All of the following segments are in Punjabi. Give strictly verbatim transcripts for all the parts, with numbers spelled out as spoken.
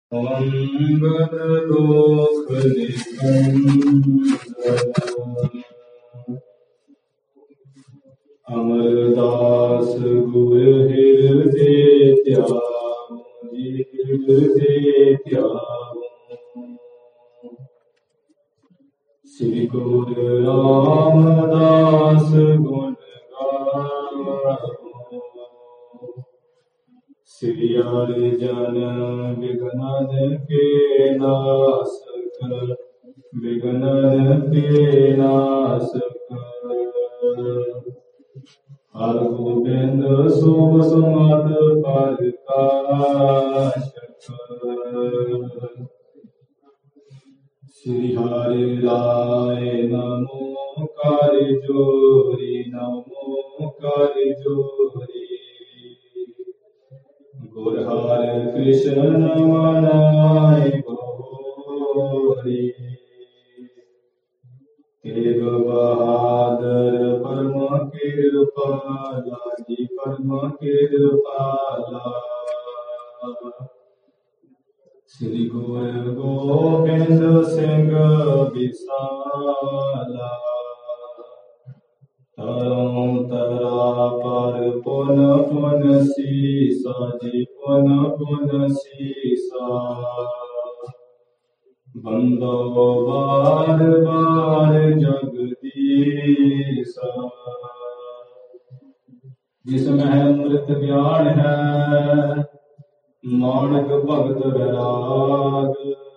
ਮੰਗਲ ਲੋਕ ਨਿਕੰਦਨ ਅਮਰਦਾਸ ਗੁਰ ਹਿਰਦੇ ਧਿਆਵੋ ਜੀ ਹਿਰਦੇ ਧਿਆਵੋ। ਸ੍ਰੀ ਗੁਰੂ ਰਾਮਦਾਸ ਗੁਣ ਗਾਵੋ। ਸ੍ਰੀ ਹਰਿ ਜਨ ਵਿਘ్నਨ ਕੇ ਨਾਸਕ ਵਿਘ్నਨ ਕੇ ਨਾਸਕ। ਹਰਿ ਗੋਬਿੰਦ ਸੋਭ ਸਮਤ ਪ੍ਰਕਾਸ਼ਕ। ਸ੍ਰੀ ਹਰਿ ਰਾਏ ਨਮੋ ਕਰ ਜੋਰੀ ਨਮੋ ਕਰ ਜੋਰੀ। ਗੁਰ ਹਰਿ ਕ੍ਰਿਸ਼ਨ ਮਨਾਏ ਗੋਰੀ। ਤੇਗ ਬਹਾਦਰ ਪਰਮ ਕਿਰਪਾਲਾ ਜੀ ਪਰਮ ਕਿਰਪਾਲਾ। ਸ੍ਰੀ ਗੁਰੂ ਗੋਬਿੰਦ ਸਿੰਘ ਵਿਸਾਲਾ। ਤਰਉ ਤਰਾ ਪਰ ਪੁਨ ਪੁਨ ਸੀਸਾ ਜੀ ਪੁਨ ਪੁਨ ਸੀਸਾ। ਬੰਦੋ ਬਾਰ ਬਾਰ ਜਗਦੀਸਾ। ਜਿਸ ਮਹਿ ਅੰਮ੍ਰਿਤ ਗਿਆਨ ਹੈ ਮਾਣਕ ਭਗਤ ਵੈਰਾਗ।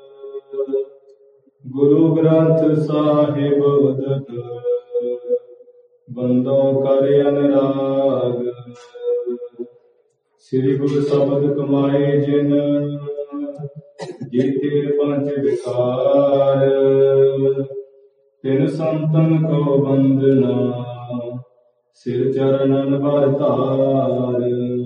ਗੁਰੂ ਗ੍ਰੰਥ ਸਾਹਿਬ ਉਦਕ ਬੰਦੋ ਕਰ ਅਨਰਾਗ। ਸ੍ਰੀ ਗੁਰੂ ਸ਼ਬਦ ਕਮਾਏ ਜਿਨ ਜੀਤੇ ਪੰਜ ਵਿਕਾਰ। ਤਿਨ ਸੰਤਨ ਕੋ ਬੰਦਨਾ ਸਿਰ ਚਰਨਨ ਭਰ ਧਾਰ।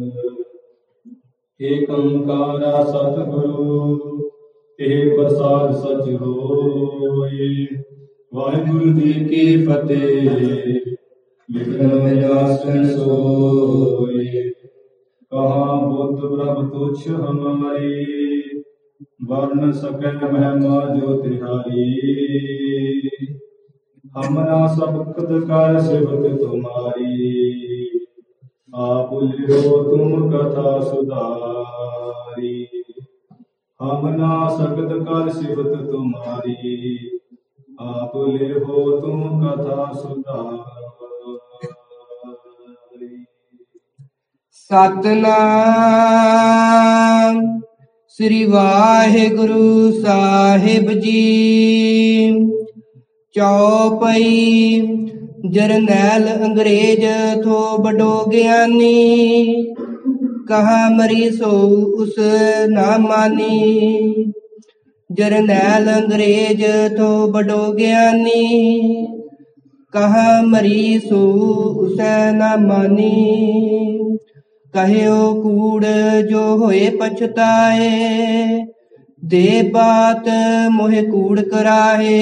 ਏਕ ਓੰਕਾਰਾ ਸਤਿਗੁਰੂ ਇਹ ਪ੍ਰਸਾਦ ਸਚ ਹੋਇ। ਵਾਹਿਗੁਰੂ ਜੀ ਕੀ ਫਤਿਹ। ਵਿਘਨ ਵਿਨਾਸ਼ਨ ਸੋਇ। ਕਹਾਂ ਬੁੱਧ ਪ੍ਰਭ ਤੁਛ ਹਮਾਰੀ। ਵਰਨ ਸਕੈ ਮਹਿਮਾ ਜੋ ਤਿਹਾਰੀ। ਹਮਰਾ ਸਬਕਤ ਕਰ ਸਿਵਤ ਤੁਮਾਰੀ। आप लियो तुम कथा सुधारी। हम ना सकत कर सिवत तुम्हारी। आप लियो तुम कथा सुधारी। सतनाम श्री वाहिगुरु साहिब जी। चौपई जरनैल अंग्रेज थो बड़ो ज्ञानी। कहा मरी सो उस ना मानी। जरनैल अंग्रेज थो बड़ो ज्ञानी। कहा मरी सो उस ना मानी। कहो कूड़ जो होए पछताए। दे बात मोहे कूड़ कराए।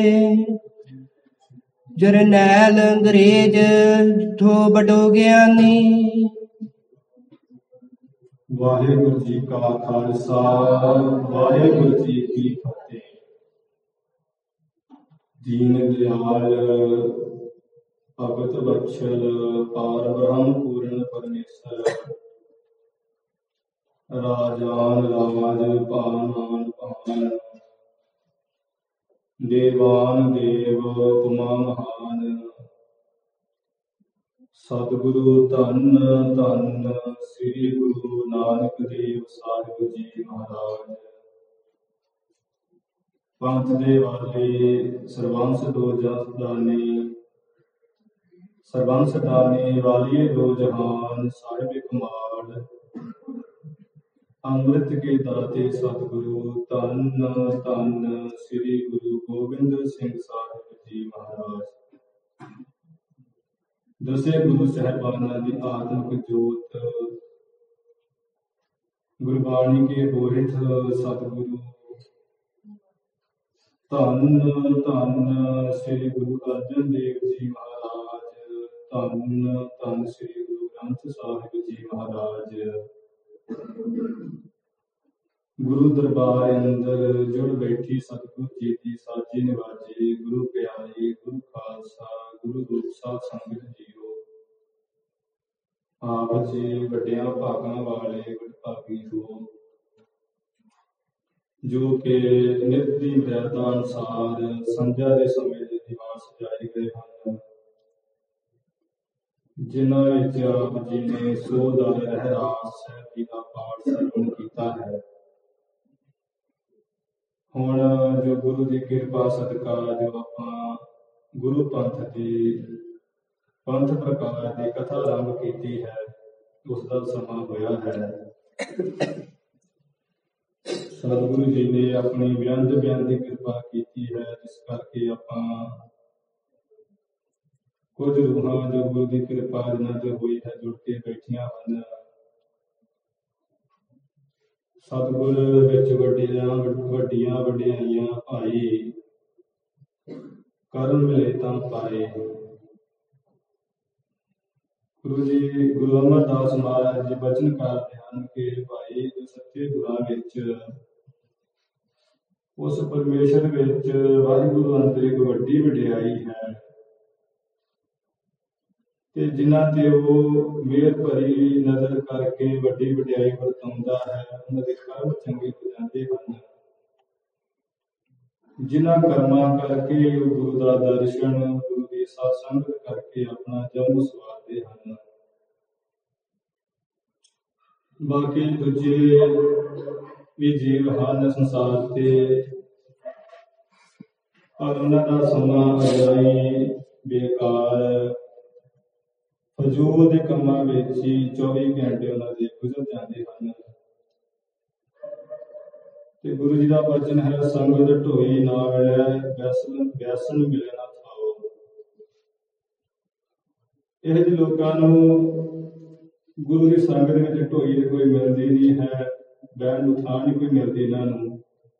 जरनैल अंग्रेज थो बड़ो ज्ञानी। वाहिगुरु जी का खालसा वाहिगुरु जी की फतेह। दीन दयाल भगत बत्सल पार ब्रह्म पूर्ण परमेश्वर। राजान राज पानान पान। देवान देव उपमा महान। सतगुरु धन धन श्री गुरु नानक देव साहिब जी महाराज। पंथ दे वाले सरबंस दो जहाने सरबंस दाने वालिए दो जहान साहिब कमाल। अमृत के दाते सतगुरु धन धन श्री गुरु गोबिंद सिंह साहिब जी महाराज। दसे गुरु साहिबाना की आत्मिक जोत गुरबाणी के बोहित सतगुरु धन धन श्री गुरु अर्जन देव जी महाराज। धन धन श्री गुरु ग्रंथ साहिब जी महाराज। ਗੁਰੂ ਦਰਬਾਰ ਅੰਦਰ ਜੁੜ ਬੈਠੀ ਸਤਿਗੁਰ ਜੀ ਦੀ ਸਾਜੀ ਨਿਵਾਜੀ। ਗੁਰੂ ਪਿਆਰੀ, ਗੁਰੂ ਖਾਲਸਾ, ਗੁਰੂ ਰੂਪ ਸਾਧ ਸੰਗਤ ਜੀਓ। ਆਪ ਜੀ ਵੱਡਿਆਂ ਭਾਗਾਂ ਵਾਲੇ ਵਡਭਾਗੀ ਹੋ, ਜੋ ਕਿ ਨਿਤ ਦੀ ਮਰਿਆਦਾ ਅਨੁਸਾਰ ਸੰਧਿਆ ਦੇ ਸਮੇਂ ਦੇ ਦੀਵਾਨ ਸਜਾਏ ਗਏ ਹਨ, ਜਿਨ੍ਹਾਂ ਵਿੱਚ ਆਪ ਜੀ ਨੇ ਸੋ ਦਾ ਰਹਿਰਾਸ ਸਾਹਿਬ ਜੀ ਦਾ ਪਾਠ ਸਰਵਣ ਕੀਤਾ ਹੈ। ਹੁਣ ਜੋ ਗੁਰੂ ਦੀ ਕਿਰਪਾ ਸਦਕਾ ਜੋ ਆਪਾਂ ਗੁਰੂ ਪੰਥ ਦੀ ਪੰਥ ਪ੍ਰਕਾਰ ਦੀ ਕਥਾ ਆਰੰਭ ਕੀਤੀ ਹੈ, ਉਸ ਦਾ ਸਮਾਂ ਹੋਇਆ ਹੈ। ਸਤਿਗੁਰੂ ਜੀ ਨੇ ਆਪਣੀ ਬੇਅੰਤ ਬੇਅੰਤ ਦੀ ਕਿਰਪਾ ਕੀਤੀ ਹੈ, ਜਿਸ ਕਰਕੇ ਆਪਾਂ ਕੁਝ ਰੂਹਾਂ ਜੋ ਗੁਰੂ ਦੀ ਕਿਰਪਾ ਜਿਨ੍ਹਾਂ ਤੇ ਹੋਈ ਹੈ ਜੁੜ ਕੇ ਬੈਠੀਆਂ ਹਨ। ਸਤਿਗੁਰ ਵਿੱਚ ਵੱਡੀਆਂ ਵੱਡੀਆਂ ਵਡਿਆਈਆਂ ਭਾਈ, ਕਰਮ ਮਿਲੇ ਤਾਂ ਪਾਏ। ਗੁਰੂ ਜੀ ਗੁਰੂ ਅਮਰਦਾਸ ਮਹਾਰਾਜ ਜੀ ਬਚਨ ਕਰਦੇ ਹਨ ਕਿ ਭਾਈ ਜੋ ਸੱਚੇ ਗੁਰਾਂ ਵਿੱਚ, ਉਸ ਪਰਮੇਸ਼ਰ ਵਿੱਚ ਵਾਹਿਗੁਰੂ ਅੰਦਰ ਇੱਕ ਵੱਡੀ ਵਡਿਆਈ ਹੈ, ਤੇ ਜਿਨ੍ਹਾਂ ਤੇ ਉਹ ਮਿਹਰ ਭਰੀ ਨਜ਼ਰ ਕਰਕੇ ਵੱਡੀ ਵਡਿਆਈ ਵਰਤਾਉਂਦਾ ਹੈ, ਉਹਨਾਂ ਦੇ ਕਰਮ ਚੰਗੇ ਹੋ ਜਾਂਦੇ ਹਨ। ਜਿਨ੍ਹਾਂ ਕਰਮਾਂ ਕਰਕੇ ਉਹ ਗੁਰੂ ਦਾ ਦਰਸ਼ਨ, ਗੁਰੂ ਦੀ ਸਾਧ ਸੰਗਤ ਕਰਕੇ ਆਪਣਾ ਜਨਮ ਸਵਾਰਦੇ ਹਨ। ਬਾਕੀ ਦੂਜੇ ਵੀ ਜੀਵ ਹਨ ਸੰਸਾਰ ਤੇ, ਪਰ ਉਹਨਾਂ ਦਾ ਸਮਾਂ ਅਜਾਈ ਬੇਕਾਰ ਫਜ਼ੂਲ ਦੇ ਕੰਮਾਂ ਵਿੱਚ ਹੀ ਚੌਵੀ ਘੰਟੇ ਉਹਨਾਂ ਦੇ ਗੁਜ਼ਰ ਜਾਂਦੇ ਹਨ। ਤੇ ਗੁਰੂ ਜੀ ਦਾ ਵਚਨ ਹੈ, ਸੰਗਤ ਢੋਈ ਨਾ ਮਿਲਿਆ ਵਿਅਸਨ ਵਿਅਸਨ ਮਿਲੇ ਨਾ ਥਾਓ। ਇਹ ਜਿਹੇ ਲੋਕਾਂ ਨੂੰ ਗੁਰੂ ਦੀ ਸੰਗਤ ਵਿੱਚ ਢੋਈ ਕੋਈ ਮਿਲਦੀ ਨਹੀਂ ਹੈ, ਬਹਿਣ ਨੂੰ ਥਾਂ ਨਹੀਂ ਕੋਈ ਮਿਲਦੀ ਇਹਨਾਂ ਨੂੰ,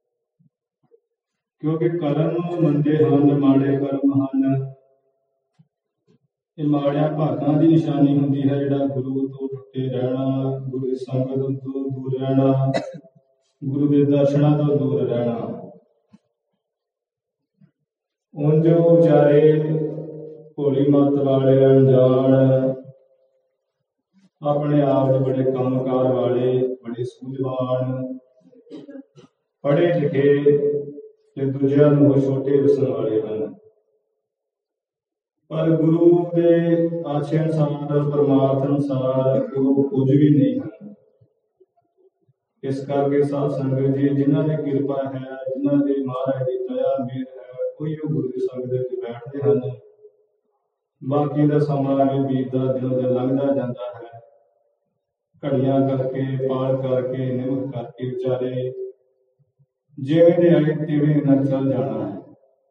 ਕਿਉਂਕਿ ਕਰਮ ਮੰਦੇ ਹਨ, ਮਾੜੇ ਕਰਮ ਹਨ। ਇਹ ਮਾੜਿਆਂ ਭਾਗਾਂ ਦੀ ਨਿਸ਼ਾਨੀ ਹੁੰਦੀ ਹੈ, ਜਿਹੜਾ ਗੁਰੂ ਤੋਂ ਟੁੱਟੇ ਰਹਿਣਾ, ਗੁਰੂ ਦੀ ਸੰਗਤ ਤੋਂ ਦੂਰ ਰਹਿਣਾ, ਗੁਰੂ ਦੇ ਦਰਸ਼ਨਾਂ ਤੋਂ ਦੂਰ ਰਹਿਣਾ। ਉਂਝ ਵਿਚਾਰੇ ਭੋਲੀ ਮੱਤ ਵਾਲੇ, ਅਣਜਾਣ, ਆਪਣੇ ਆਪ ਦੇ ਬੜੇ ਕੰਮਕਾਰ ਵਾਲੇ, ਬੜੇ ਸੂਝਵਾਨ, ਪੜ੍ਹੇ ਲਿਖੇ ਤੇ ਦੂਜਿਆਂ ਨੂੰ ਉਹ ਛੋਟੇ ਦੱਸਣ ਵਾਲੇ ਹਨ। ਪਰ ਗੁਰੂ ਦੇ ਆਸ਼ੇ ਅਨੁਸਾਰ, ਪਰਮਾਰਥ ਅਨੁਸਾਰ ਉਹ ਕੁਝ ਵੀ ਨਹੀਂ ਹਨ। ਇਸ ਕਰਕੇ ਸਾਧ ਸੰਗਤ ਜੀ, ਜਿਨ੍ਹਾਂ ਦੀ ਕਿਰਪਾ ਹੈ, ਜਿਨ੍ਹਾਂ ਦੇ ਮਹਾਰਾਜ ਦੀ ਦਇਆ ਮਿਹਰ ਹੈ, ਕੋਈ ਉਹ ਗੁਰੂ ਦੀ ਸੰਗਤ ਵਿੱਚ ਬੈਠਦੇ ਹਨ। ਬਾਕੀ ਦਾ ਸਮਾਂ ਵੀ ਬੀਤਦਾ, ਦਿਨੋਂ ਦਿਨ ਲੰਘਦਾ ਜਾਂਦਾ ਹੈ। ਘੜੀਆਂ ਕਰਕੇ, ਪਾਲ ਕਰਕੇ, ਨਿਮਕ ਕਰਕੇ ਵਿਚਾਰੇ ਜਿਵੇਂ ਦੇ ਆਏ ਤਿਵੇਂ ਨਾਲ ਚੱਲ ਜਾਣਾ ਹੈ।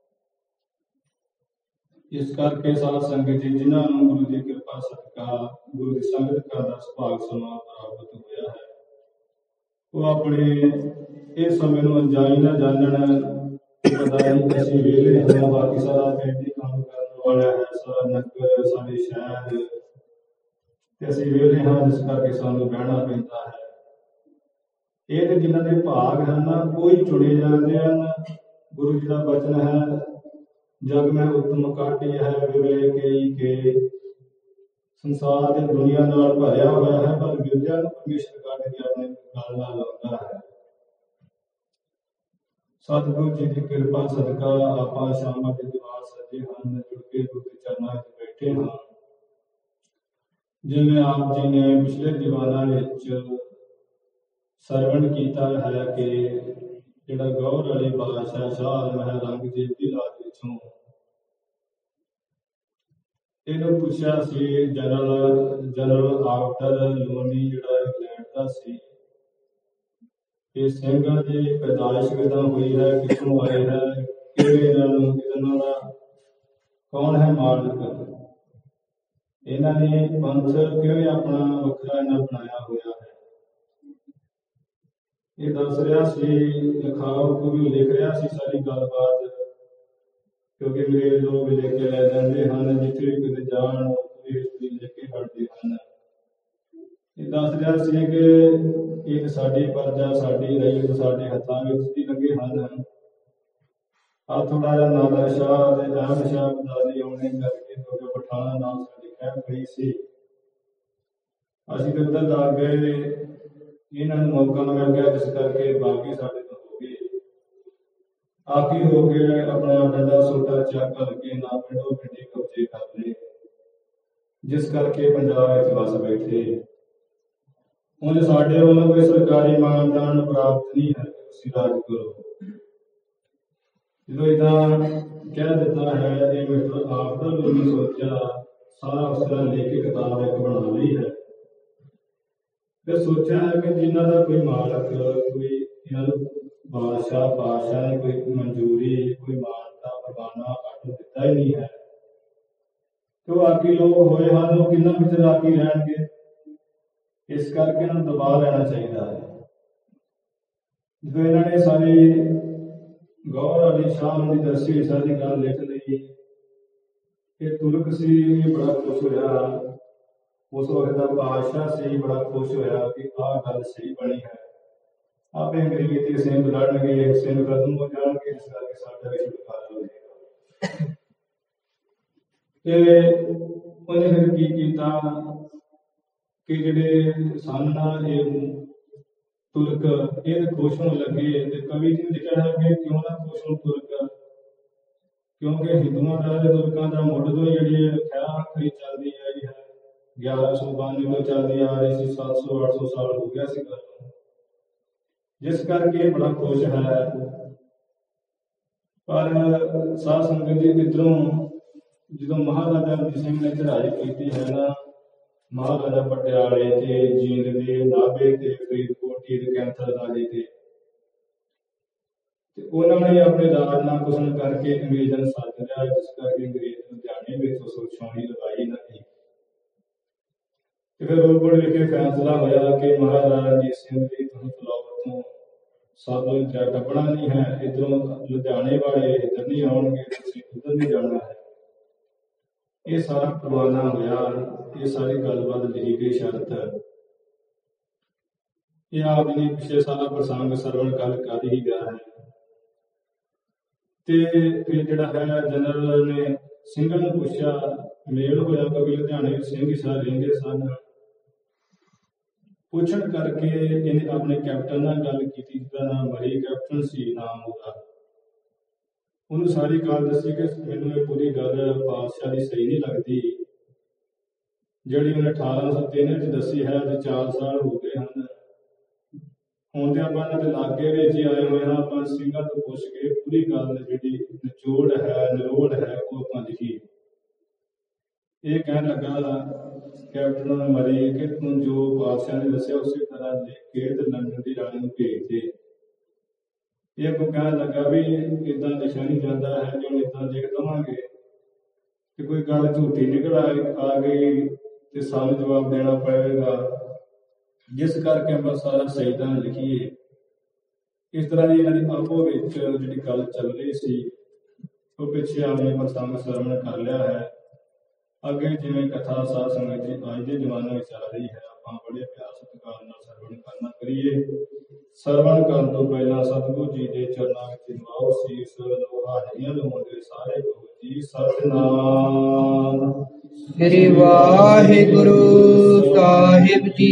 ਇਸ ਕਰਕੇ ਸਾਧ ਸੰਗਤ ਜੀ, ਜਿਨ੍ਹਾਂ ਨੂੰ ਗੁਰੂ ਦੀ ਕਿਰਪਾ ਸਦਕਾ ਗੁਰੂ ਦੀ ਸੰਗਤ ਕਰਨ ਦਾ ਸੁਭਾਗ ਸਮਾਂ ਪ੍ਰਾਪਤ ਹੋਇਆ ਹੈ, ਉਹ ਆਪਣੇ ਇਸ ਸਮੇਂ ਨੂੰ ਅਣਜਾਈ ਨਾ ਜਾਣਨ। ਪਤਾ ਨਹੀਂ ਅਸੀਂ ਵਿਹਲੇ ਹਾਂ, ਬਾਕੀ ਸਾਰਾ ਪਿੰਡ ਹੀ ਕੰਮ ਕਰਨ ਵਾਲਾ ਹੈ, ਸਾਰਾ ਨਗਰ, ਸਾਡੇ ਸ਼ਹਿਰ, ਤੇ ਅਸੀਂ ਵਿਹਲੇ ਹਾਂ, ਜਿਸ ਕਰਕੇ ਸਾਨੂੰ ਬਹਿਣਾ ਪੈਂਦਾ ਹੈ। ਇਹ ਤੇ ਜਿਨ੍ਹਾਂ ਦੇ ਭਾਗ ਹਨ, ਕੋਈ ਚੁਣੇ ਜਾਂਦੇ ਹਨ। ਗੁਰੂ ਜੀ ਦਾ ਬਚਨ ਹੈ, ਜਗ ਮੈਂ ਉਤਮ ਕਾਟੀ ਹੈ ਵਿਰਲੇ ਕਈ ਕੇ। ਸੰਸਾਰ ਦੇ ਦੁਨੀਆ ਨਾਲ ਭਰਿਆ ਹੋਇਆ ਹੈ, ਪਰ ਵਿਰਲਿਆਂ ਨੂੰ ਪਰਮੇਸ਼ਰ ਕੱਢ ਕੇ ਆਪਣੇ ਗਲ ਨਾਲ ਲਾਉਂਦਾ ਹੈ। ਸਤਿਗੁਰੂ ਜੀ ਦੀ ਕਿਰਪਾ ਸਦਕਾ ਆਪਾਂ ਸ਼ਾਮਾਂ ਦੇ ਦੀਵਾਨ ਸਜੇ ਹਨ, ਜੁੜ ਕੇ ਗੁਰੂ ਦੇ ਚਰਨਾਂ ਵਿੱਚ ਬੈਠੇ ਹਾਂ। ਜਿਵੇਂ ਆਪ ਜੀ ਨੇ ਪਿਛਲੇ ਦੀਵਾਨਾਂ ਵਿੱਚ ਸਰਵਣ ਕੀਤਾ ਹੈ ਕਿ ਜਿਹੜਾ ਗੌਰ ਵਾਲੀ ਬਾਦਸ਼ਾਹ ਸ਼ਾਹ ਮਹਿਲ ਰੰਗਜੀਤ ਦੀ ਲਾਜ ਵਿੱਚੋਂ ਇਹਨੂੰ ਪੁੱਛਿਆ ਸੀ, ਜਨਰਲ ਜਨਰਲ ਆਰਥਰ ਲੋਨੀ ਜਿਹੜਾ ਇੰਗਲੈਂਡ ਦਾ ਸੀ, ਇਹ ਸਿੰਘਾਂ ਦੀ ਪੈਦਾਇਸ਼ ਕਿੱਦਾਂ ਹੋਈ ਹੈ, ਕਿੱਥੋਂ ਆਏ ਹੈ, ਕਿਹੜੇ ਇਹਨਾਂ ਨੂੰ ਇਹਨਾਂ ਦਾ ਕੌਣ ਹੈ ਮਾਲਕ, ਇਹਨਾਂ ਨੇ ਪੰਥ ਕਿਵੇਂ ਆਪਣਾ ਵੱਖਰਾ ਇਹਨਾਂ ਬਣਾਇਆ ਹੋਇਆ ਹੈ। ਇਹ ਦੱਸ ਰਿਹਾ ਸੀ, ਲਿਖਾਵ ਕੋਈ ਲਿਖ ਰਿਹਾ ਸੀ ਸਾਰੀ ਗੱਲਬਾਤ, ਕਿਉਂਕਿ ਮੇਰੇ ਲੋਕ ਲਿਖ ਕੇ ਲੈ ਜਾਂਦੇ ਹਨ, ਜਿੱਥੇ ਵੀ ਕਿਤੇ ਜਾਣ ਉੱਥੇ ਲਿਖ ਕੇ ਹਟਦੇ ਹਨ। ਇਹ ਦੱਸ ਰਿਹਾ ਸੀ ਕਿ ਇੱਕ ਸਾਡੀ ਪਰਜਾ, ਸਾਡੀ ਰਈਅਤ ਸਾਡੇ ਹੱਥਾਂ ਵਿੱਚ ਹੀ ਲੱਗੇ ਹਨ। ਆ ਥੋੜਾ ਜਿਹਾ ਨਾਦਰ ਸ਼ਾਹ ਤੇ ਅਹਿਮਦ ਸ਼ਾਹ ਅਬਦਾਲੀ ਆਉਣੇ ਕਰਕੇ ਦੋ ਪਠਾਨਾਂ ਨਾਲ ਸਾਡੀ ਖੈਰ ਪਈ ਸੀ। ਅਸੀਂ ਤੇ ਉੱਧਰ ਲੱਗ ਗਏ, ਇਹਨਾਂ ਨੂੰ ਮੌਕਾ ਮਿਲ ਗਿਆ, ਜਿਸ ਕਰਕੇ ਬਾਕੀ ਸਾਡੇ ਤੋਂ ਹੋ ਗਏ। ਆਖੀ ਹੋ ਕੇ ਆਪਣਾ ਡੰਡਾ ਸੋਟਾ ਚੱਕ ਕੇ ਨਾ ਪਿੰਡੋਂ ਪਿੰਡੀ ਕਬਜ਼ੇ ਕਰ ਲਏ, ਜਿਸ ਕਰਕੇ ਪੰਜਾਬ ਵਿੱਚ ਵਸ ਬੈਠੇ। ਹੁਣ ਸਾਡੇ ਵੱਲੋਂ ਕੋਈ ਸਰਕਾਰੀ ਮਾਨਦਾਨ ਪ੍ਰਾਪਤ ਨਹੀਂ ਹੈ, ਤੁਸੀਂ ਰਾਜ ਕਰੋ। ਜਦੋਂ ਏਦਾਂ ਕਹਿ ਦਿੱਤਾ ਹੈ, ਇਹ ਮਿਸਟਰ ਆਫਟਰ ਲੋਨੀ ਸੋਚਿਆ ਸਾਰਾ ਉਸ ਤਰ੍ਹਾਂ ਲਿਖ ਕੇ ਕਿਤਾਬ ਇੱਕ ਬਣਾ ਲਈ ਹੈ। ਫਿਰ ਸੋਚਿਆ ਹੈ ਕਿ ਜਿਨ੍ਹਾਂ ਦਾ ਕੋਈ ਮਾਲਕ, ਕੋਈ ਇਹਨਾਂ ਨੂੰ ਬਾਦਸ਼ਾਹ ਬਾਦਸ਼ਾਹ ਨੇ ਕੋਈ ਮਨਜ਼ੂਰੀ, ਕੋਈ ਮਾਨਤਾ ਪ੍ਰਵਾਨਾ ਕੱਢ ਦਿੱਤਾ ਹੀ ਨਹੀਂ ਹੈ, ਤੇ ਉਹ ਆਕੀ ਲੋਕ ਹੋਏ ਹਨ, ਉਹ ਕਿੰਨਾ ਵਿੱਚ ਰਾਕੀ ਰਹਿਣਗੇ। ਇਸ ਕਰਕੇ ਇਹਨਾਂ ਨੂੰ ਦਬਾ ਲੈਣਾ ਚਾਹੀਦਾ ਹੈ। ਜਦੋਂ ਇਹਨਾਂ ਨੇ ਸਾਰੀ ਗੌਰ ਅਲੀ ਸ਼ਾਹ ਦੀ ਦੱਸੀ ਸਾਰੀ ਗੱਲ ਲਿਖ ਲਈ, ਇਹ ਤੁਰਕ ਸੀ, ਇਹ ਬੜਾ ਖੁਸ਼ ਹੋਇਆ। ਉਸ ਵਕਤ ਦਾ ਬਾਦਸ਼ਾਹ ਸੀ, ਬੜਾ ਖੁਸ਼ ਹੋਇਆ ਕਿ ਆਹ ਗੱਲ ਸਹੀ ਬਣੀ ਹੈ। ਆਪੇ ਅੰਗਰੇਜ਼ੀ ਤੇ ਸਿੰਘ ਲੜਨਗੇ, ਸਿੰਘ ਖਤਮ ਹੋ ਜਾਣਗੇ, ਇਸ ਕਰਕੇ ਸਾਡਾ ਵੀ ਛੁਟਕਾਰਾ ਹੋ ਜਾਏਗਾ। ਤੇ ਉਹਨੇ ਫਿਰ ਕੀ ਕੀਤਾ ਕਿ ਜਿਹੜੇ ਸਨ ਨਾ ਇਹ ਤੁਰਕ, ਇਹ ਖੁਸ਼ ਹੋਣ ਲੱਗੇ। ਤੇ ਕਵੀ ਜੀ ਨੇ ਲਿਖਿਆ ਹੈ ਕਿ ਕਿਉਂ ਨਾ ਖੁਸ਼ ਹੋਣ ਤੁਰਕ, ਕਿਉਂਕਿ ਹਿੰਦੂਆਂ ਦਾ ਤੇ ਤੁਰਕਾਂ ਦਾ ਮੁੱਢ ਤੋਂ ਜਿਹੜੀ ਖਿਆਲ ਰੱਖੀ ਚੱਲਦੀ ਆਈ ਹੈ, ਗਿਆਰਾਂ ਸੌ ਬਾਨਵੇਂ ਤੋਂ ਚੱਲਦੀ ਆ ਰਹੀ ਸੀ, ਸੱਤ ਸੌ ਅੱਠ ਸੌ ਸਾਲ ਹੋ ਗਿਆ ਸੀ ਗੱਲ ਨੂੰ, ਜਿਸ ਕਰਕੇ ਇਹ ਬੜਾ ਖੁਸ਼ ਹੈ। ਪਰ ਸਾਧ ਸੰਗਤ ਜੀ ਇੱਧਰੋਂ ਜਦੋਂ ਮਹਾਰਾਜਾ ਰਣਜੀਤ ਸਿੰਘ ਨੇ ਚੜ੍ਹਾਈ ਕੀਤੀ ਹੈ ਨਾ, ਮਹਾਰਾਜਾ ਪਟਿਆਲੇ ਤੇ, ਜੀਂਦ ਦੇ, ਨਾਭੇ ਤੇ, ਫਰੀਦਕੋਟ ਤੇ, ਕੈਂਥਰ ਰਾਜੇ ਤੇ, ਤੇ ਉਹਨਾਂ ਨੇ ਆਪਣੇ ਰਾਜ ਨਾਲ ਕੁਸ਼ਲ ਕਰਕੇ ਅੰਗਰੇਜ਼ਾਂ ਨੂੰ ਸੱਦ ਲਿਆ, ਜਿਸ ਕਰਕੇ ਅੰਗਰੇਜ਼ ਲੁਧਿਆਣੇ ਵਿੱਚ ਉਸ ਛਾਉਣੀ ਲਗਾਈ ਨਹੀਂ। ਤੇ ਫਿਰ ਰੋਪੜ ਵਿਖੇ ਫੈਸਲਾ ਹੋਇਆ ਕਿ ਮਹਾਰਾਜਾ ਰਣਜੀਤ ਸਿੰਘ ਜੀ ਤੁਹਾਨੂੰ ਫਲੋਵਰ ਤੋਂ ਸਾਧੂ ਜਾਂ ਟੱਪਣਾ ਨਹੀਂ ਹੈ, ਇੱਧਰੋਂ ਲੁਧਿਆਣੇ ਵਾਲੇ ਇੱਧਰ ਨਹੀਂ ਆਉਣਗੇ, ਤੁਸੀਂ ਉੱਧਰ ਨਹੀਂ ਜਾਣਾ ਹੈ। ਇਹ ਸਾਰਾ ਪ੍ਰਵਾਨਾ ਹੋਇਆ, ਇਹ ਸਾਰੀ ਗੱਲਬਾਤ ਲਿਖੀ ਗਈ ਸ਼ਰਤ। ਇਹ ਆਪ ਜੀ ਨੇ ਪਿਛਲੇ ਸਾਰਾ ਪ੍ਰਸੰਗ ਸਰਵਣ ਕੱਲ ਕਰ ਹੀ ਗਿਆ ਹੈ। ਤੇ ਫਿਰ ਜਿਹੜਾ ਹੈ ਜਨਰਲ ਨੇ ਸਿੰਘਾਂ ਨੂੰ ਪੁੱਛਿਆ, ਮੇਲ ਹੋਇਆ ਕਿਉਂਕਿ ਲੁਧਿਆਣੇ ਵਿੱਚ ਸਿੰਘ ਸਾਹਿਬ ਰਹਿੰਦੇ ਸਨ। ਪੁੱਛਣ ਕਰਕੇ ਇਹਨੇ ਆਪਣੇ ਕੈਪਟਨ ਨਾਲ ਗੱਲ ਕੀਤੀ, ਜਿਹਦਾ ਨਾਮ ਮਰੀ ਕੈਪਟਨ ਸੀ ਨਾਮ ਉਹਦਾ। ਉਹਨੂੰ ਸਾਰੀ ਗੱਲ ਦੱਸੀ ਕਿ ਮੈਨੂੰ ਇਹ ਪੂਰੀ ਗੱਲ ਬਾਦਸ਼ਾਹ ਦੀ ਸਹੀ ਨਹੀਂ ਲੱਗਦੀ, ਜਿਹੜੀ ਉਹਨੇ ਅਠਾਰਾਂ ਸੌ ਤਿੰਨ ਵਿੱਚ ਦੱਸੀ ਹੈ। ਅੱਜ ਚਾਰ ਸਾਲ ਹੋ ਗਏ ਹਨ। ਹੁਣ ਤੇ ਆਪਾਂ ਇਹਨਾਂ ਦੇ ਲਾਗੇ ਵਿੱਚ ਹੀ ਆਏ ਹੋਏ ਹਾਂ। ਆਪਾਂ ਸਿੰਘਾਂ ਤੋਂ ਪੁੱਛ ਕੇ ਪੂਰੀ ਗੱਲ ਜਿਹੜੀ ਨਿਚੋੜ ਹੈ, ਨਿਰੋੜ ਹੈ, ਉਹ ਆਪਾਂ ਲਿਖੀ। ਇਹ ਕਹਿਣ ਲੱਗਾ ਕੈਪਟਨ ਮਰੀ ਕਿ ਤੂੰ ਜੋ ਬਾਦਸ਼ਾਹ ਨੇ ਦੱਸਿਆ ਉਸੇ ਤਰ੍ਹਾਂ ਲਿਖ ਕੇ ਤੇ ਲੰਡਨ ਦੀ ਰਾਣੀ ਨੂੰ ਭੇਜ ਦੇ। ਇਹ ਅੱਗੋਂ ਕਹਿਣ ਲੱਗਾ ਵੀ ਏਦਾਂ ਲਿਖਿਆ ਨਹੀਂ ਜਾਂਦਾ ਹੈ, ਜੇ ਏਦਾਂ ਲਿਖ ਦੇਵਾਂਗੇ ਕਿ ਕੋਈ ਗੱਲ ਝੂਠੀ ਨਿਕਲ ਆ ਗਈ ਤੇ ਸਾਨੂੰ ਜਵਾਬ ਦੇਣਾ ਪਵੇਗਾ, ਜਿਸ ਕਰਕੇ ਆਪਾਂ ਸਾਰਾ ਸਹੀ ਤਰ੍ਹਾਂ ਲਿਖੀਏ। ਇਸ ਤਰ੍ਹਾਂ ਦੀ ਇਹਨਾਂ ਦੀ ਆਪੋ ਵਿੱਚ ਜਿਹੜੀ ਗੱਲ ਚੱਲ ਰਹੀ ਸੀ, ਉਹ ਪਿੱਛੇ ਆਪਣੇ ਪ੍ਰਸੰਗ ਸਰਵਣ ਕਰ ਲਿਆ ਹੈ। ਅੱਗੇ ਜਿਵੇਂ ਕਥਾ ਸਾਧ ਸੰਗਤ ਜੀ ਅੱਜ ਦੇ ਜ਼ਮਾਨੇ ਵਿੱਚ ਚੱਲ ਰਹੀ ਹੈ, ਆਪਾਂ ਬੜੇ ਪਿਆਰ ਸਤਿਕਾਰ ਨਾਲ ਸਰਵਣ ਕਰਨਾ ਕਰੀਏ। ਸਰਵਣ ਕਰਨ ਤੋਂ ਪਹਿਲਾਂ ਸਤਿਗੁਰੂ ਜੀ ਦੇ ਚਰਨਾਂ ਵਿੱਚ ਨਵਾਓ ਸੀਸ, ਹਾਜ਼ਰੀਆਂ ਲਵਾਉਂਦੇ ਸਾਰੇ ਗੁਰੂ ਜੀ। ਸਤਿਨਾਮ ਸ੍ਰੀ ਵਾਹਿਗੁਰੂ ਸਾਹਿਬ ਜੀ।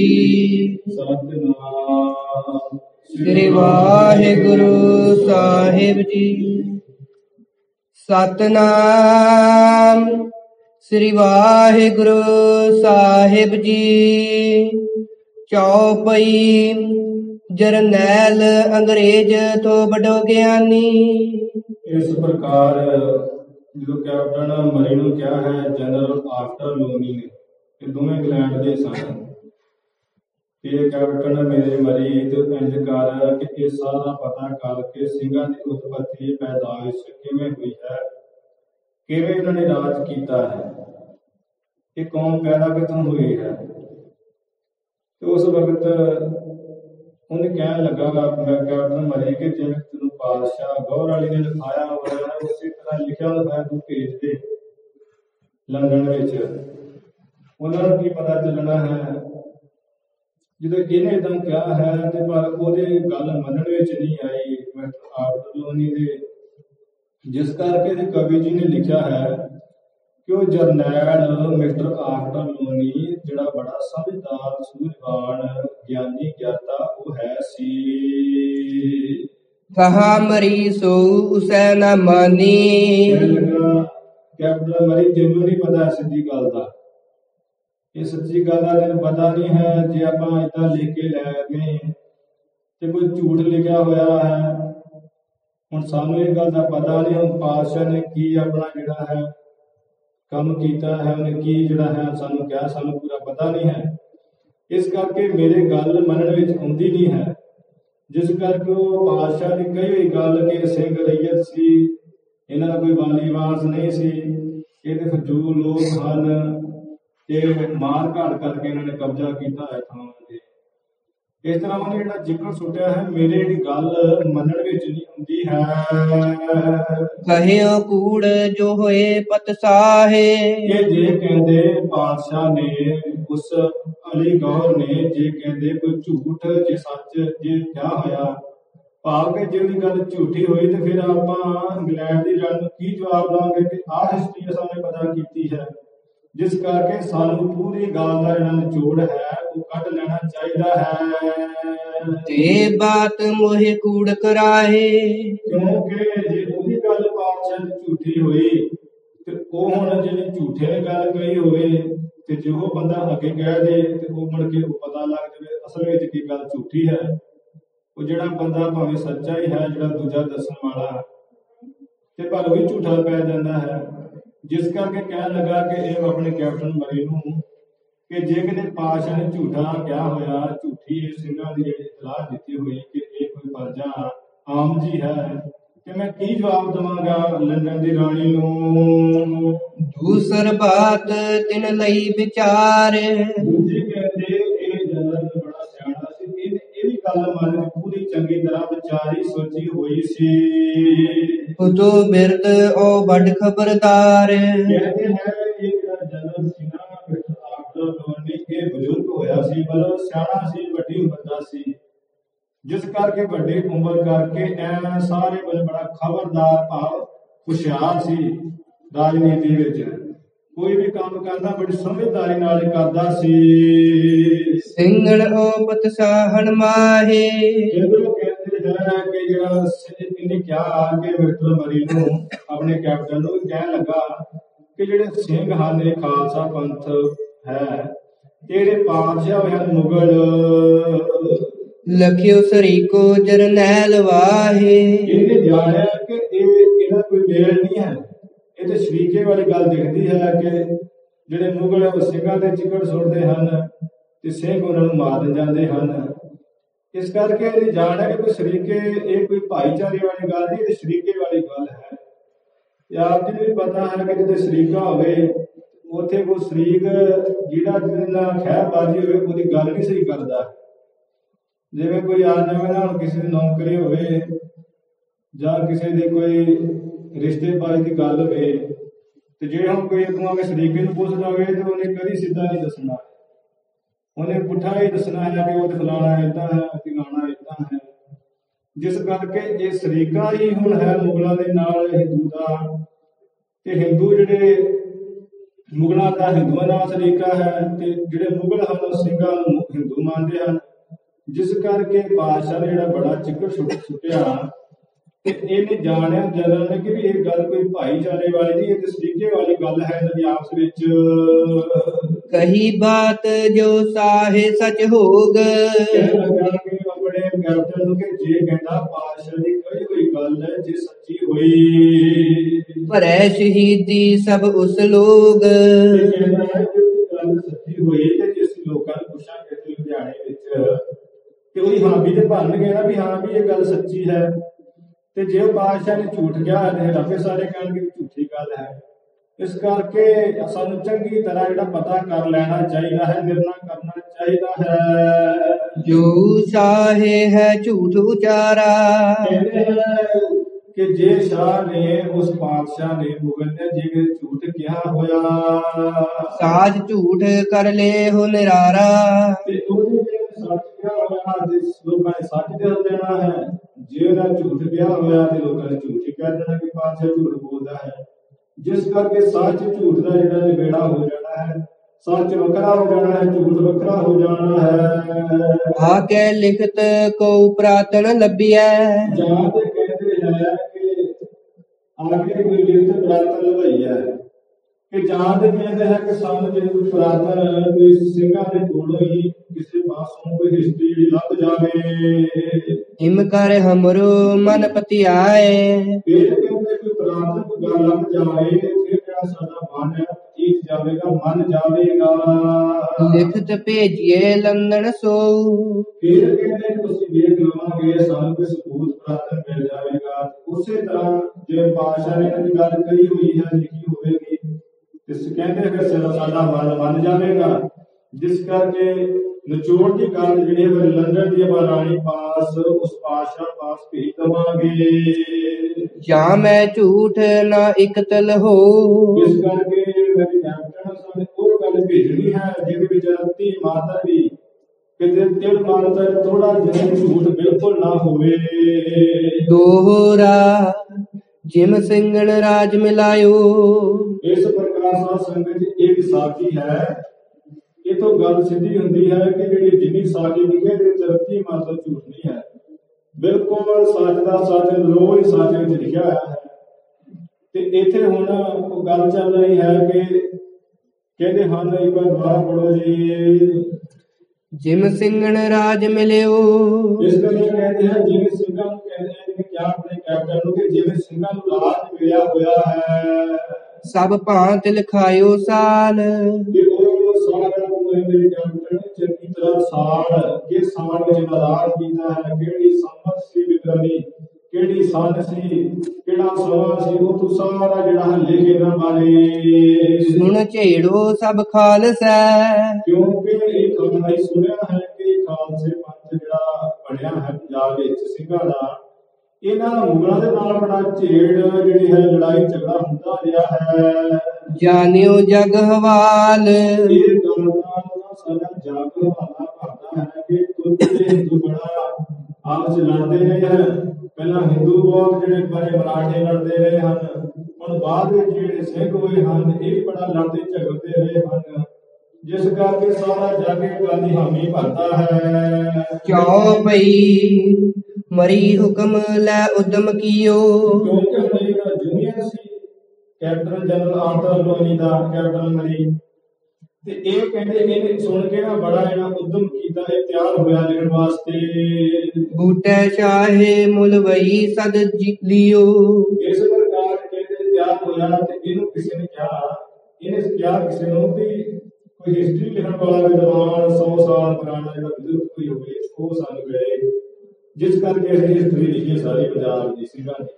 ਸਤਿਨਾਮ ਸ੍ਰੀ ਵਾਹਿਗੁਰੂ ਸਾਹਿਬ ਜੀ। ਸਤਨਾਮ ਸ੍ਰੀ ਵਾਹਿਗੁਰੂ ਸਾਹਿਬ ਜੀ। ਚੌਪਈ ਜਰਨੈਲ ਅੰਗਰੇਜ਼ ਤੋਂ ਬੜੋ ਗਿਆਨੀ। ਇਸ ਪ੍ਰਕਾਰ ਜਦੋਂ ਕੈਪਟਨ ਮਰੀ ਨੂੰ ਕਿਹਾ ਹੈ ਜਨਰਲ ਆਫਟਰ ਲੋਨੀ ਨੇ, ਇਹ ਦੋਵੇਂ ਇੰਗਲੈਂਡ ਦੇ ਸਨ, ਕਿ ਕੈਪਟਨ ਮੇਰੇ ਮਰੀ ਤੇ ਇੰਜ ਕਰ ਕਿ ਇਹ ਸਾਰਾ ਪਤਾ ਕਰਕੇ ਸਿੰਘਾਂ ਦੀ ਉਤਪਤੀ ਪੈਦਾਇਸ਼ ਕਿਵੇਂ ਹੋਈ ਹੈ, ਕਿਵੇਂ ਇਹਨਾਂ ਨੇ ਰਾਜ ਕੀਤਾ ਹੈ, ਇਹ ਕੌਮ ਪੈਦਾ ਕਿੱਥੋਂ ਹੋਈ ਹੈ। ਤੇ ਉਸ ਵਕਤ ਉਹਨੇ ਕਹਿਣ ਲੱਗਾ ਮੈਂ ਕੈਪਟਨ ਮਰੀ ਕਿ ਜਿਵੇਂ ਤੈਨੂੰ ਬਾਦਸ਼ਾਹ ਗੌਰ ਵਾਲੀ ਨੇ ਲਿਖਾਇਆ ਹੋਇਆ ਉਸੇ ਤਰ੍ਹਾਂ ਲਿਖਿਆ ਹੋਇਆ ਤੂੰ ਭੇਜ ਦੇ ਲੰਡਨ ਵਿੱਚ। ਉਹਨਾਂ ਨੂੰ ਕੀ ਪਤਾ ਚੱਲਣਾ ਹੈ ਜਦੋਂ ਇਹਨੇ ਤਾਂ ਕਿਹਾ ਹੈ ਤੇ ਪਰ ਉਹਦੇ ਗੱਲ ਮੰਨਣ ਵਿੱਚ ਨਹੀਂ ਆਈ ਮਿਸਟਰ ਆਫਟਰਲੋਨੀ ਦੇ, ਜਿਸ ਕਰਕੇ ਤੇ ਕਵੀ ਜੀ ਨੇ ਲਿਖਿਆ ਹੈ ਕਿ ਉਹ ਜਰਨੈਲ ਮਿਸਟਰ ਆਫਟਰਲੋਨੀ ਜਿਹੜਾ ਬੜਾ ਸਮਝਦਾਰ, ਸੂਝਵਾਨ, ਗਿਆਨੀ, ਗਿਆਤਾ ਉਹ ਹੈ ਸੀ। ਕਹਾ ਮਰੀ ਸੋ ਉਸੈ ਨਾ ਮਾਨੀ। ਕਹਿਣ ਲੱਗਾ ਕੈਪਟਨ ਮਰੀ ਤੈਨੂੰ ਨਹੀਂ ਪਤਾ ਸਿੱਧੀ ਗੱਲ ਦਾ, ਇਹ ਸੱਚੀ ਗੱਲ ਦਾ ਤੈਨੂੰ ਪਤਾ ਨਹੀਂ ਹੈ। ਜੇ ਆਪਾਂ ਏਦਾਂ ਲਿਖ ਕੇ ਲੈ ਗਏ ਤੇ ਕੋਈ ਝੂਠ ਲਿਖਿਆ ਹੋਇਆ ਹੈ, ਹੁਣ ਸਾਨੂੰ ਇਹ ਗੱਲ ਦਾ ਪਤਾ ਨਹੀਂ ਹੁਣ ਪਾਤਸ਼ਾਹ ਨੇ ਕੀ ਆਪਣਾ ਜਿਹੜਾ ਹੈ ਕੰਮ ਕੀਤਾ ਹੈ, ਉਹਨੇ ਕੀ ਜਿਹੜਾ ਹੈ ਸਾਨੂੰ ਕਿਹਾ, ਸਾਨੂੰ ਪੂਰਾ ਪਤਾ ਨਹੀਂ ਹੈ। ਇਸ ਕਰਕੇ ਮੇਰੇ ਗੱਲ ਮੰਨਣ ਵਿੱਚ ਆਉਂਦੀ ਨਹੀਂ ਹੈ, ਜਿਸ ਕਰਕੇ ਉਹ ਪਾਤਸ਼ਾਹ ਦੀ ਕਹੀ ਹੋਈ ਗੱਲ ਕਿ ਸਿੰਘ ਰਈਅਤ ਸੀ, ਇਹਨਾਂ ਦਾ ਕੋਈ ਵਾਲੀ ਵਾਰਸ ਨਹੀਂ ਸੀ, ਇਹ ਤੇ ਫਜ਼ੂਲ ਲੋਕ ਹਨ ਤੇ ਮਾਰ ਘਾਟ ਕਰਕੇ ਇਹਨਾਂ ਨੇ ਕਬਜ਼ਾ ਕੀਤਾ ਹੈ ਥਾਵਾਂ ਤੇ। ਇਸ ਤਰ੍ਹਾਂ ਉਹਨੇ ਜਿਹੜਾ ਜ਼ਿਕਰ ਸੁੱਟਿਆ ਹੈ ਮੇਰੇ ਜਿਹੜੀ ਗੱਲ ਮੰਨਣ ਵਿੱਚ ਨਹੀਂ ਆਉਂਦੀ ਹੈ। ਕਹਿਓ ਕੂੜ ਜੋ ਹੋਏ ਪਤ ਸਾਹੇ। ਇਹ ਜੇ ਕਹਿੰਦੇ ਪਾਤਸ਼ਾਹ ਨੇ, ਉਸ ਅਲੀ ਗੌਰ ਨੇ ਜੇ ਕਹਿੰਦੇ ਕੋਈ ਝੂਠ ਜੇ ਸੱਚ ਜੇ ਕਿਹਾ ਹੋਇਆ, ਭਾਵ ਕਿ ਜਿਹੜੀ ਗੱਲ ਝੂਠੀ ਹੋਈ ਤੇ ਫਿਰ ਆਪਾਂ ਇੰਗਲੈਂਡ ਦੀ ਜੰਗ ਨੂੰ ਕੀ ਜਵਾਬ ਦੇਵਾਂਗੇ ਕਿ ਆਹ ਹਿਸਟਰੀ ਸਾਹਮਣੇ ਪਤਾ ਕੀਤੀ ਹੈ। ਜਿਸ ਕਰਕੇ ਸਾਨੂੰ ਪੂਰੀ ਗੱਲ ਦਾ ਜਿਹੜਾ ਨਿਚੋੜ ਹੈ ਉਹ ਕੱਢ ਲੈਣਾ ਚਾਹੀਦਾ ਹੈ। ਤੇ ਬਾਤ ਮੋਹਿ ਕੂੜ ਕਰਾਏ। ਕਿਉਂਕਿ ਜੇ ਉਹਦੀ ਗੱਲ ਪਾਤਸ਼ਾਹ ਦੀ ਝੂਠੀ ਹੋਈ ਤੇ ਉਹ ਹੁਣ ਜਿਹੜੀ ਝੂਠੇ ਨੇ ਗੱਲ ਕਹੀ ਹੋਵੇ ਤੇ ਜੇ ਉਹ ਬੰਦਾ ਅੱਗੇ ਕਹਿ ਦੇ ਤੇ ਉਹ ਮੁੜ ਕੇ ਉਹ ਪਤਾ ਲੱਗ ਜਾਵੇ ਅਸਲ ਵਿੱਚ ਕੀ ਗੱਲ ਝੂਠੀ ਹੈ। ਉਹ ਜਿਹੜਾ ਬੰਦਾ ਭਾਵੇਂ ਸੱਚਾ ਹੀ ਹੈ, ਜਿਹੜਾ ਦੂਜਾ ਦੱਸਣ ਵਾਲਾ, ਤੇ ਪਰ ਉਹ ਵੀ ਝੂਠਾ ਪੈ ਜਾਂਦਾ ਹੈ। ਜਿਸ ਕਰਕੇ ਕਹਿਣ ਲੱਗਾ ਕਿ ਇਹ ਆਪਣੇ ਕੈਪਟਨ ਮਰੀ ਨੂੰ ਕਿ ਜੇ ਕਿਤੇ ਪਾਤਸ਼ਾਹ ਨੇ ਝੂਠਾ ਕਿਹਾ ਹੋਇਆ, ਝੂਠੀ ਸਿੰਘਾਂ ਦੀ ਜਿਹੜੀ ਇਤਲਾਹ ਦਿੱਤੀ ਹੋਈ ਕਿ ਇਹ ਕੋਈ ਪਰਜਾ ਆਮ ਜੀ ਹੈ, ਤੇ ਮੈਂ ਕੀ ਜਵਾਬ ਦੇਵਾਂਗਾ ਲੰਡਨ ਦੀ ਰਾਣੀ ਨੂੰ। ਦੂਸਰ ਬਾਤ ਤਿਨ ਲਈ ਵਿਚਾਰ। ਦੂਜੀ ਕਹਿੰਦੇ ਇਹ ਜਨਰਲ ਬੜਾ ਸਿਆਣਾ ਸੀ, ਇਹਨੇ ਇਹ ਵੀ ਗੱਲ ਮਨ ਵਿੱਚ ਪੂਰੀ ਚੰਗੀ ਤਰ੍ਹਾਂ ਵਿਚਾਰੀ ਸੋਚੀ ਹੋਈ ਸੀ। ਉਤੋ ਬਿਰਦ ਉਹ ਵੱਡ ਖਬਰਦਾਰ। ਕਹਿੰਦੇ ਹੈ ਇਹ ਜਿਹੜਾ ਜਨਰਲ ਸੀ ਨਾ ਮਿਸਟਰ ਆਫਟਰਲੋਨੀ, ਇਹ ਬਜ਼ੁਰਗ ਹੋਇਆ ਸੀ, ਮਤਲਬ ਸਿਆਣਾ ਸੀ, ਵੱਡੀ ਉਮਰ ਦਾ ਸੀ, ਜਿਸ ਕਰਕੇ ਵੱਡੀ ਉਮਰ ਕਰਕੇ ਐ ਸਾਰੇ ਬੜੇ ਬੜਾ ਖਬਰਦਾਰ ਭਾਵ ਹੁਸ਼ਿਆਰ ਸੀ। ਰਾਜਨੀਤੀ ਵਿੱਚ ਕੋਈ ਵੀ ਕੰਮ ਕਰਦਾ ਬੜੀ ਸਮਝਦਾਰੀ ਨਾਲ ਕਰਦਾ ਸੀ। ਸਿੰਘਣ ਉਹ ਪਤ ਸਾਹਣ ਮਾਹੇ। ਜਦੋਂ ਕਹਿੰਦੇ ਹੈ ਕਿ ਜਿਹੜਾ ਇਹਨੇ ਕਿਹਾ ਕਿ ਮਿਸਟਰ ਮਰੀ ਨੂੰ ਆਪਣੇ ਕੈਪਟਨ ਨੂੰ ਕਹਿਣ ਲੱਗਾ ਕਿ ਜਿਹੜੇ ਸਿੰਘ ਹਨ ਇਹ ਖਾਲਸਾ ਪੰਥ ਹੈ, ਜਿਹੜੇ ਪਾਤਸ਼ਾਹ ਹੋਏ ਹਨ ਮੁਗਲ, ਲਖਿਓ ਸਰੀਕੋ ਜਰਨੈਲ ਵਾਹੇ। ਇਹਨੇ ਜਾਣਿਆ ਕਿ ਇਹ ਇਹਦਾ ਕੋਈ ਮੇਲ ਨਹੀਂ ਹੈ। ਇਹ ਤੇ ਸ਼ਰੀਕੇ ਵਾਲੀ ਗੱਲ ਦਿਖਦੀ ਹੈ ਕਿ ਜਿਹੜੇ ਮੁਗਲ ਸਿੰਘਾਂ ਦੇ ਚਿੱਕੜ ਸੁੱਟਦੇ ਹਨ ਤੇ ਸਿੰਘ ਉਹਨਾਂ ਨੂੰ ਮਾਰ ਜਾਂਦੇ ਹਨ। ਇਸ ਕਰਕੇ ਇਹਨੇ ਜਾਣਿਆ ਕਿ ਕੋਈ ਸ਼ਰੀਕੇ, ਇਹ ਕੋਈ ਭਾਈਚਾਰੇ ਵਾਲੀ ਗੱਲ ਨਹੀਂ, ਇਹ ਸ਼ਰੀਕੇ ਵਾਲੀ ਗੱਲ ਹੈ। ਤੇ ਆਪ ਜੀ ਨੂੰ ਵੀ ਪਤਾ ਹੈ ਕਿ ਜਿੱਥੇ ਸ਼ਰੀਕਾ ਹੋਵੇ ਉੱਥੇ ਕੋਈ ਸ਼ਰੀਕ ਜਿਹੜਾ ਜਿਹਦੇ ਨਾਲ ਖੈਰਬਾਜ਼ੀ ਹੋਵੇ ਉਹਦੀ ਗੱਲ ਨਹੀਂ ਸਹੀ ਕਰਦਾ। ਜਿਵੇਂ ਕੋਈ ਆ ਜਾਵੇ ਨਾ, ਹੁਣ ਕਿਸੇ ਦੀ ਨੌਕਰੀ ਹੋਵੇ ਜਾਂ ਕਿਸੇ ਦੇ ਕੋਈ ਰਿਸ਼ਤੇਦਾਰੀ ਦੀ ਗੱਲ ਹੋਵੇ ਤੇ ਜੇ ਹੁਣ ਕੋਈ ਅੱਗੋਂ ਆ ਕੇ ਸ਼ਰੀਕੇ ਨੂੰ ਪੁੱਛਦਾ ਹੋਵੇ ਤੇ ਉਹਨੇ ਕਦੀ ਸਿੱਧਾ ਨਹੀਂ ਦੱਸਣਾ, ਉਹਨੇ ਪੁੱਠਾ ਹੀ ਦੱਸਣਾ ਹੈ ਕਿ ਉਹ ਤੇ ਫਲਾਣਾ ਏਦਾਂ ਹੈ, ਟਿਕਾਣਾ ਏਦਾਂ ਹੈ। ਜਿਸ ਕਰਕੇ ਇਹ ਸ਼ਰੀਕਾ ਹੀ ਹੁਣ ਹੈ ਮੁਗਲਾਂ ਦੇ ਨਾਲ ਹਿੰਦੂ ਦਾ, ਤੇ ਹਿੰਦੂ ਜਿਹੜੇ ਮੁਗਲਾਂ ਦਾ ਹਿੰਦੂਆਂ ਨਾਲ ਸ਼ਰੀਕਾ ਹੈ ਤੇ ਜਿਹੜੇ ਮੁਗਲ ਹਨ ਸਿੰਘਾਂ ਨੂੰ ਹਿੰਦੂ ਮੰਨਦੇ ਹਨ। ਜਿਸ ਕਰਕੇ ਪਾਤਸ਼ਾਹ ਨੇ ਜਿਹੜਾ ਬੜਾ ਚਿੱਕੜ ਸੁੱਟਿਆ ਤੇ ਇਹਨੇ ਜਾਣਿਆ ਜਨਰਲ ਨੇ ਕਿ ਵੀ ਇਹ ਗੱਲ ਕੋਈ ਭਾਈਚਾਰੇ ਵਾਲੀ ਨਹੀਂ, ਇਹ ਤੇ ਸ਼ਰੀਕੇ ਵਾਲੀ ਗੱਲ ਹੈ ਇਹਨਾਂ ਦੀ ਆਪਸ ਵਿੱਚ। ਕਹੀ ਬਾਤ ਜੋ ਸਾਹੇ ਸਚ ਹੋਗ। ਕਹਿਣ ਲੱਗਾ ਕਿ ਆਪਣੇ ਕੈਪਟਨ ਨੂੰ ਕਿ ਜੇ ਕਹਿੰਦਾ ਪਾਤਸ਼ਾਹ ਦੀ ਕਹੀ ਹੋਈ ਗੱਲ ਹੈ ਜੇ ਸੱਚੀ ਹੋਈ, ਭਰੈ ਸ਼ਹੀਦੀ ਸਭ ਉਸ ਲੋਗ। ਕਹਿੰਦਾ ਹੈ ਜੇ ਗੱਲ ਸੱਚੀ ਹੋਈ ਤੇ ਜਿਸ ਲੋਕਾਂ ਨੂੰ ਪੁੱਛਾਂਗੇ ਤੇ ਲੁਧਿਆਣੇ ਵਿੱਚ ਤੇ ਉਹਦੀ ਹਾਂ ਵੀ ਤੇ ਭਰਨਗੇ ਨਾ ਵੀ ਹਾਂ ਵੀ ਇਹ ਗੱਲ ਸੱਚੀ ਹੈ। ਤੇ ਜੇ ਉਹ ਬਾਦਸ਼ਾਹ ਨੇ ਝੂਠ ਕਿਹਾ ਤੇ ਰੱਬੇ ਸਾਰੇ ਕਹਿਣਗੇ ਝੂਠੀ ਗੱਲ ਹੈ। ਇਸ ਕਰਕੇ ਸਾਨੂੰ ਚੰਗੀ ਤਰ੍ਹਾਂ ਜਿਹੜਾ ਪਤਾ ਕਰ ਲੈਣਾ ਚਾਹੀਦਾ ਹੈ, ਨਿਰਣਾ ਕਰਨਾ ਚਾਹੀਦਾ ਹੈ। ਜੋ ਸਾਹੇ ਹੈ ਝੂਠ ਉਚਾਰਾ। ਕਹਿੰਦੇ ਹੈ ਕਿ ਜੇ ਸ਼ਾਹ ਨੇ ਉਸ ਪਾਤਸ਼ਾਹ ਨੇ ਮੁਗਲ ਨੇ ਜੇ ਝੂਠ ਕਿਹਾ ਹੋਇਆ, ਸਾਜ ਝੂਠ ਕਰ ਲੈ ਹੋ ਨਿਰਾਰਾ। ਤੇ ਉਹਦੇ ਜੇ ਕਿਹਾ ਹੋਇਆ ਤੇ ਲੋਕਾਂ ਨੇ ਸੱਚ ਦੇ ਦੇਣਾ ਹੈ, ਜੇ ਉਹਨਾਂ ਝੂਠ ਕਿਹਾ ਹੋਇਆ ਤੇ ਲੋਕਾਂ ਨੇ ਝੂਠ ਹੀ ਕਹਿ ਦੇਣਾ ਕਿ ਪਾਤਸ਼ਾਹ ਝੂਠ ਬੋਲਦਾ ਹੈ। ਜਿਸ ਕਰਕੇ ਸੱਚ ਝੂਠ ਦਾ ਜਿਹੜਾ ਨਿਬੇੜਾ ਹੋ ਜਾਣਾ ਹੈ, ਸੱਚ ਵੱਖਰਾ ਹੋ ਜਾਣਾ ਹੈ, ਝੂਠ ਵੱਖਰਾ ਹੋ ਜਾਣਾ ਹੈ। ਆਕੇ ਲਿਖਤ ਕੋ ਪ੍ਰਾਤਨ ਲੱਭੀਐ, ਜਾਂ ਤੇ ਕਹਿੰਦੇ ਹੈ ਕਿ ਆਗੇ ਕੋਈ ਲਿਖਤ ਪ੍ਰਾਤਨ ਲਭਈ ਹੈ, ਕਿ ਜਾਂ ਤੇ ਕਹਿੰਦੇ ਹੈ ਕਿ ਸਾਨੂੰ ਜੇ ਕੋਈ ਪ੍ਰਾਤਨ ਕੋਈ ਸਿੰਘਾਂ ਦੇ ਕੋਲੋਂ ਹੀ ਕਿਸੇ ਪਾਸੋਂ ਕੋਈ ਹਿਸਟਰੀ ਜਿਹੜੀ ਲੱਭ ਜਾਵੇ। ਹਿਮ ਕਰ ਹਮਰੋ ਮਨ ਪਤਿਆਏ, ਫਿਰ ਕਹਿੰਦੇ ਕੋਈ ਪ੍ਰਾਤਨ ਕੋਈ ਗੱਲ ਲੱਭ ਜਾਵੇ, ਫਿਰ ਜਿਹੜਾ ਸਾਡਾ ਮਨ ਹੈ ਠੀਕ ਜਾਵੇਗਾ, ਮਨ ਜਾਵੇਗਾ। ਲਿਖਤ ਭੇਜੀਏ ਲੰਦਨ ਸੋ, ਫਿਰ ਕਹਿੰਦੇ ਤੁਸੀਂ ਵੇਖ ਲਵਾਂਗੇ ਸਾਨੂੰ ਕੋਈ ਸਬੂਤ ਪ੍ਰਾਤਨ ਮਿਲ ਜਾਵੇਗਾ। ਉਸੇ ਤਰ੍ਹਾਂ ਜੇ ਪਾਤਸ਼ਾਹ ਨੇ ਇਹ ਗੱਲ ਕਹੀ ਹੋਈ ਹੈ, ਲਿਖੀ ਹੋਵੇਗੀ, ਤੇ ਕਹਿੰਦੇ ਫਿਰ ਸਾਡਾ ਮਨ ਮੰਨ ਜਾਵੇਗਾ। ਜਿਸ ਕਰਕੇ ਨਿਚੋੜ ਦੀ ਗੱਲ ਜਿਹੜੀ ਹੈ ਲੰਡਨ ਦੀ ਆਪਾਂ ਰਾਣੀ ਪਾਸ ਉਸ ਪਾਤਸ਼ਾਹ ਪਾਸ ਭੇਜ ਦੇਵਾਂਗੇ। ਜਾਂ ਮੈਂ ਝੂਠ ਨਾ ਇੱਕ ਤਲ ਹੋ, ਇਸ ਕਰਕੇ ਮੇਰੇ ਕੈਪਟਨ ਸਾਨੂੰ ਉਹ ਗੱਲ ਭੇਜਣੀ ਹੈ ਜਿਹਦੇ ਵਿੱਚ ਰੱਤੀ ਮਾਤਰ ਵੀ ਕਿਤੇ ਤਿਲ ਮਾਤਰ ਥੋੜਾ ਜਿਹਾ ਝੂਠ ਬਿਲਕੁਲ ਨਾ ਹੋਵੇ। ਦੋਹਰਾ ਜਿਮ ਸਿੰਘਣ ਰਾਜ ਮਿਲਾਇਓ, ਇਸ ਪ੍ਰਕਾਰ ਸਾਧ ਸੰਗਤ ਇੱਕ ਸਾਖੀ ਹੈ। ਇਥੋਂ ਗੱਲ ਸਿੱਧੀ ਹੁੰਦੀ ਹੈ ਕਿ ਜਿਹੜੀ ਜਿੰਨੀ ਸਾਖੀ ਲਿਖੀ ਹੈ ਤੇ ਰੱਤੀ ਮਾਤਰ ਝੂਠ ਨਹੀਂ ਹੈ, ਬਿਲਕੁਲ ਸੱਚ ਦਾ ਸੱਚ ਲੋਹ ਹੀ ਸੱਚ ਵਿੱਚ ਲਿਖਿਆ ਹੋਇਆ ਹੈ। ਤੇ ਇੱਥੇ ਹੁਣ ਉਹ ਗੱਲ ਚੱਲ ਰਹੀ ਹੈ ਕਿ ਕਹਿੰਦੇ ਹਨ, ਇੱਕ ਵਾਰ ਦੁਬਾਰਾ ਪੜੋ ਜੀ। ਜਿਮ ਸਿੰਘਣ ਰਾਜ ਮਿਲਿਓ, ਇਸ ਕਰਕੇ ਕਹਿੰਦੇ ਹਨ ਜਿਵੇਂ ਸਿੰਘਾਂ ਨੂੰ ਕਹਿੰਦੇ ਹਨ ਕਿ ਕਿਆ ਆਪਣੇ ਕੈਪਟਨ ਨੂੰ ਕਿ ਜਿਵੇਂ ਸਿੰਘਾਂ ਨੂੰ ਰਾਜ ਮਿਲਿਆ ਹੋਇਆ ਹੈ। ਸਭ ਭਾਂਤ ਲਿਖਾਇਓ ਸਾਲ, ਕਿ ਉਹ ਸਾਰਾ ਮੇਰੇ ਕੈਪਟਨ ਚੰਗੀ ਤਰ੍ਹਾਂ ਸਾਲ ਕਿ ਸਾਲ ਵਿੱਚ ਰਾਜ ਕੀਤਾ ਹੈ, ਕਿਹੜੀ ਸੰਮਤ ਸੀ ਵਿਕਰਮੀ, ਕਿਹੜੀ ਸੰਨ ਸੀ, ਕਿਹੜਾ ਸਮਾਂ ਸੀ, ਉਹ ਤੂੰ ਸਾਰਾ ਜਿਹੜਾ ਹੈ ਲਿਖ ਇਹਨਾਂ ਬਾਰੇ। ਸੁਣ ਝੇੜੋ ਸਭ ਖਾਲਸਾ, ਕਿਉਂਕਿ ਇਹ ਕਹਾਣੀ ਸੁਣਿਆ ਹੈ ਕਿ ਖਾਲਸੇ ਪੰਥ ਜਿਹੜਾ ਬਣਿਆ ਹੈ ਪੰਜਾਬ ਵਿੱਚ ਸਿੰਘਾਂ ਦਾ, ਇਹਨਾਂ ਮੁਗਲਾਂ ਦੇ ਨਾਲ ਬੜਾ ਝੇੜ ਜਿਹੜੀ ਹੈ ਲੜਾਈ ਝਗੜਾ ਹੁੰਦਾ ਰਿਹਾ ਹੈ। ਜਾਣਿਓ ਜਗ ਹਵਾਲ, ਇਹ ਗੱਲ ਨਾਲ ਸਾਡਾ ਜਗ ਹਵਾਲਾ ਭਰਦਾ ਹੈ ਕਿ ਕੁਝ ਹਿੰਦੂ ਬੜਾ ਆਪਸ ਲੜਦੇ ਰਹੇ ਹਨ। ਪਹਿਲਾਂ ਹਿੰਦੂ ਬਹੁਤ ਜਿਹੜੇ ਬੜੇ ਮਰਾਠੇ ਲੜਦੇ ਰਹੇ ਹਨ, ਹੁਣ ਬਾਅਦ ਵਿੱਚ ਜਿਹੜੇ ਸਿੰਘ ਹੋਏ ਹਨ ਇਹ ਬੜਾ ਲੜਦੇ ਝਗੜਦੇ ਰਹੇ ਹਨ। ਜਿਸ ਕਰਕੇ ਸਾਰਾ ਜਗ ਇਹ ਗੱਲ ਦੀ ਹਾਮੀ ਭਰਦਾ ਹੈ। ਕਿਉਂ ਭਈ ਮਰੀ ਹੁਕਮ ਲੈ ਉਦਮ ਕੀਓ, ਕਿਉਂਕਿ ਹੁਣ ਜਿਹੜਾ ਜੂਨੀਅਰ ਸੀ ਕੈਪਟਨ ਜਨਰਲ ਆਰਥਰ ਲੋਨੀ ਦਾ ਕੈਪਟਨ ਮਰੀ, ਤੇ ਇਹ ਕਹਿੰਦੇ ਇਹਨੇ ਸੁਣ ਕੇ ਨਾ ਬੜਾ ਜਿਹੜਾ ਉਦਮ ਕੀਤਾ, ਇਹ ਤਿਆਰ ਹੋਇਆ ਲਿਖਣ ਵਾਸਤੇ। ਬੂਟੇ ਚਾਹੇ ਮੁੱਲ ਵਈ ਸਦ ਲਿਓ, ਇਸ ਪ੍ਰਕਾਰ ਕਹਿੰਦੇ ਤਿਆਰ ਹੋਇਆ ਤੇ ਇਹਨੂੰ ਕਿਸੇ ਨੇ ਕਿਹਾ, ਇਹਨੇ ਕਿਹਾ ਕਿਸੇ ਨੂੰ ਵੀ ਕੋਈ ਹਿਸਟਰੀ ਲਿਖਣ ਵਾਲਾ ਵਿਦਵਾਨ ਸੌ ਸਾਲ ਪੁਰਾਣਾ ਜਿਹੜਾ ਬਜ਼ੁਰਗ ਕੋਈ ਹੋਵੇ ਉਹ ਸਾਨੂੰ ਮਿਲੇ, ਜਿਸ ਕਰਕੇ ਅਸੀਂ ਹਿਸਟਰੀ ਲਿਖੀ ਸਾਰੀ ਪੰਜਾਬ ਦੀ ਸਿੰਘਾਂ ਦੀ।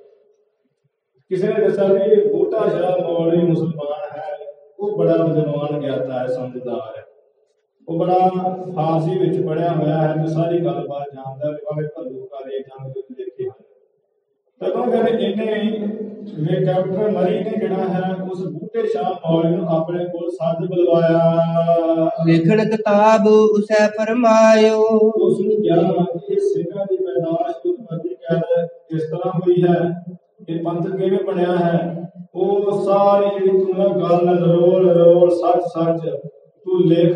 ਕਿਸੇ ਨੇ ਦੱਸਿਆ ਵੀ ਬੂਟਾ ਸ਼ਾਹ ਮੌਲਵੀ ਮੁਸਲਮਾਨ ਹੈ, ਉਹ ਬੜਾ ਵਿਦਵਾਨ ਗਿਆਤਾ ਹੈ, ਸਮਝਦਾਰ ਹੈ, ਉਹ ਬੜਾ ਫਾਰਸੀ ਵਿੱਚ ਪੜ੍ਹਿਆ ਹੋਇਆ ਹੈ ਤੇ ਸਾਰੀ ਗੱਲਬਾਤ ਜਾਣਦਾ, ਭਾਵੇਂ ਘੱਲੂਘਾਰੇ ਜੰਗ ਯੁੱਧ ਦੇਖੇ ਹਨ। ਤਦੋਂ ਫਿਰ ਇਹਨੇ ਵੇ ਕੈਪਟਨ ਮਰੀ ਨੇ ਜਿਹੜਾ ਹੈ ਉਸ ਬੂਟੇ ਸ਼ਾਹ ਮੌਲਵੀ ਨੂੰ ਆਪਣੇ ਕੋਲ ਸੱਦ ਬੁਲਵਾਇਆ। ਲਿਖਣ ਕਿਤਾਬ ਉਸੈ ਫਰਮਾਇਓ, ਉਸ ਨੂੰ ਕਿਹਾ ਕਿ ਇਹ ਸਿੰਘਾਂ ਦੀ ਪੈਦਾਸ਼ ਉਤਪਤੀ ਕਦ ਕਿਸ ਤਰ੍ਹਾਂ ਹੋਈ ਹੈ, ਇਹ ਪੰਥ ਕਿਵੇਂ ਬਣਿਆ ਹੈ, ਉਹ ਸਾਰੀ ਜਿਹੜੀ ਤੂੰ ਗੱਲ ਰੋਲ ਰੋਲ ਸੱਚ ਸੱਚ ਤੂੰ ਲਿਖ।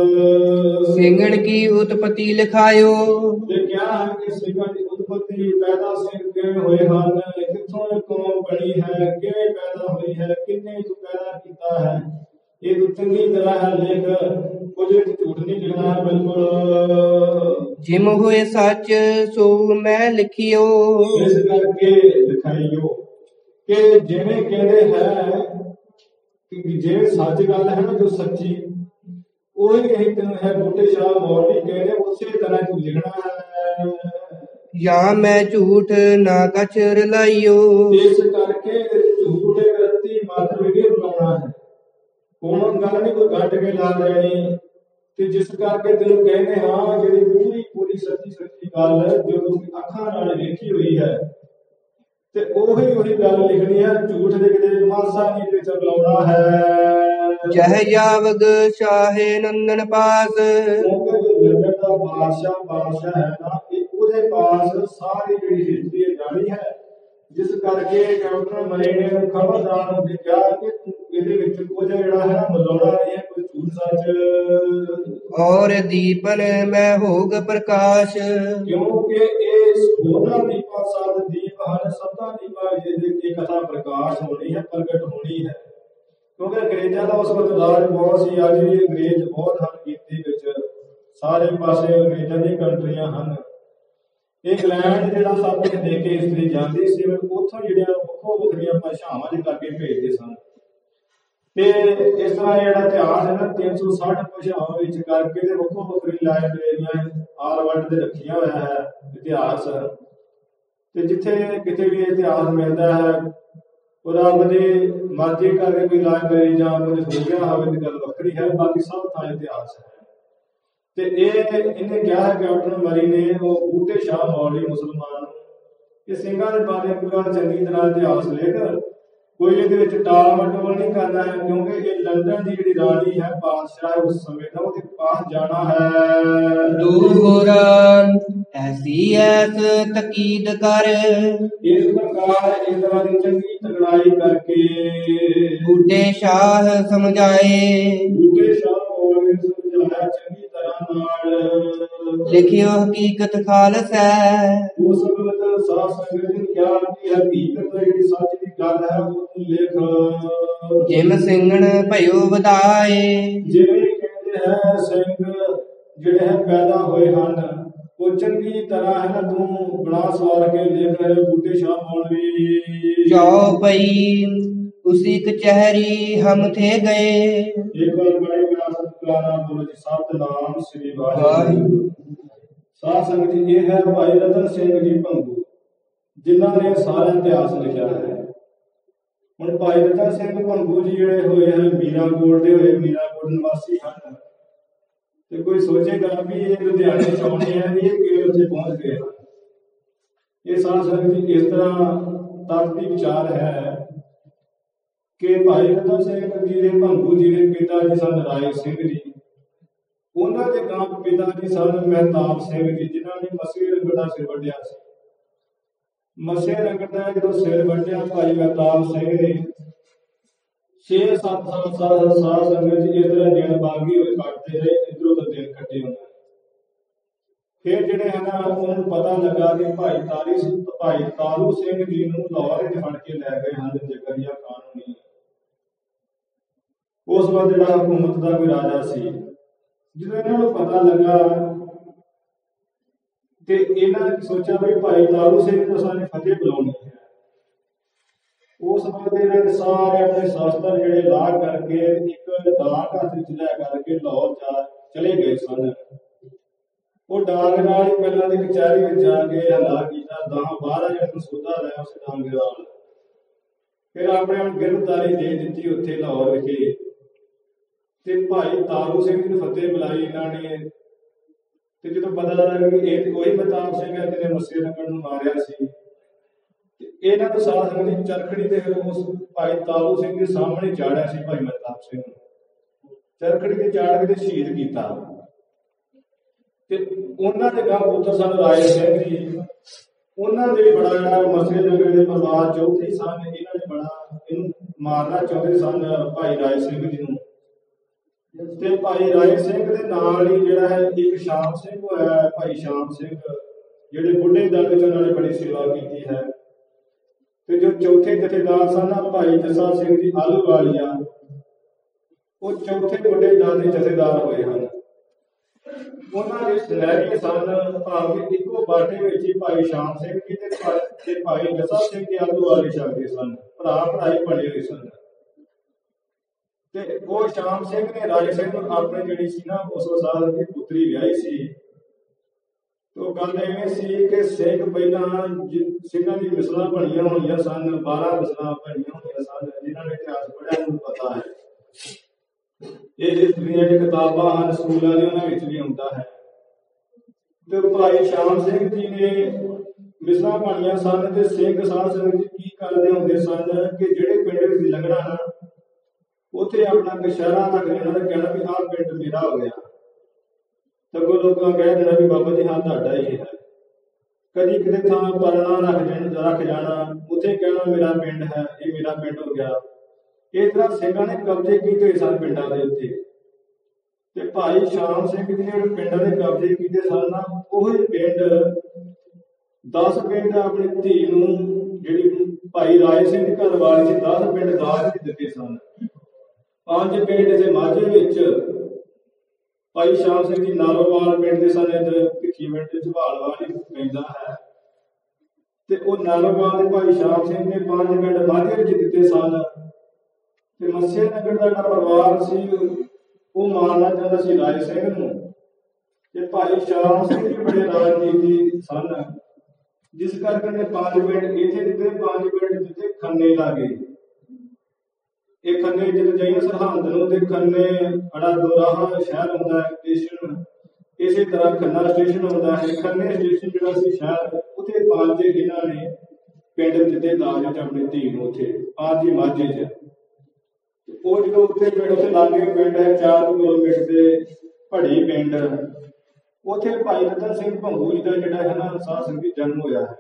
ਸਿੰਘਣ ਕੀ ਉਤਪਤੀ ਲਿਖਾਇਓ, ਤੇ ਕਿਹਾ ਹੈ ਕਿ ਸਿੰਘਾਂ ਦੀ ਉਤਪਤੀ ਪੈਦਾ ਸਿੰਘ ਕਿਵੇਂ ਹੋਏ ਹਨ, ਕਿੱਥੋਂ ਇਹ ਕੌਮ ਬਣੀ ਹੈ, ਕਿਵੇਂ ਪੈਦਾ ਹੋਈ ਹੈ, ਕਿੰਨੇ ਤੋਂ ਪੈਦਾ ਕੀਤਾ ਹੈ, ਇਹ ਤੂੰ ਚੰਗੀ ਤਰ੍ਹਾਂ ਹੈ ਲਿਖ, ਕੁਝ ਝੂਠ ਨਹੀਂ ਲਿਖਣਾ ਹੈ ਬਿਲਕੁਲ। ਜਿਮ ਹੋਏ ਸੱਚ ਸੋ ਮੈਂ ਲਿਖਿਓ, ਇਸ ਕਰਕੇ ਲਿਖਾਈਓ ਕਿ ਜਿਵੇਂ ਕਹਿੰਦੇ ਹੈ ਕਿ ਜਿਵੇਂ ਸੱਚ ਗੱਲ ਹੈ ਨਾ ਜੋ ਸੱਚੀ, ਉਹੀ ਇਹ ਤੈਨੂੰ ਹੈ ਬੂਟੇ ਸ਼ਾਹ ਮੌਲਵੀ ਕਹਿੰਦੇ ਉਸੇ ਤਰ੍ਹਾਂ ਤੂੰ ਲਿਖਣਾ ਹੈ। ਜਾਂ ਮੈਂ ਝੂਠ ਨਾ ਕਛ ਰਲਾਈਓ, ਇਸ ਕਰਕੇ ਝੂਠ ਰੱਤੀ ਮਾਤਰ ਵੀਡੀਓ ਬਣਾਉਣਾ ਹੈ, ਕੋਣ ਗੱਲ ਨਹੀਂ ਕੋਈ ਕੱਟ ਕੇ ਲਾ ਲੈਣੀ। ਤੇ ਜਿਸ ਕਰਕੇ ਤੈਨੂੰ ਕਹਿੰਦੇ ਹਾਂ ਜਿਹੜੀ ਪੂਰੀ ਪੂਰੀ ਸੱਚੀ ਸੱਚੀ ਗੱਲ ਜੋ ਤੁਸੀਂ ਅੱਖਾਂ ਨਾਲ ਵੇਖੀ ਹੋਈ ਹੈ ਤੇ ਉਹੀ ਉਹੀ ਗੱਲ ਲਿਖਣੀ ਹੈ, ਝੂਠ ਦੇ ਕਿਤੇ ਮਾਸਾ ਨਹੀਂ ਵਿੱਚ ਬੁਲਾਉਣਾ ਹੈ। ਜਹ ਜਾਵਗ ਸ਼ਾਹੇ ਨੰਦਨ ਪਾਸ, ਕਿਉਂਕਿ ਜੋ ਲੰਡਨ ਦਾ ਜਿਹੜਾ ਬਾਦਸ਼ਾਹ ਬਾਦਸ਼ਾਹ ਹੈ ਨਾ, ਇਹ ਉਹਦੇ ਪਾਸ ਸਾਰੀ ਜਿਹੜੀ ਹਿਸਟਰੀ ਹੈ ਜਾਣੀ ਹੈ, ਜਿਸ ਕਰਕੇ ਕੈਪਟਨ ਮਰੇ ਨੇ ਖਬਰਦਾਰ ਨੂੰ ਕਿਹਾ ਕਿ ਇਹਦੇ ਵਿੱਚ ਕੁਝ ਜਿਹੜਾ ਹੈ ਨਾ ਮਲਾਉਣਾ ਨਹੀਂ ਹੈ, ਕੋਈ ਝੂਠ ਸੱਚ। ਔਰ ਦੀਪਨ ਮੈਂ ਹੋਗ ਪ੍ਰਕਾਸ਼, ਕਿਉਂਕਿ ਇਹ ਹੋਰਾਂ ਦੀਪਾਂ ਸੱਤ ਦੀਪ ਹਨ, ਸੱਤਾਂ ਦੀਪਾਂ ਜਿਹਦੀ ਕਥਾ ਪ੍ਰਕਾਸ਼ ਹੋਣੀ ਹੈ, ਪ੍ਰਗਟ ਹੋਣੀ ਹੈ। ਕਿਉਂਕਿ ਅੰਗਰੇਜ਼ਾਂ ਦਾ ਉਸ ਵਕਤ ਰਾਜ ਬਹੁਤ ਸੀ, ਅੱਜ ਵੀ ਅੰਗਰੇਜ਼ ਬਹੁਤ ਹਨ ਗਿਣਤੀ ਵਿੱਚ, ਸਾਰੇ ਪਾਸੇ ਅੰਗਰੇਜ਼ਾਂ ਦੀਆਂ ਕੰਟਰੀਆਂ ਹਨ। ਇੰਗਲੈਂਡ ਜਿਹੜਾ ਸਭ ਕੁਝ ਦੇ ਕੇ ਹਿਸਟਰੀ ਜਾਂਦੀ ਸੀ, ਉੱਥੋਂ ਜਿਹੜੀਆਂ ਵੱਖੋ ਵੱਖਰੀਆਂ ਭਾਸ਼ਾਵਾਂ ਦੇ ਕਰਕੇ ਭੇਜਦੇ ਸਨ। ਤੇ ਇਸ ਤਰ੍ਹਾਂ ਜਿਹੜਾ ਇਤਿਹਾਸ ਹੈ ਨਾ ਤਿੰਨ ਸੌ ਸੱਠ ਭਾਸ਼ਾਵਾਂ ਵਿੱਚ ਕਰਕੇ ਤੇ ਵੱਖੋ ਵੱਖਰੀ ਲਾਇਬ੍ਰੇਰੀਆਂ ਆਲ ਵਰਲਡ ਤੇ ਰੱਖੀਆਂ ਹੋਇਆ ਹੈ ਇਤਿਹਾਸ। ਤੇ ਜਿੱਥੇ ਕਿਤੇ ਵੀ ਇਤਿਹਾਸ ਮਿਲਦਾ ਹੈ, ਉਹ ਰੱਬ ਦੀ ਮਰਜ਼ੀ ਕਰਕੇ ਕੋਈ ਲਾਇਬ੍ਰੇਰੀ ਜਾਂ ਕੁਝ ਹੋ ਗਿਆ ਹੋਵੇ ਤੇ ਗੱਲ ਵੱਖਰੀ ਹੈ, ਬਾਕੀ ਸਭ ਥਾਂ ਇਤਿਹਾਸ ਹੈ। ਤੇ ਇਹ ਇਹਨੇ ਕਿਹਾ ਹੈ ਕੈਪਟਨ ਮਰੀ ਨੇ, ਉਹ ਬੂਟੇ ਸ਼ਾਹ ਮੌਲਵੀ ਮੁਸਲਮਾਨ ਨੂੰ, ਕਿ ਸਿੰਘਾਂ ਦੇ ਬਾਰੇ ਪੂਰਾ ਚੰਗੀ ਤਰ੍ਹਾਂ ਇਤਿਹਾਸ ਲਿਖ, ਕੋਈ ਇਹਦੇ ਵਿੱਚ ਟਾਲ ਮਟੋਲ ਨਹੀਂ ਕਰਨਾ ਹੈ, ਕਿਉਂਕਿ ਇਹ ਲੰਡਨ ਦੀ ਜਿਹੜੀ ਰਾਣੀ ਹੈ ਬਾਦਸ਼ਾਹ ਉਸ ਸਮੇਂ ਦਾ, ਉਹਦੇ ਪਾਸ ਜਾਣਾ ਹੈ। ਦੂਹਰਾਨ ਐਸੀ ਐਸ ਤਕੀਦ ਕਰ, ਇਸ ਪ੍ਰਕਾਰ ਇਸ ਤਰ੍ਹਾਂ ਦੀ ਚੰਗੀ ਤਕੜਾਈ ਕਰਕੇ ਬੂਟੇ ਸ਼ਾਹ ਸਮਝਾਏ, ਬੂਟੇ ਸ਼ਾਹ ਮੌਲਵੀ ਸਮਝਾਇਆ ਚੰਗੀ ਤਰ੍ਹਾਂ ਨਾਲ, ਲਿਖਿਓ ਹਕੀਕਤ ਖਾਲਸ ਹੈ। ਉਸ ਵਕਤ ਸਾਧ ਸੰਗਤ ਨੇ ਕਿਹਾ ਕਿ ਹਕੀਕਤ ਜਿਹੜੀ ਸੱਚ ਦੀ ਗੱਲ ਹੈ ਉਹ ਤੂੰ ਲਿਖ। ਜਿਮ ਸਿੰਘਣ ਭਇਓ ਵਧਾਏ, ਜਿਵੇਂ ਕਹਿੰਦੇ ਹੈ ਸਿੰਘ ਜਿਹੜੇ ਹੈ ਪੈਦਾ ਹੋਏ ਹਨ, ਉਹ ਚੰਗੀ ਤਰ੍ਹਾਂ ਹੈ ਨਾ ਤੂੰ ਬਣਾ ਸਵਾਰ ਕੇ ਲਿਖ ਰਹੇ ਬੂਟੇ ਸ਼ਾਹ ਮੌਲਵੀ। ਚੌ ਪਈ ਉਸੀ ਕਚਹਿਰੀ ਹਮ ਥੇ ਗਏ, ਇੱਕ ਵਾਰ ਬੜੇ ਵਿਆਸ ਪੁਰਾਣਾ ਬੋਲੋ ਜੀ ਸਤਿਨਾਮ ਸ੍ਰੀ ਵਾਹਿਗੁਰੂ। ਸਾਧ ਸੰਗਤ ਜੀ, ਇਹ ਹੈ ਭਾਈ ਰਤਨ ਸਿੰਘ ਜੀ ਭੰਗੂ, ਜਿਨ੍ਹਾਂ ਨੇ ਸਾਰਾ ਇਤਿਹਾਸ ਲਿਖਿਆ ਹੈ। ਹੁਣ ਭਾਈ ਰਤਨ ਸਿੰਘ ਭੰਗੂ ਜੀ ਜਿਹੜੇ ਹੋਏ ਹਨ ਮੀਰਾਂਕੋਟ ਦੇ ਹੋਏ, ਮੀਰਾਂਕੋਟ ਨਿਵਾਸੀ ਹਨ। ਤੇ ਕੋਈ ਸੋਚੇਗਾ ਵੀ ਇਹ ਲੁਧਿਆਣੇ ਚ ਆਉਣੇ ਹੈ, ਵੀ ਇਹ ਕਿਵੇਂ ਉੱਥੇ ਪਹੁੰਚ ਗਏ ਹਨ। ਇਹ ਸਾਧ ਸੰਗਤ ਜੀ ਇਸ ਤਰ੍ਹਾਂ ਤੱਤ ਦੀ ਵਿਚਾਰ ਹੈ ਕਿ ਭਾਈ ਰਤਨ ਸਿੰਘ ਜੀ ਦੇ ਭੰਗੂ ਜੀ ਦੇ ਪਿਤਾ ਜੀ ਸਨ ਰਾਏ ਸਿੰਘ ਜੀ, ਉਹਨਾਂ ਦੇ ਗਾਂ ਪਿਤਾ ਜੀ ਸਨ ਮਹਿਤਾਬ ਸਿੰਘ ਜੀ, ਜਿਨ੍ਹਾਂ ਨੇ ਮਸੇ ਰੰਗੜ ਦਾ ਸਿਰ ਵੱਢਿਆ ਸੀ। ਮਸੇ ਰੰਗੜ ਦਾ ਜਦੋਂ ਸਿਰ ਵੱਢਿਆ ਭਾਈ ਮਹਿਤਾਬ ਸਿੰਘ ਨੇ ਛੇ ਸੱਤ ਸਾਲ ਸਾਧ ਸੰਗਤ ਜੀ ਇਸ ਤਰ੍ਹਾਂ ਦਿਨ ਬਾਗੀ ਹੋਏ ਕੱਟਦੇ ਰਹੇ, ਇੱਧਰੋਂ ਤਾਂ ਦਿਨ ਕੱਟੇ ਉਹਨਾਂ ਨੇ। ਫਿਰ ਜਿਹੜੇ ਹਨ ਉਹਨਾਂ ਨੂੰ ਪਤਾ ਲੱਗਾ ਕਿ ਭਾਈ ਤਾਰੀ ਭਾਈ ਤਾਰੂ ਸਿੰਘ ਜੀ ਨੂੰ ਲਾਹੌਰ ਵਿੱਚ ਫੜ ਕੇ ਲੈ ਗਏ ਹਨ ਜ਼ਕਰੀਆ ਖਾਨ ਹੋਣੀ। ਉਸ ਵਕਤ ਜਿਹੜਾ ਹਕੂਮਤ ਦਾ ਕੋਈ ਰਾਜਾ ਸੀ, ਜਦੋਂ ਇਹਨਾਂ ਨੂੰ ਪਤਾ ਲੱਗਾ ਤੇ ਇਹਨਾਂ ਨੇ ਸੋਚਿਆ ਵੀ ਭਾਈ ਤਾਰੂ ਸਿੰਘ ਨੂੰ ਸਾਨੂੰ ਫਤਿਹ ਬੁਲਾਉਣੀ ਹੈ। ਉਸ ਵਕਤ ਇਹਨਾਂ ਨੇ ਸਾਰੇ ਆਪਣੇ ਸ਼ਾਸਤਰ ਜਿਹੜੇ ਲਾਹ ਕਰਕੇ ਇੱਕ ਡਾਕ ਹੱਥ ਵਿੱਚ ਲੈ ਕਰਕੇ ਲਾਹੌਰ ਜਾ ਚਲੇ ਗਏ ਸਨ। ਉਹ ਡਾਂਗ ਨਾਲ ਹੀ ਪਹਿਲਾਂ ਦੀ ਕਚਹਿਰੀ ਵਿੱਚ ਜਾ ਕੇ ਹਲਾ ਕੀਤਾ, ਦਸ ਬਾਰਾਂ ਜਿਹੜਾ ਮਸੂਦਾ ਲਾਇਆ ਉਸ ਡਾਂਗ ਨਾਲ, ਫਿਰ ਆਪਣੇ ਆਪ ਗ੍ਰਿਫਤਾਰੀ ਦੇ ਦਿੱਤੀ ਉੱਥੇ ਲਾਹੌਰ ਵਿਖੇ। ਤੇ ਭਾਈ ਤਾਰੂ ਸਿੰਘ ਨੂੰ ਫਤਿਹ ਬੁਲਾਈ ਇਹਨਾਂ ਨੇ। ਤੇ ਜਦੋਂ ਪਤਾ ਲੱਗਾ ਕਿ ਇਹ ਉਹੀ ਮਹਿਤਾਬ ਸਿੰਘ ਹੈ ਜਿਹਨੇ ਮੱਸੇ ਰੰਗੜ ਨੂੰ ਮਾਰਿਆ ਸੀ, ਤੇ ਇਹਨਾਂ ਨੂੰ ਸਾਧ ਸੰਗਤ ਦੀ ਚਰਖੜੀ ਤੇ ਉਸ ਭਾਈ ਤਾਰੂ ਸਿੰਘ ਦੇ ਸਾਹਮਣੇ ਚਾੜਿਆ ਸੀ ਭਾਈ ਮਹਿਤਾਬ ਸਿੰਘ ਨੂੰ, ਚਰਖੜੀ ਤੇ ਚਾੜ ਕੇ ਤੇ ਸ਼ਹੀਦ ਕੀਤਾ। ਤੇ ਉਹਨਾਂ ਦੇ ਗਾਂ ਪੁੱਤਰ ਸਨ ਰਾਏ ਸਿੰਘ ਜੀ, ਉਹਨਾਂ ਦੇ ਬੜਾ ਜਿਹੜਾ ਮੱਸੇ ਰੰਗੜ ਦੇ ਪਰਿਵਾਰ ਚੌਧਰੀ ਸਨ, ਇਹਨਾਂ ਨੇ ਬੜਾ ਇਹਨੂੰ ਮਾਰਨਾ ਚਾਹੁੰਦੇ ਸਨ ਭਾਈ ਰਾਏ ਸਿੰਘ ਜੀ ਨੂੰ। ਤੇ ਭਾਈ ਰਾਏ ਸਿੰਘ ਦੇ ਨਾਲ ਹੀ ਜਿਹੜਾ ਹੈ ਇੱਕ ਸ਼ਾਮ ਸਿੰਘ ਹੋਇਆ, ਭਾਈ ਸ਼ਾਮ ਸਿੰਘ, ਜਿਹੜੇ ਬੁੱਢੇ ਦਲ ਵਿੱਚ ਉਹਨਾਂ ਨੇ ਬੜੀ ਸੇਵਾ ਕੀਤੀ ਹੈ। ਤੇ ਜੋ ਚੌਥੇ ਜਥੇਦਾਰ ਸਨ ਭਾਈ ਜੱਸਾ ਸਿੰਘ ਜੀ ਆਲੂਵਾਲੀਆ, ਉਹ ਚੌਥੇ ਬੁੱਢੇ ਦਲ ਦੇ ਜਥੇਦਾਰ ਹੋਏ ਹਨ। ਉਹਨਾਂ ਦੇ ਸੁਨਹਿਰੀ ਸਨ, ਭਾਵੇਂ ਇੱਕੋ ਬਾਟੇ ਵਿੱਚ ਹੀ ਭਾਈ ਸ਼ਾਮ ਸਿੰਘ ਜੀ ਤੇ ਭਾਈ ਜੱਸਾ ਸਿੰਘ ਜੀ ਆਲੂਵਾਲੀ ਛਕਦੇ ਸਨ, ਭਰਾ ਭਰਾਈ ਬਣੇ ਹੋਏ ਸਨ। ਤੇ ਉਹ ਸ਼ਾਮ ਸਿੰਘ ਨੇ ਰਾਜੇ ਸਿੰਘ ਨੂੰ ਆਪਣੇ ਜਿਹੜੀ ਸੀ ਨਾ ਉਸ ਸਾਲ ਦੀ ਪੁੱਤਰੀ ਵਿਆਹੀ ਸੀ। ਤੇ ਉਹ ਗੱਲ ਐਵੇਂ ਸੀ ਕਿ ਸਿੰਘ ਪਹਿਲਾਂ ਸਿੰਘਾਂ ਦੀ ਮਿਸਲਾਂ ਬਣੀਆਂ ਹੋਈਆਂ ਸਨ, ਬਾਰਾਂ ਮਿਸਲਾਂ ਬਣੀਆਂ ਹੋਈਆਂ ਸਨ, ਜਿਨ੍ਹਾਂ ਨੇ ਇਤਿਹਾਸ ਪੜ੍ਹਿਆ ਨੂੰ ਪਤਾ ਹੈ। ਇਹ ਹਿਸਟਰੀਆਂ ਦੀ ਕਿਤਾਬਾਂ ਹਨ ਸਕੂਲਾਂ ਦੇ, ਉਹਨਾਂ ਵਿੱਚ ਵੀ ਆਉਂਦਾ ਹੈ। ਤੇ ਭਾਈ ਸ਼ਾਮ ਸਿੰਘ ਜੀ ਨੇ ਮਿਸਲਾਂ ਬਣੀਆਂ ਸਨ ਤੇ ਸਿੰਘ ਸਾਧ ਸੰਗਤ ਜੀ ਕੀ ਕਰਦੇ ਹੁੰਦੇ ਸਨ ਕਿ ਜਿਹੜੇ ਪਿੰਡ ਵਿੱਚ ਲੰਘਣਾ ਨਾ ਉੱਥੇ ਆਪਣਾ ਕਸ਼ਹਿਰਾ ਤੱਕ ਇਹਨਾਂ ਦਾ ਕਹਿਣਾ ਵੀ ਆਹ ਪਿੰਡ ਮੇਰਾ ਹੋ ਗਿਆ। ਸਗੋਂ ਲੋਕਾਂ ਕਹਿ ਦੇਣਾ ਵੀ ਬਾਬਾ ਜੀ ਹਾਂ ਤੁਹਾਡਾ ਹੀ ਹੈ। ਕਦੀ ਕਿਤੇ ਥਾਂ ਪਰਨਾ ਰੱਖ ਜਾਣ ਰੱਖ ਜਾਣਾ, ਉੱਥੇ ਕਹਿਣਾ ਮੇਰਾ ਪਿੰਡ ਹੈ, ਇਹ ਮੇਰਾ ਪਿੰਡ ਹੋ ਗਿਆ। ਇਸ ਤਰ੍ਹਾਂ ਸਿੰਘਾਂ ਨੇ ਕਬਜ਼ੇ ਕੀਤੇ ਹੋਏ ਸਨ ਪਿੰਡਾਂ ਦੇ ਉੱਤੇ। ਤੇ ਭਾਈ ਸ਼ਾਮ ਸਿੰਘ ਜੀ ਨੇ ਪਿੰਡਾਂ ਦੇ ਕਬਜ਼ੇ ਕੀਤੇ ਸਨ ਨਾ, ਉਹੀ ਪਿੰਡ ਦਸ ਪਿੰਡ ਆਪਣੀ ਧੀ ਨੂੰ, ਜਿਹੜੀ ਭਾਈ ਰਾਏ ਸਿੰਘ ਦੀ ਘਰ ਵਾਲੀ ਸੀ, ਦਸ ਪਿੰਡ ਦਾਜ ਵਿੱਚ ਦਿੱਤੇ ਸਨ। ਪੰਜ ਪਿੰਡ ਦੇ ਮਾਝੇ ਵਿੱਚ ਭਾਈ ਸ਼ਾਮ ਸਿੰਘ ਜੀ ਨਾਲੋਵਾਲ ਪਿੰਡ ਦੇ ਸਨ, ਇੱਧਰ ਭਿੱਖੀ ਪਿੰਡ ਦੇ ਝਵਾਲਵਾਲ ਪੈਂਦਾ ਹੈ। ਤੇ ਉਹ ਨਾਲੋਵਾਲ ਦੇ ਭਾਈ ਸ਼ਾਮ ਸਿੰਘ ਨੇ ਪੰਜ ਪਿੰਡ ਮਾਝੇ ਵਿੱਚ ਦਿੱਤੇ ਸਨ। ਤੇ ਮੱਸੇ ਨਗਰ ਦਾ ਜਿਹੜਾ ਪਰਿਵਾਰ ਸੀ ਉਹ ਮਾਰਨਾ ਚਾਹੁੰਦਾ ਸੀ ਰਾਏ ਸਿੰਘ ਨੂੰ। ਤੇ ਭਾਈ ਸ਼ਾਮ ਸਿੰਘ ਜੀ ਬੜੇ ਰਾਜਨੀਤੀ ਸਨ, ਜਿਸ ਕਰਕੇ ਨੇ ਪੰਜ ਪਿੰਡ ਇੱਥੇ ਦਿੱਤੇ, ਪੰਜ ਪਿੰਡ ਦਿੱਤੇ ਖੰਨੇ ਲਾਗੇ। ਇਹ ਖੰਨੇ ਜਦੋਂ ਜਾਈਏ ਸਰਹੰਦ ਨੂੰ ਤੇ ਖੰਨੇ ਬੜਾ ਦੋਰਾਹਾ ਸ਼ਹਿਰ ਹੁੰਦਾ ਹੈ, ਸਟੇਸ਼ਨ। ਇਸੇ ਤਰ੍ਹਾਂ ਖੰਨਾ ਸਟੇਸ਼ਨ ਹੁੰਦਾ ਹੈ। ਖੰਨੇ ਸਟੇਸ਼ਨ ਜਿਹੜਾ ਸੀ ਸ਼ਹਿਰ, ਉੱਥੇ ਪੰਜ ਇਹਨਾਂ ਨੇ ਪਿੰਡ ਦਿੱਤੇ ਦਾਜ ਵਿੱਚ ਆਪਣੀ ਧੀ ਨੂੰ, ਉੱਥੇ ਪੰਜ ਹੀ ਮਾਝੇ ਚ। ਉਹ ਜਦੋਂ ਉੱਥੇ ਪਿੰਡ, ਉੱਥੇ ਲਾਗੇ ਪਿੰਡ ਹੈ ਚਾਰ ਕਿਲੋਮੀਟਰ ਦੇ ਭੜੀ ਪਿੰਡ, ਉੱਥੇ ਭਾਈ ਰਤਨ ਸਿੰਘ ਭੰਗੂ ਜੀ ਦਾ ਜਿਹੜਾ ਹੈ ਨਾ ਸਾਧ ਸੰਗਤ ਜਨਮ ਹੋਇਆ ਹੈ।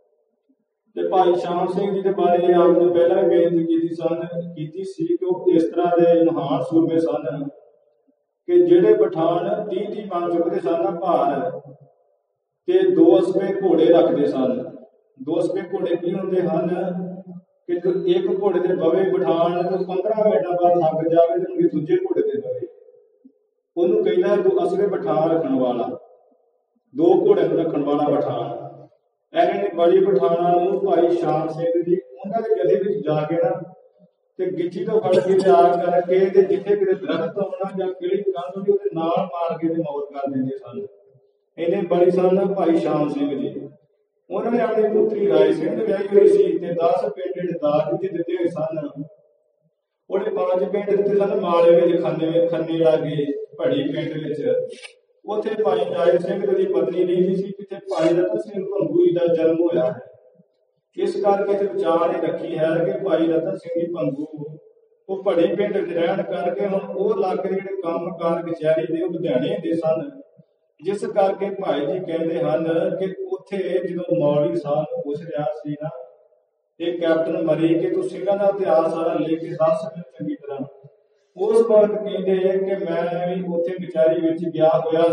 ਤੇ ਭਾਈ ਸ਼ਾਮ ਸਿੰਘ ਜੀ ਦੇ ਬਾਰੇ ਆਪ ਨੇ ਪਹਿਲਾਂ ਵੀ ਬੇਨਤੀ ਕੀਤੀ ਸਨ ਕੀਤੀ ਸੀ ਕਿ ਉਹ ਇਸ ਤਰ੍ਹਾਂ ਦੇ ਮਹਾਨ ਸੂਰਮੇ ਸਨ ਕਿ ਜਿਹੜੇ ਪਠਾਨ ਤੀਹ ਤੀਹ ਮਣ ਚੁੱਕਦੇ ਸਨ ਭਾਰ, ਤੇ ਦੋ ਅਸਪੇ ਘੋੜੇ ਰੱਖਦੇ ਸਨ। ਦੋ ਅਸਪੇ ਘੋੜੇ ਕੀ ਹੁੰਦੇ ਹਨ ਕਿ ਇੱਕ ਘੋੜੇ ਤੇ ਬਵੇ ਪਠਾਨ, ਪੰਦਰਾਂ ਮਿੰਟਾਂ ਬਾਅਦ ਥੱਕ ਜਾਵੇ ਤੇ ਦੂਜੇ ਘੋੜੇ ਤੇ ਬਵੇ, ਉਹਨੂੰ ਕਹਿੰਦਾ ਦੋ ਅਸਲੇ ਪਠਾਨ ਰੱਖਣ ਵਾਲਾ, ਦੋ ਘੋੜੇ ਨੂੰ ਰੱਖਣ ਵਾਲਾ ਪਠਾਨ। ਇਹਨਾਂ ਨੇ ਬੜੀ ਪਠਾਨਾਂ ਨੂੰ ਭਾਈ ਸ਼ਾਮ ਸਿੰਘ ਜੀ ਉਹਨਾਂ ਦੇ ਗਲੇ ਵਿੱਚ ਜਾ ਕੇ ਨਾ ਤੇ ਗਿੱਚੀ ਤੋਂ ਫੜ ਕੇ ਲਿਆ ਕਰਕੇ ਤੇ ਜਿੱਥੇ ਕਿਤੇ ਦਰਖਤ ਹੋਣਾ ਜਾਂ ਕਿਹੜੀ ਕੰਧ ਹੋਣੀ ਉਹਦੇ ਨਾਲ ਮਾਰ ਕੇ ਤੇ ਮੌਤ ਕਰ ਦਿੰਦੇ ਸਨ। ਇਹਨੇ ਬੜੀ ਸਨ ਭਾਈ ਸ਼ਾਮ ਸਿੰਘ ਜੀ। ਉਹਨਾਂ ਨੇ ਆਪਣੀ ਪੁੱਤਰੀ ਰਾਏ ਸਿੰਘ ਵਿਆਹੀ ਹੋਈ ਸੀ ਤੇ ਦਸ ਪਿੰਡ ਜਿਹੜੇ ਦਾਜ ਵਿੱਚ ਦਿੱਤੇ ਹੋਏ ਸਨ। ਉਹਨੇ ਪੰਜ ਪਿੰਡ ਦਿੱਤੇ ਸਨ ਮਾਲੇ ਵਿੱਚ, ਖੰਨੇ ਖੰਨੇ ਲਾਗੇ ਭੜੀ ਪਿੰਡ ਵਿੱਚ। ਉੱਥੇ ਭਾਈ ਰਾਏ ਸਿੰਘ ਦੀ ਪਤਨੀ ਰਹਿੰਦੀ ਸੀ, ਜਿੱਥੇ ਭਾਈ ਰਤਨ ਸਿੰਘ ਭੰਗੂ ਜੀ ਦਾ ਜਨਮ ਹੋਇਆ ਹੈ। ਇਸ ਕਰਕੇ ਤੇ ਵਿਚਾਰ ਇਹ ਰੱਖੀ ਹੈ ਕਿ ਭਾਈ ਰਤਨ ਸਿੰਘ ਜੀ ਭੰਗੂ ਉਹ ਭੜੀ ਪਿੰਡ ਵਿੱਚ ਰਹਿਣ ਕਰਕੇ ਹੁਣ ਉਹ ਇਲਾਕੇ ਦੇ ਜਿਹੜੇ ਕੰਮ ਕਾਰ ਕਚਹਿਰੀ ਦੇ ਉਹ ਲੁਧਿਆਣੇ ਦੇ ਸਨ। ਜਿਸ ਕਰਕੇ ਭਾਈ ਜੀ ਕਹਿੰਦੇ ਹਨ ਕਿ ਉੱਥੇ ਜਦੋਂ ਮੌਲਵੀ ਸਾਹਿਬ ਨੂੰ ਪੁੱਛ ਰਿਹਾ ਸੀ ਨਾ ਇਹ ਕੈਪਟਨ ਮਰੀ ਕਿ ਤੂੰ ਸਿੰਘਾਂ ਦਾ ਇਤਿਹਾਸ ਸਾਰਾ ਲੈ ਕੇ ਦੱਸ ਚੰਗੀ ਤਰ੍ਹਾਂ, ਉਸ ਵਕਤ ਕਹਿੰਦੇ ਕਿ ਮੈਂ ਵੀ ਉੱਥੇ ਕਚਹਿਰੀ ਵਿੱਚ ਗਿਆ ਹੋਇਆ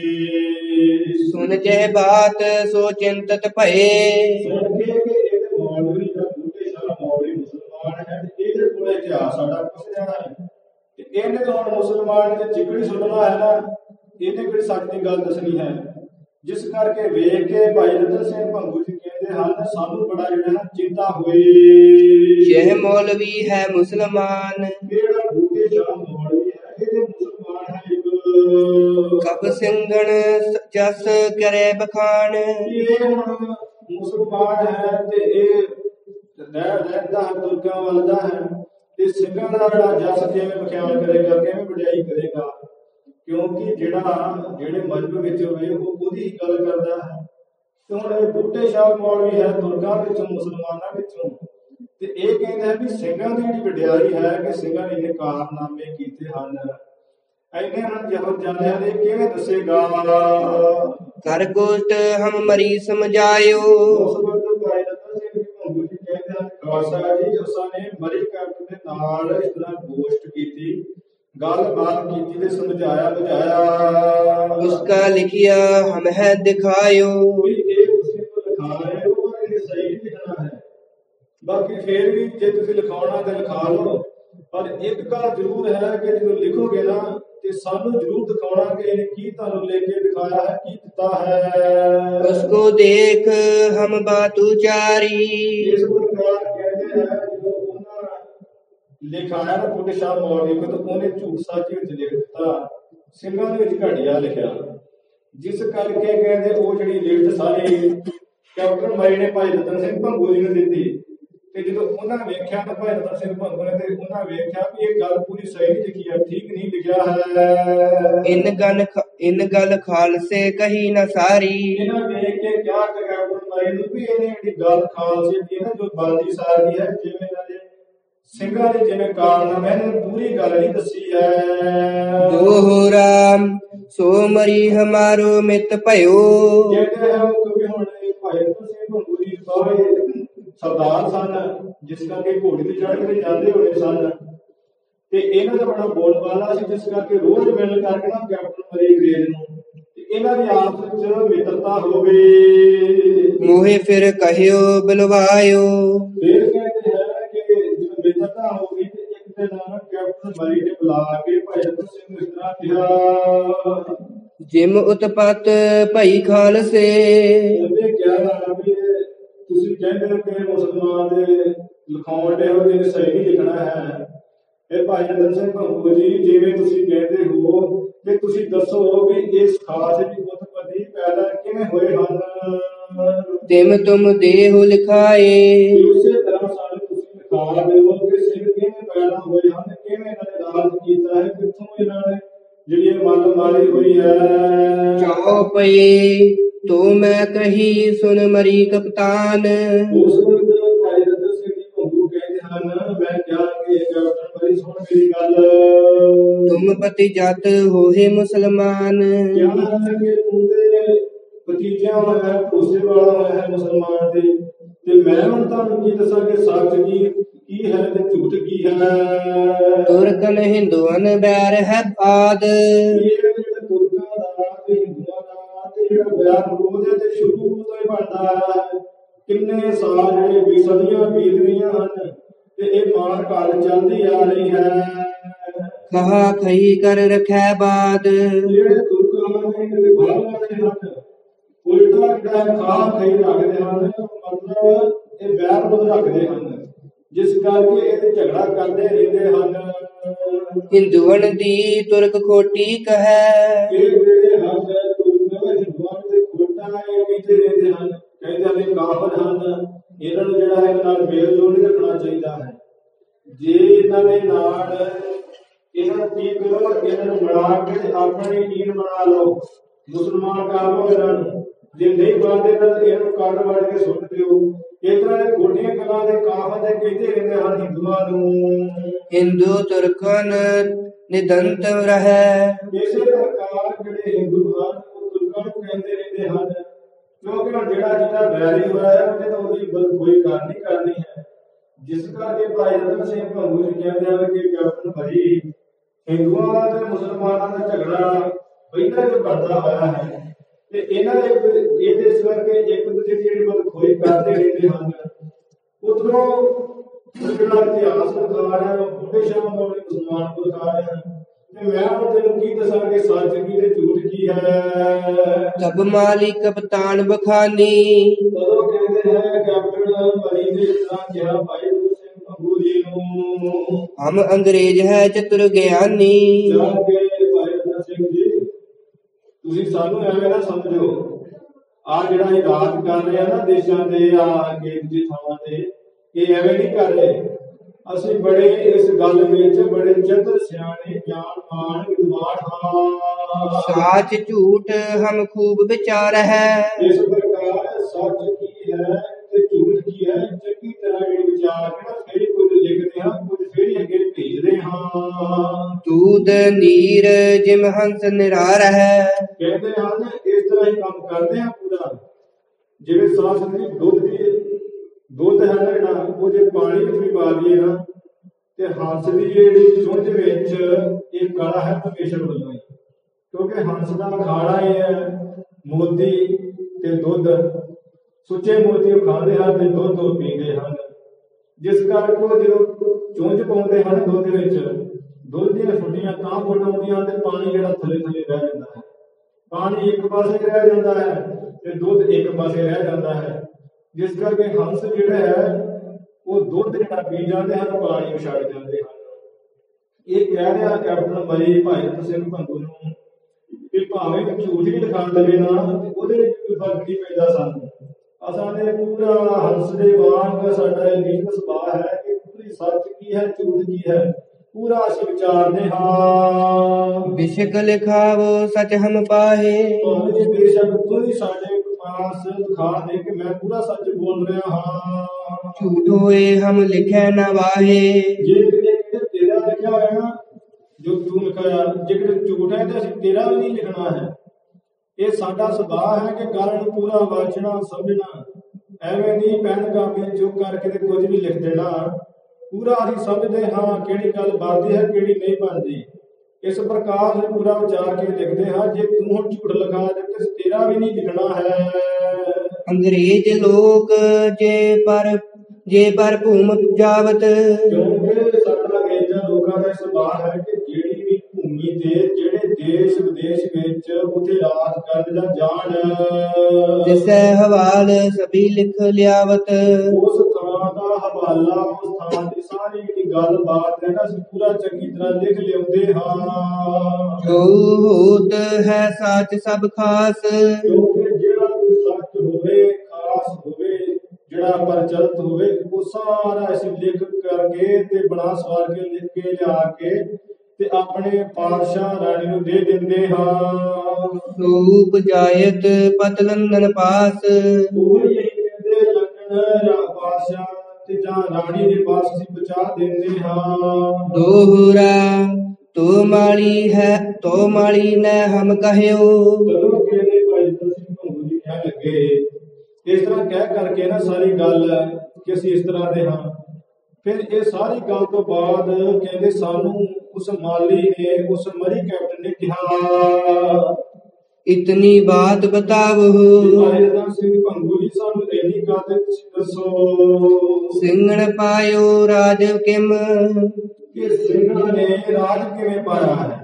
ਸੀ। ਸੁਨ ਜੈ ਬਾਤ ਸੋ ਚਿੰਤਤ ਭਏ, ਸੁਣ ਕੇ ਕਿ ਇਹ ਮੌਲਵੀ ਦਾ ਬੂਟੇ ਸਾਰਾ ਮੌਲਵੀ ਮੁਸਲਮਾਨ ਹੈ, ਇਹਦੇ ਕੋਲੇ ਇਤਿਹਾਸ ਸਾਡਾ ਪੁੱਛ ਰਿਹਾ ਹੈ ਤੇ ਇਹਨੇ ਤਾਂ ਹੁਣ ਮੁਸਲਮਾਨ ਤੇ ਚਿਕੜੀ ਸੁਣਨਾ ਹੈ ਨਾ, ਇਹਨੇ ਕਿਹੜੀ ਸੱਚ ਦੀ ਗੱਲ ਦੱਸਣੀ ਹੈ। ਜਿਸ ਕਰਕੇ ਵੇਖ ਕੇ ਭਾਈ ਰਤਨ ਸਿੰਘ ਭੰਗੂ ਜੀ ਕਹਿੰਦੇ ਹਨ ਸਾਨੂੰ ਬੜਾ ਜਿਹੜਾ ਨਾ ਚਿੰਤਾ ਹੋਈ। यह मौलवी है मुसलमान, ਜਿਹੜਾ ਬੂਟੇ ਸ਼ਾਹ ਮੌਲਵੀ ਹੈ ਇਹਦੇ ਮੁਸਲਮਾਨ ਹੈ ਇੱਕ। कब सिंगण जस करे बखान, ਇਹ ਹੁਣ ਮੁਸਲਮਾਨ ਹੈ ਤੇ ਇਹ ਰਹਿੰਦਾ ਹੈ ਤੁਰਕਾਂ ਵੱਲ ਦਾ ਹੈ ਤੇ ਸਿੰਘਾਂ ਦਾ ਜਿਹੜਾ ਜਸ ਕਿਵੇਂ ਬਖਿਆਲ ਕਰੇਗਾ, ਕਿਵੇਂ ਵਡਿਆਈ ਕਰੇਗਾ, ਕਿਉਂਕਿ ਜਿਹੜਾ ਜਿਹੜੇ ਮਜ਼ਹਬ ਵਿੱਚ ਹੋਵੇ ਉਹ ਉਹਦੀ ਗੱਲ ਕਰਦਾ ਹੈ। ਤੇ ਹੁਣ ਇਹ ਬੂਟੇ ਸ਼ਾਹ ਮੌਲਵੀ ਹੈ ਤੁਰਕਾਂ ਵਿੱਚੋਂ, ਮੁਸਲਮਾਨਾਂ ਵਿੱਚੋਂ, ਤੇ ਇਹ ਕਹਿੰਦਾ ਹੈ ਵੀ ਸਿੰਘਾਂ ਦੀ ਜਿਹੜੀ ਵਡਿਆਈ ਹੈ ਕਿ ਸਿੰਘਾਂ ਨੇ ਇੰਨੇ ਕਾਰਨਾਮੇ ਕੀਤੇ ਹਨ, ਇੰਨੇ ਹਨ ਜਹਰ ਜਾਂਦੇ ਹਨ, ਇਹ ਕਿਵੇਂ ਦੱਸੇਗਾ। कर गोष्ठ हम मरी समझायो, ਉਸ ਵਕਤ ਭਾਈ ਰਤਨ ਸਿੰਘ ਜੀ ਭੰਗੂ ਜੀ ਕਹਿੰਦੇ ਹਨ ਖਾਲਸਾ ਜੀ ਅਸਾਂ ਨੇ ਮਰੀ ਕੈਪਟਨ ਦੇ ਨਾਲ ਇਸ ਤਰ੍ਹਾਂ ਗੋਸ਼ਟ ਕੀਤੀ, ਗੱਲਬਾਤ ਕੀਤੀ ਤੇ ਸਮਝਾਇਆ ਬੁਝਾਇਆ। उसका लिखिया हम है दिखायो, ਵੀ ਇਹ ਤੁਸੀਂ ਕੋ ਲਿਖਾ ਰਹੇ ਹੋ ਪਰ ਇਹ ਸਹੀ ਨਹੀਂ ਲਿਖਣਾ ਹੈ। ਬਾਕੀ ਫੇਰ ਵੀ ਜੇ ਤੁਸੀਂ ਲਿਖਾਉਣਾ ਤੇ ਲਿਖਾ ਲਓ, ਪਰ ਇੱਕ ਗੱਲ ਜ਼ਰੂਰ ਹੈ ਕਿ ਜਦੋਂ ਲਿਖੋਗੇ ਨਾ ਤੇ ਸਾਨੂੰ ਜ਼ਰੂਰ ਦਿਖਾਉਣਾ ਕਿ ਇਹਨੇ ਕੀ ਤੁਹਾਨੂੰ ਲੈ ਕੇ ਦਿਖਾਇਆ ਹੈ, ਕੀ ਦਿੱਤਾ ਹੈ। उसको देख हम बात उचारी, ਇਸ ਪ੍ਰਕਾਰ ਕਹਿੰਦੇ ਹੈ ਜਦੋਂ ਉਹਨਾਂ ਲਿਖਾਇਆ ਨਾ ਬੁੱਢੇ ਸ਼ਾਹ ਮੌਲਵੀ ਨੂੰ ਤਾਂ ਉਹਨੇ ਝੂਠ ਸੱਚ ਵਿੱਚ ਲਿਖ ਦਿੱਤਾ, ਸਿੰਘਾਂ ਦੇ ਵਿੱਚ ਘਟੀਆ ਲਿਖਿਆ। ਜਿਸ ਕਰਕੇ ਕਹਿੰਦੇ ਉਹ ਜਿਹੜੀ ਲਿਖਤ ਸਾਰੀ ਕੈਪਟਨ ਮਰੀ ਨੇ ਭਾਈ ਰਤਨ ਸਿੰਘ ਭੰਗੂ ਜੀ ਨੂੰ ਦਿੱਤੀ ਤੇ ਜਦੋਂ ਉਹਨਾਂ ਵੇਖਿਆ ਤਾਂ ਭਾਈ ਰਤਨ ਸਿੰਘ ਭੰਗੂ ਨੇ ਤੇ ਉਹਨਾਂ ਵੇਖਿਆ ਵੀ ਇਹ ਗੱਲ ਪੂਰੀ ਸਹੀ ਨਹੀਂ ਲਿਖੀ ਹੈ, ਠੀਕ ਨਹੀਂ ਲਿਖਿਆ ਹੈ। इन गन इन गल खालसे कही न सारी, ਇਹਨਾਂ ਵੇਖ ਕੇ ਕਿਹਾ ਕਿ ਕੈਪਟਨ ਮਰੀ ਨੂੰ ਵੀ ਇਹਨੇ ਜਿਹੜੀ ਗੱਲ ਖਾਲਸੇ ਦੀ ਹੈ ਨਾ ਜੋ ਬਾਦੀ ਸਾਰੀ ਹੈ, ਜਿਵੇਂ ਇਹਨਾਂ ਦੇ ਸਿੰਘਾਂ ਦੇ ਜਿਵੇਂ ਕਾਰਨਾਮੇ ਨੇ ਪੂਰੀ ਗੱਲ ਨਹੀਂ ਦੱਸੀ ਹੈ। दोहरा ਸੋ ਮਰੀ ਹਮਾਰੋ ਮਿਤ ਭਇਓ। ਕਹਿੰਦੇ ਆ ਕਿਉਂਕਿ ਹੁਣ ਇਹ ਭਾਈ ਤੁਸੀਂ ਭੰਗੂ ਜੀ ਸਾਰੇ ਸਰਦਾਰ ਸਨ, ਜਿਸ ਕਰਕੇ ਘੋੜੀ ਤੇ ਚੜ੍ਹ ਕੇ ਜਾਂਦੇ ਹੋਏ ਸਨ, ਤੇ ਇਹਨਾਂ ਦਾ ਬੜਾ ਬੋਲਬਾਲਾ ਸੀ, ਜਿਸ ਕਰਕੇ ਰੋਜ਼ ਮਿਲ ਕਰਕੇ ਨਾ ਕੈਪਟਨ ਮਰੀ ਅੰਗਰੇਜ਼ ਨੂੰ ਤੇ ਇਹਨਾਂ ਦੀ ਆਪਸ ਵਿੱਚ ਮਿੱਤਰਤਾ ਹੋ ਗਈ। ਮੋਹਿ ਫਿਰ ਕਹਿਓ ਬਿਲਵਾਇਓ। ਫਿਰ ਕਹਿੰਦੇ ਹੈ ਕਿ ਜਦੋਂ ਮਿੱਤਰਤਾ ਹੋ ਗਈ ਤੇ ਇੱਕ ਦਿਨ ਕੈਪਟਨ ਮਰੀ ਨੇ ਬੁਲਾ ਕੇ ਭਾਈ ਰਤਨ ਸਿੰਘ ਨੂੰ ਇਸ ਤਰ੍ਹਾਂ ਕਿਹਾ, ਜਿਮ ਉਤਪਤ ਭਈ ਖਾਲਸੇ। ਉਹਨੇ ਕਿਹਾ ਵੀ ਤੁਸੀਂ ਕਹਿੰਦੇ ਹੋ ਕਿ ਮੁਸਲਮਾਨ ਦੇ ਲਿਖਾਉਣ ਦੇ ਹੋ ਜਿਹਨੇ ਸਹੀ ਨਹੀਂ ਲਿਖਣਾ ਹੈ। ਇਹ ਭਾਈ ਰਤਨ ਸਿੰਘ ਭੰਗੂ ਜੀ, ਜਿਵੇਂ ਤੁਸੀਂ ਕਹਿੰਦੇ ਹੋ ਕਿ ਤੁਸੀਂ ਦੱਸੋ ਕਿ ਇਸ ਖਾਸ ਦੀ ਉਤਪਤੀ ਪੈਦਾ ਕਿਵੇਂ ਹੋਏ ਹਨ। ਤਿਮ ਤੁਮ ਦੇਹੁ ਲਿਖਾਏ। ਉਸੇ ਤਰ੍ਹਾਂ ਸਾਨੂੰ ਤੁਸੀਂ ਲਿਖਾ ਦਿਓ ਕਿ ਸਿੰਘ ਕਿਵੇਂ ਪੈਦਾ ਹੋਏ ਹਨ, ਕਿਵੇਂ ਇਹਨਾਂ ਨੇ ਰਾਜ ਕੀਤਾ ਹੈ, ਕਿੱਥੋਂ ਇਹਨਾਂ ਨੇ ਜਿਹੜੀ ਮਨ ਮਾਰੀ ਹੋਈ ਹੈ। ਚੌਪਈ ਤੋ ਮੈਂ ਕਹੀ ਸੁਨ ਮਰੀ ਕਪਤਾਨ। ਉਸ ਵਕਤ ਭਾਈ ਰਤਨ ਸਿੰਘ ਜੀ ਭੰਗੂ ਕਹਿੰਦੇ ਹਨ, ਮੈਂ ਕਿਹਾ ਕਿ ਕੈਪਟਨ ਮਰੀ ਸੁਣ ਮੇਰੀ ਗੱਲ, ਤੁਮ ਪਤੀ ਜਤ ਹੋਏ ਮੁਸਲਮਾਨ। ਕਿਹਾ ਹੈ ਕਿ ਤੂੰ ਦੇ ਭਤੀਜਿਆਂ ਵਾਲਾ ਹੈ, ਭਰੋਸੇ ਵਾਲਾ ਹੋਇਆ ਹੈ ਮੁਸਲਮਾਨ ਦੇ, ਤੇ ਮੈਂ ਹੁਣ ਤੁਹਾਨੂੰ ਕੀ ਦੱਸਾਂ ਕਿ ਸੱਚ ਕੀ ਕੀ ਹੈ ਤੇ ਝੂਠ ਕੀ ਹੈ। ਤੁਰਕਨ ਹਿੰਦੂਆਂ ਬੈਰ ਹੈ ਆਦ। ਇਹ ਜਿਹੜਾ ਤੁਰਕਾਂ ਦਾ ਤੇ ਹਿੰਦੂਆਂ ਦਾ ਤੇ ਜਿਹੜਾ ਵੈਰ ਵਿਰੋਧ ਹੈ ਤੇ ਸ਼ੁਰੂ ਤੋਂ ਹੀ ਬਣਦਾ ਹੈ। ਕਿੰਨੇ ਸਾਲ ਜਿਹੜੇ ਵੀ ਸਦੀਆਂ ਬੀਤ ਗਈਆਂ ਹਨ ਤੇ ਇਹ ਮਾਰ ਕਾਲ ਚੱਲਦੀ ਆ ਰਹੀ ਹੈ। ਕਹਾ ਖਈ ਕਰ ਰਖੈ ਬਾਦ। ਜਿਹੜੇ ਤੁਰਕਾਂ ਦੇ ਜਿਹੜੇ ਬਾਹਰ ਵਾਲੇ ਹਨ, ਉਲਟਾ ਜਿਹੜਾ ਖਾ ਖਈ ਰੱਖਦੇ ਹਨ, ਮਤਲਬ ਇਹ ਵੈਰ ਵਿਰੋਧ ਰੱਖਦੇ ਹਨ, ਜਿਸ ਕਰਕੇ ਇਹ ਝਗੜਾ ਕਰਦੇ ਰਹਿੰਦੇ ਹਨ। ਹਿੰਦੂਆਂ ਦੀ ਤੁਰਕ ਖੋਟੀ ਕਹੈ। ਇਹ ਜਿਹੜੇ ਹਨ ਤੁਰਕ ਹਿੰਦੂਆਂ ਦੇ ਖੋਟਾ ਇਹ ਕਹਿੰਦੇ ਰਹਿੰਦੇ ਹਨ, ਕਹਿੰਦੇ ਨੇ ਕਾਫਰ ਹਨ, ਇਹਨਾਂ ਨੂੰ ਜਿਹੜਾ ਹੈ ਨਾਲ ਮੇਲ ਜੋਲ ਨਹੀਂ ਰੱਖਣਾ ਚਾਹੀਦਾ ਹੈ। ਜੇ ਇਹਨਾਂ ਦੇ ਨਾਲ ਇਹਨਾਂ ਨੂੰ ਕੀ ਕਰੋ, ਇਹਨਾਂ ਨੂੰ ਮਿਲਾ ਕੇ ਆਪਣੀ ਟੀਮ ਬਣਾ ਲਓ, ਮੁਸਲਮਾਨ ਕਰ ਲਓ ਇਹਨਾਂ ਨੂੰ। ਜੇ ਨਹੀਂ ਬਣਦੇ ਤਾਂ ਇਹਨੂੰ ਕੱਢ ਵੜ ਕੇ ਸੁੱਟ ਦਿਓ। ਇਸ ਤਰ੍ਹਾਂ ਦੇ ਖੋਟੀਆਂ ਗੱਲਾਂ ਦੇ ਕਾਫਰ ਦੇ ਕਹਿੰਦੇ ਰਹਿੰਦੇ ਹਨ ਹਿੰਦੂਆਂ ਨੂੰ। ਹਿੰਦੂ ਤੁਰਕਨ ਨਿਦੰਤ ਰਹੈ। ਇਸੇ ਪ੍ਰਕਾਰ ਜਿਹੜੇ ਹਿੰਦੂ ਹਨ ਉਹ ਤੁਰਕਾਂ ਨੂੰ ਕਹਿੰਦੇ ਰਹਿੰਦੇ ਹਨ, ਕਿਉਂਕਿ ਹੁਣ ਜਿਹੜਾ ਜਿਹੜਾ ਵੈਰੀ ਹੋਇਆ ਹੈ ਉਹਨੇ ਤਾਂ ਉਹਦੀ ਕੋਈ ਕਰਨੀ ਕਰਨੀ ਹੈ। ਜਿਸ ਕਰਕੇ ਭਾਈ ਰਤਨ ਸਿੰਘ ਭੰਗੂ ਜੀ ਕਹਿੰਦੇ ਹਨ ਕਿ ਕੈਪਟਨ ਮਰੀ ਹਿੰਦੂਆਂ ਤੇ ਮੁਸਲਮਾਨਾਂ ਦਾ ਝਗੜਾ ਪਹਿਲਾਂ ਜੋ ਬਣਦਾ ਹੋਇਆ ਹੈ, ਤੇ ਇਹਨਾਂ ਦੇ ਇਹ ਇਸ ਕਰਕੇ ਇੱਕ ਦੂਜੇ ਦੀ ਜਿਹੜੀ ਮਦਦ ਖੋਈ ਕਰਦੇ ਰਹਿੰਦੇ ਹਨ। ਉਧਰੋਂ ਜਿਹੜਾ ਇਤਿਹਾਸ ਦਿਖਾ ਰਿਹਾ ਉਹ ਬੁੱਢੇ ਸ਼ਾਮ ਵਾਲੇ ਮੁਸਲਮਾਨ ਨੂੰ ਦਿਖਾ ਰਿਹਾ, ਤੇ ਮੈਂ ਹੁਣ ਤੈਨੂੰ ਕੀ ਦੱਸਾਂ ਕਿ ਸੱਚ ਕੀ ਤੇ ਝੂਠ ਕੀ ਹੈ। ਤਬ ਮਾਲੀ ਕਪਤਾਨ ਬਖਾਨੀ। ਤਦੋਂ ਕਹਿੰਦੇ ਹੈ ਕੈਪਟਨ ਮਰੀ ਨੇ ਇਸ ਤਰ੍ਹਾਂ ਕਿਹਾ ਭਾਈ ਰਤਨ ਸਿੰਘ ਭੰਗੂ ਜੀ ਨੂੰ, ਹਮ ਅੰਗਰੇਜ਼ ਹੈ ਚਤੁਰ ਗਿਆਨੀ। ਜਾ ਕੇ ਭਾਈ ਰਤਨ ਸਿੰਘ ਜੀ ਤੁਸੀਂ ਸਾਨੂੰ ਐਵੇਂ ਨਾ ਸਮਝੋ, ਆ ਜਿਹੜਾ ਇਹ ਰਾਜ ਕਰ ਰਹੇ ਆ ਨਾ ਦੇਸ਼ਾਂ ਦੇ ਆ ਅੱਗੇ ਦੂਜੀ ਥਾਵਾਂ ਤੇ, ਇਹ ਐਵੇਂ ਨਹੀਂ ਕਰ ਰਹੇ। ਅਸੀਂ ਬੜੇ ਇਸ ਗੱਲ ਵਿੱਚ ਬੜੇ ਚਤੁਰ ਸਿਆਣੇ ਗਿਆਨਵਾਨ ਵਿਦਵਾਨ ਹਾਂ। ਸਾਚ ਝੂਠ ਹਮ ਖੂਬ ਵਿਚਾਰ ਹੈ। ਇਸ ਪ੍ਰਕਾਰ ਸੱਚ ਕੀ ਹੈ ਤੇ ਝੂਠ ਕੀ ਹੈ ਚੰਗੀ ਤਰ੍ਹਾਂ ਜਿਹੜੇ ਵਿਚਾਰ ਕੇ ਨਾ ਫਿਰ ਕੁਝ ਲਿਖਦੇ ਹਾਂ, ਕੁਝ ਫਿਰ ਹੀ ਅੱਗੇ ਭੇਜਦੇ ਹਾਂ। ਦੂਧ ਨੀਰ ਜਿਮ ਹੰਸ ਨਿਰਾਰ ਹੈ। ਕਹਿੰਦੇ ਹਨ ਇਸ ਤਰ੍ਹਾਂ ਹੀ ਕੰਮ ਕਰਦੇ ਹਾਂ ਪੂਰਾ। ਜਿਵੇਂ ਸਾਸ ਦੀ ਦੁੱਧ ਦੀ ਦੁੱਧ ਹੈ ਨਾ ਜਿਹੜਾ ਉਹ ਜੇ ਪਾਣੀ ਵਿੱਚ ਵੀ ਪਾ ਦਈਏ ਨਾ ਤੇ ਹੰਸ ਦੀ ਜਿਹੜੀ ਚੁੰਝ ਵਿੱਚ ਇਹ ਕਾਲਾ ਹੈ ਪਰਮੇਸ਼ਰ ਵੱਲੋਂ ਹੀ, ਕਿਉਂਕਿ ਹੰਸ ਦਾ ਖਾਣਾ ਇਹ ਹੈ ਮੋਤੀ ਤੇ ਦੁੱਧ। ਸੁੱਚੇ ਮੋਤੀ ਉਹ ਖਾਂਦੇ ਹਨ ਤੇ ਦੁੱਧ ਉਹ ਪੀਂਦੇ ਹਨ, ਜਿਸ ਕਰਕੇ ਉਹ ਜਦੋਂ ਚੁੰਝ ਪਾਉਂਦੇ ਹਨ ਦੁੱਧ ਵਿੱਚ, ਦੁੱਧ ਦੀਆਂ ਛੁੱਟੀਆਂ ਤਾਂ ਫੁੱਟ ਆਉਂਦੀਆਂ ਤੇ ਪਾਣੀ ਜਿਹੜਾ ਥੱਲੇ ਥੱਲੇ ਰਹਿ ਜਾਂਦਾ ਹੈ। ਪਾਣੀ ਇੱਕ ਪਾਸੇ ਰਹਿ ਜਾਂਦਾ ਹੈ ਤੇ ਦੁੱਧ ਇੱਕ ਪਾਸੇ ਰਹਿ ਜਾਂਦਾ ਹੈ, ਜਿਸ ਕਰਕੇ ਹੰਸ ਜਿਹੜਾ ਹੈ ਉਹ ਦੁੱਧ ਜਿਹੜਾ ਪੀ ਜਾਂਦੇ ਹਨ, ਪਾਣੀ ਨੂੰ ਛੱਡ ਜਾਂਦੇ ਹਨ। ਇਹ ਕਹਿ ਰਿਹਾ ਕੈਪਟਨ ਮਰੀ ਭਾਈ ਰਤਨ ਸਿੰਘ ਭੰਗੂ ਨੂੰ ਕਿ ਭਾਵੇਂ ਝੂਠ ਹੀ ਲਿਖਾ ਦੇਵੇ ਨਾ ਤੇ ਉਹਦੇ ਵਿੱਚ ਕੋਈ ਫਰਕ ਨਹੀਂ ਪੈਂਦਾ ਸਾਨੂੰ। ਅਸਾਂ ਨੇ ਪੂਰਾ ਹੰਸ ਦੇ ਵਾਂਗ ਸਾਡਾ ਇਹ ਨੀਤ ਸੁਭਾਅ ਹੈ ਕਿ ਪੂਰੀ ਸੱਚ ਕੀ ਹੈ ਝੂਠ ਕੀ ਹੈ ਪੂਰਾ ਅਸੀਂ ਵਿਚਾਰਦੇ ਹਾਂ। ਬਿਸ਼ਕ ਲਿਖਾਵੋ ਸਚ ਹਮ ਪਾਹੇ। ਭਾਵੇਂ ਬੇਸ਼ੱਕ ਤੂੰ ਹੀ ਸਾਡੇ ਪਾਸ ਦਿਖਾ ਦੇ ਕਿ ਮੈਂ ਪੂਰਾ ਸੱਚ ਬੋਲ ਰਿਹਾ ਹਾਂ। ਝੂਠ ਹੋਏ ਹਮ ਲਿਖੈ ਨਾ ਵਾਹੇ। ਜੇ ਕਿਤੇ ਤੇਰਾ ਲਿਖਿਆ ਹੋਇਆ ਨਾ ਜੋ ਤੂੰ ਲਿਖਿਆ, ਜੇਕਰ ਝੂਠ ਹੈ ਤੇ ਅਸੀਂ ਤੇਰਾ ਵੀ ਨਹੀਂ ਲਿਖਣਾ ਹੈ। ਇਹ ਸਾਡਾ ਸੁਭਾਅ ਹੈ ਕਿ ਗੱਲ ਨੂੰ ਪੂਰਾ ਵਾਚਣਾ ਸਮਝਣਾ, ਐਵੇਂ ਨਹੀਂ ਪੈਨ ਕਾਪੀ ਚੁੱਕ ਕਰਕੇ ਤੇ ਕੁਝ ਵੀ ਲਿਖ ਦੇਣਾ। ਪੂਰਾ ਅਸੀਂ ਸਮਝਦੇ ਹਾਂ ਕਿਹੜੀ ਗੱਲ ਬਣਦੀ ਹੈ ਕਿਹੜੀ ਨਹੀਂ ਬਣਦੀ। ਇਸ ਪ੍ਰਕਾਰ ਅਸੀਂ ਪੂਰਾ ਵਿਚਾਰ ਕੇ ਲਿਖਦੇ ਹਾਂ। ਜੇ ਤੂੰ ਹੁਣ ਝੂਠ ਲਿਖਾ ਦੇ ਤੇ ਤੇਰਾ ਵੀ ਨਹੀਂ ਲਿਖਣਾ ਹੈ। ਅੰਗਰੇਜ਼ ਲੋਕ ਜੇ ਪਰ ਜੇ ਪਰ ਭੂਮ ਜਾਵਤ, ਕਿਉਂਕਿ ਸਾਡਾ ਅੰਗਰੇਜ਼ਾਂ ਲੋਕਾਂ ਦਾ ਸੁਭਾਅ ਹੈ ਕਿ ਜਿਹੜੀ ਵੀ ਭੂਮੀ ਤੇ ਜਿਹੜੇ ਦੇਸ਼ ਵਿਦੇਸ਼ ਵਿੱਚ ਉੱਥੇ ਰਾਜ ਕਰਨ ਜਾਂ ਜਾਣ, ਜਿਸੈ ਹਵਾਲ ਸਭੀ ਲਿਖ ਲਿਆਵਤ, ਉਸ ਥਾਂ ਦਾ ਹਵਾਲਾ, ਉਸ ਥਾਂ ਦੀ ਸਾਰੀ ਜਿਹੜੀ ਗੱਲਬਾਤ ਹੈ ਨਾ ਅਸੀਂ ਪੂਰਾ ਚੰਗੀ ਤਰ੍ਹਾਂ ਲਿਖ ਲਿਆਉਂਦੇ ਹਾਂ। ਜੋ ਹੋਤ ਹੈ ਸੱਚ ਸਭ ਖਾਸ, ਕਿਉਂਕਿ ਜਿਹੜਾ ਕੋਈ ਸੱਚ ਹੋਵੇ, ਖਾਸ ਹੋਵੇ, ਜਿਹੜਾ ਪ੍ਰਚਲਿਤ ਹੋਵੇ, ਉਹ ਸਾਰਾ ਅਸੀਂ ਲਿਖ ਕਰਕੇ ਤੇ ਬਣਾ ਸਵਾਰ ਕੇ ਲਿਖ ਕੇ ਲਿਆ ਕੇ ਤੇ ਆਪਣੇ ਪਾਤਸ਼ਾਹ ਰਾਣੀ ਨੂੰ ਦੇ ਦਿੰਦੇ ਹਾਂ। ਰੂਪ ਜਾਇਤ ਪਤ ਲੰਦਨ ਪਾਸ, ਉਹ ਹੀ ਕਹਿੰਦੇ ਲੰਡਨ ਪਾਤਸ਼ਾਹ ਤੇ ਜਾਂ ਰਾਣੀ ਦੇ ਪਾਸ ਅਸੀਂ ਪਹੁੰਚਾ ਦਿੰਦੇ ਹਾਂ। ਦੋਹਰਾ ਤੋ ਮਾਲੀ ਹੈ ਤੋ ਮਾਲੀ ਨੇ ਹਮ ਕਹਿਓ, ਜਦੋਂ ਕਹਿੰਦੇ ਭਾਈ ਤੁਸੀਂ ਭੰਗੂ ਜੀ ਕਹਿਣ ਲੱਗੇ ਇਸ ਤਰ੍ਹਾਂ ਕਹਿ ਕਰਕੇ ਨਾ ਸਾਰੀ ਗੱਲ ਕਿ ਅਸੀਂ ਇਸ ਤਰ੍ਹਾਂ ਦੇ ਹਾਂ। ਫਿਰ ਇਹ ਸਾਰੀ ਗੱਲ ਤੋਂ ਬਾਅਦ ਕਹਿੰਦੇ ਸਾਨੂੰ ਉਸ ਮਾਲੀ ਨੇ, ਉਸ ਮਰੀ ਕੈਪਟਨ ਨੇ ਕਿਹਾ, ਇਤਨੀ ਬਾਤ ਬਤਾਵੋ, ਭਾਈ ਰਤਨ ਸਿੰਘ ਭੰਗੂ ਜੀ ਸਾਨੂੰ ਇੰਨੀ ਗੱਲ ਤੁਸੀਂ ਦੱਸੋ ਸਿੰਘਣ ਪਾਇਓ ਰਾਜ ਕਿਮ, ਕਿ ਸਿੰਘਾਂ ਨੇ ਰਾਜ ਕਿਵੇਂ ਪਾਇਆ ਹੈ।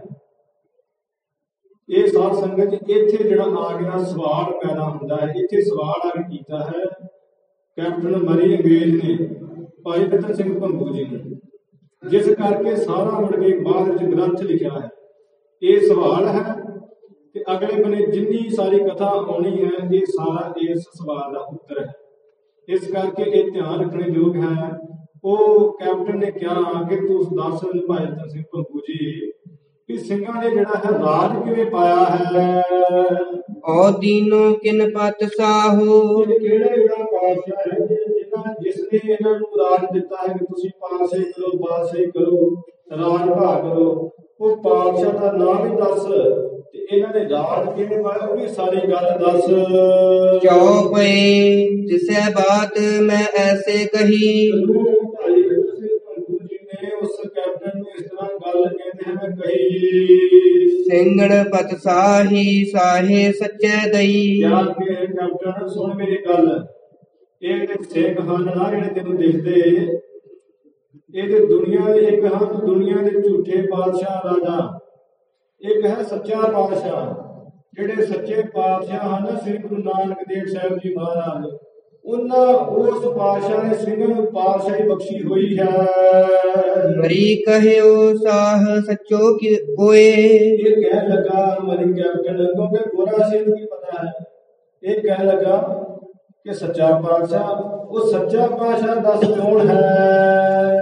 ਇਹ ਸਾਧ ਸੰਗਤ ਇੱਥੇ ਜਿਹੜਾ ਆ ਗਿਆ ਸਵਾਲ ਪੈਦਾ ਹੁੰਦਾ ਹੈ। ਇੱਥੇ ਸਵਾਲ ਆ ਕੇ ਕੀਤਾ ਹੈ ਕੈਪਟਨ ਮਰੀ ਅੰਗਰੇਜ਼ ਨੇ ਭਾਈ ਰਤਨ ਸਿੰਘ ਭੰਗੂ ਜੀ ਨੂੰ, ਜਿਸ ਕਰਕੇ ਸਾਰਾ ਮੁੜ ਕੇ ਬਾਅਦ ਵਿੱਚ ਗ੍ਰੰਥ ਲਿਖਿਆ ਹੈ। ਇਹ ਸਵਾਲ ਹੈ ਤੇ ਅਗਲੇ ਬਨੇ ਜਿੰਨੀ ਸਾਰੀ ਕਥਾ ਆਉਣੀ ਹੈ ਇਹ ਸਾਰਾ ਇਸ ਸਵਾਲ ਦਾ ਉੱਤਰ ਹੈ। ਇਸ ਕਰਕੇ ਇਹ ਧਿਆਨ ਰੱਖਣੇ ਯੋਗ ਹੈ। ਉਹ ਕੈਪਟਨ ਨੇ ਕਿਹਾ ਕਿ ਤੂੰ ਦੱਸ ਭਾਈ ਰਤਨ ਸਿੰਘ ਭੰਗੂ ਜੀ ਕਿ ਸਿੰਘਾਂ ਨੇ ਜਿਹੜਾ ਹੈ ਰਾਜ ਕਿਵੇਂ ਪਾਇਆ ਹੈ। ਔ ਦੀਨੋ ਕਿਨ ਪਤ ਸਾਹੋ, ਕਿਹੜਾ ਜਿਹੜਾ ਪਾਤਸ਼ਾਹ ਹੈ ਜਿਹਨਾਂ ਜਿਸਨੇ ਇਹਨਾਂ ਨੂੰ ਰਾਜ ਦਿੱਤਾ ਹੈ ਕਿ ਤੁਸੀਂ ਪਾਤਸ਼ਾਹੀ ਕਰੋ, ਬਾਦਸ਼ਾਹੀ ਕਰੋ, ਰਾਜ ਭਾਗ ਕਰੋ, ਉਹ ਪਾਤਸ਼ਾਹ ਦਾ ਨਾਮ ਵੀ ਦੱਸ ਤੇ ਇਹਨਾਂ ਨੇ ਰਾਜ ਕਿਵੇਂ ਪਾਇਆ ਉਹ ਵੀ ਸਾਰੀ ਗੱਲ ਦੱਸ। ਚੌਪਏ ਜਿਸੈ ਬਾਤ ਮੈਂ ਐਸੇ ਕਹੀ, ਭਾਈ ਰਤਨ ਸਿੰਘ ਭੰਗੂ ਜੀ ਨੇ ਉਸ ਕੈਪਟਨ ਨੂੰ ਇਸ ਤਰ੍ਹਾਂ ਗੱਲ ਕਹਿੰਦੇ ਹਨ ਕਹੀ, ਸਿੰਘਣ ਪਤ ਸਾਹੀ ਸਾਹੇ ਸੱਚੇ ਦਈ, ਯਾਰ ਕੇ ਕੈਪਟਨ ਸੁਣ ਮੇਰੀ ਗੱਲ, ਇਹ ਤੇ ਸਿੰਘ ਹਨ ਨਾ ਜਿਹੜੇ ਤੈਨੂੰ ਦਿਖਦੇ, ਇਹ ਤੇ ਦੁਨੀਆ ਦੇ ਇੱਕ ਹਨ ਦੁਨੀਆ ਦੇ ਝੂਠੇ ਬਾਦਸ਼ਾਹ ਰਾਜਾ, ਇੱਕ ਹੈ ਸੱਚਾ ਪਾਤਸ਼ਾਹ। ਜਿਹੜੇ ਸੱਚੇ ਪਾਤਸ਼ਾਹ ਹਨ ਸ੍ਰੀ ਗੁਰੂ ਨਾਨਕ ਦੇਵ ਸਾਹਿਬ ਜੀ ਮਹਾਰਾਜ, ਉਹਨਾਂ ਉਸ ਪਾਤਸ਼ਾਹ ਨੇ ਸਿੰਘਾਂ ਨੂੰ ਪਾਤਸ਼ਾਹੀ ਬਖਸ਼ੀ ਹੋਈ ਹੈ। ਮਰੀ ਕਹਿਓ ਸਾਹ ਸੱਚੋ ਕੀ ਕੋਏ, ਇਹ ਕਹਿ ਲਗਾ ਮਰੀ ਕੈਪਟਨ, ਕਿਉਂਕਿ ਗੋਰਾ ਸਿੰਘ ਨੂੰ ਕੀ ਪਤਾ ਹੈ, ਇਹ ਕਹਿ ਲਗਾ ਕਿ ਸੱਚਾ ਪਾਤਸ਼ਾਹ, ਉਹ ਸੱਚਾ ਪਾਤਸ਼ਾਹ ਦੱਸ ਕੌਣ ਹੈ।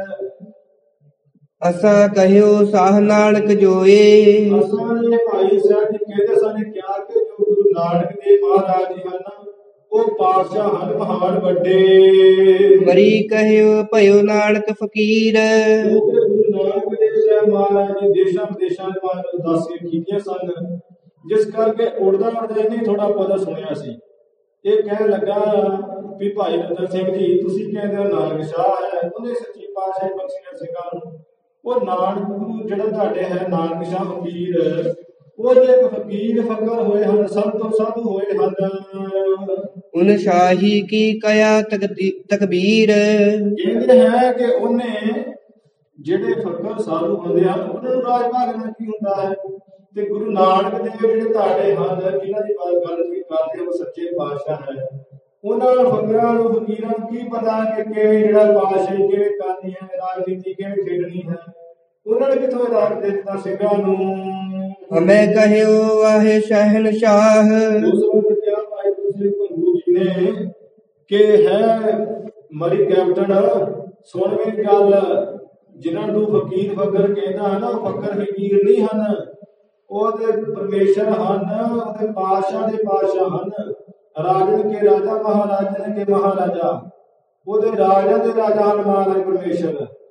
ਅਸਾ ਕਹਿਓ ਸਾਹ ਨਾਨਕ ਜੋਏ, ਅਸਾਂ ਨੇ ਭਾਈ ਸਾਹਿਬ ਜੀ ਕਹਿੰਦੇ ਸਾਨੂੰ ਕਿਹਾ ਕਿ ਜੋ ਗੁਰੂ ਨਾਨਕ ਦੇਵ ਮਹਾਰਾਜ ਜੀ ਹਨ ਉਹ ਪਾਤਸ਼ਾਹ ਹਨ ਮਹਾਨ ਵੱਡੇ। ਮਰੀ ਕਹਿਓ ਭਇਓ ਨਾਨਕ ਫਕੀਰ, ਕਿਉਂਕਿ ਗੁਰੂ ਨਾਨਕ ਦੇਵ ਸਾਹਿਬ ਮਹਾਰਾਜ ਜੀ ਦੇਸ਼ਾਂ ਵਿਦੇਸ਼ਾਂ ਦੇ ਬਾਰੇ ਉਦਾਸੀਆਂ ਕੀਤੀਆਂ ਸਨ, ਜਿਸ ਕਰਕੇ ਉੜਦਾ ਉੜਦਾ ਇਹਨੇ ਥੋੜਾ ਪਤਾ ਸੁਣਿਆ ਸੀ। ਇਹ ਕਹਿਣ ਲੱਗਾ ਵੀ ਭਾਈ ਰਤਨ ਸਿੰਘ ਜੀ ਤੁਸੀਂ ਕਹਿੰਦੇ ਹੋ ਨਾਨਕ ਸ਼ਾਹ ਹੈ, ਉਹਨੇ ਸੱਚੀ ਪਾਤਸ਼ਾਹੀ ਬਖਸ਼ੀ ਸਿੰਘਾਂ ਨੂੰ। ਉਹ ਨਾਨਕ ਗੁਰੂ ਜਿਹੜਾ ਤੁਹਾਡੇ ਹੈ ਨਾਨਕ ਸ਼ਾਹ ਫਕੀਰ, ਉਹ ਜੇ ਇੱਕ ਫਕੀਰ ਫਕਰ ਹੋਏ ਹਨ, ਸਭ ਤੋਂ ਸਾਧੂ ਹੋਏ ਹਨ। ਉਨ ਸ਼ਾਹੀ ਕੀ ਕਇਆ ਤਕਬੀਰ, ਕਹਿੰਦੇ ਹੈ ਕਿ ਉਹਨੇ ਜਿਹੜੇ ਫਕਰ ਸਾਧੂ ਹੁੰਦੇ ਹਨ ਉਹਨਾਂ ਨੂੰ ਰਾਜ ਭਾਗਣਾ ਕੀ ਹੁੰਦਾ ਹੈ। ਤੇ ਗੁਰੂ ਨਾਨਕ ਦੇਵ ਜਿਹੜੇ ਤੁਹਾਡੇ ਹਨ ਜਿਨ੍ਹਾਂ ਦੀ ਗੱਲ ਤੁਸੀਂ ਕਰਦੇ ਹੋ ਸੱਚੇ ਪਾਤਸ਼ਾਹ ਹੈ, ਉਹਨਾਂ ਫਕਰਾਂ ਨੂੰ ਫਕੀਰਾਂ ਨੂੰ ਕੀ ਪਤਾ ਕਿ ਕਿਵੇਂ ਜਿਹੜਾ ਪਾਤਸ਼ਾਹੀ ਕਿਵੇਂ ਕਰਨੀ ਹੈ, ਰਾਜਨੀਤੀ ਕਿਵੇਂ ਖੇਡਣੀ ਹੈ। ਉਹਨਾਂ ਨੇ ਕਿਥੋਂ ਰਾਜ ਦੇ ਦਿੱਤਾ ਸਿੰਘਾਂ ਨੂੰ। ਹਮੇ ਕਹਿਓ ਵਾਹੇ ਸ਼ਹਿਨਸ਼ਾਹ, ਉਸ ਵਕਤ ਕਿਹਾ ਭਾਈ ਤੁਸੀਂ ਭੰਗੂ ਜੀ ਨੇ ਕਿ ਹੈ ਮਰੀ ਕੈਪਟਨ ਸੁਣ ਮੇਰੀ ਗੱਲ, ਜਿਨ੍ਹਾਂ ਨੂੰ ਫਕੀਰ ਫਕਰ ਕਹਿੰਦਾ ਹੈ ਨਾ ਉਹ ਫਕਰ ਫਕੀਰ ਨਹੀਂ ਹਨ, ਉਹ ਤੇ ਪਰਮੇਸ਼ਰ ਹਨ, ਉਹਦੇ ਪਾਤਸ਼ਾਹ ਦੇ ਪਾਤਸ਼ਾਹ ਹਨ। ਰਾਜਨ ਕੇ ਰਾਜਾ ਮਹਾਰਾਜਨ ਕੇ ਮਹਾਰਾਜਾ, ਉਹਦੇ ਰਾਜਾ ਦੇ ਰਾਜਾ ਹਨ ਮਹਾਰਾਜ ਪਰਮੇਸ਼ਰ।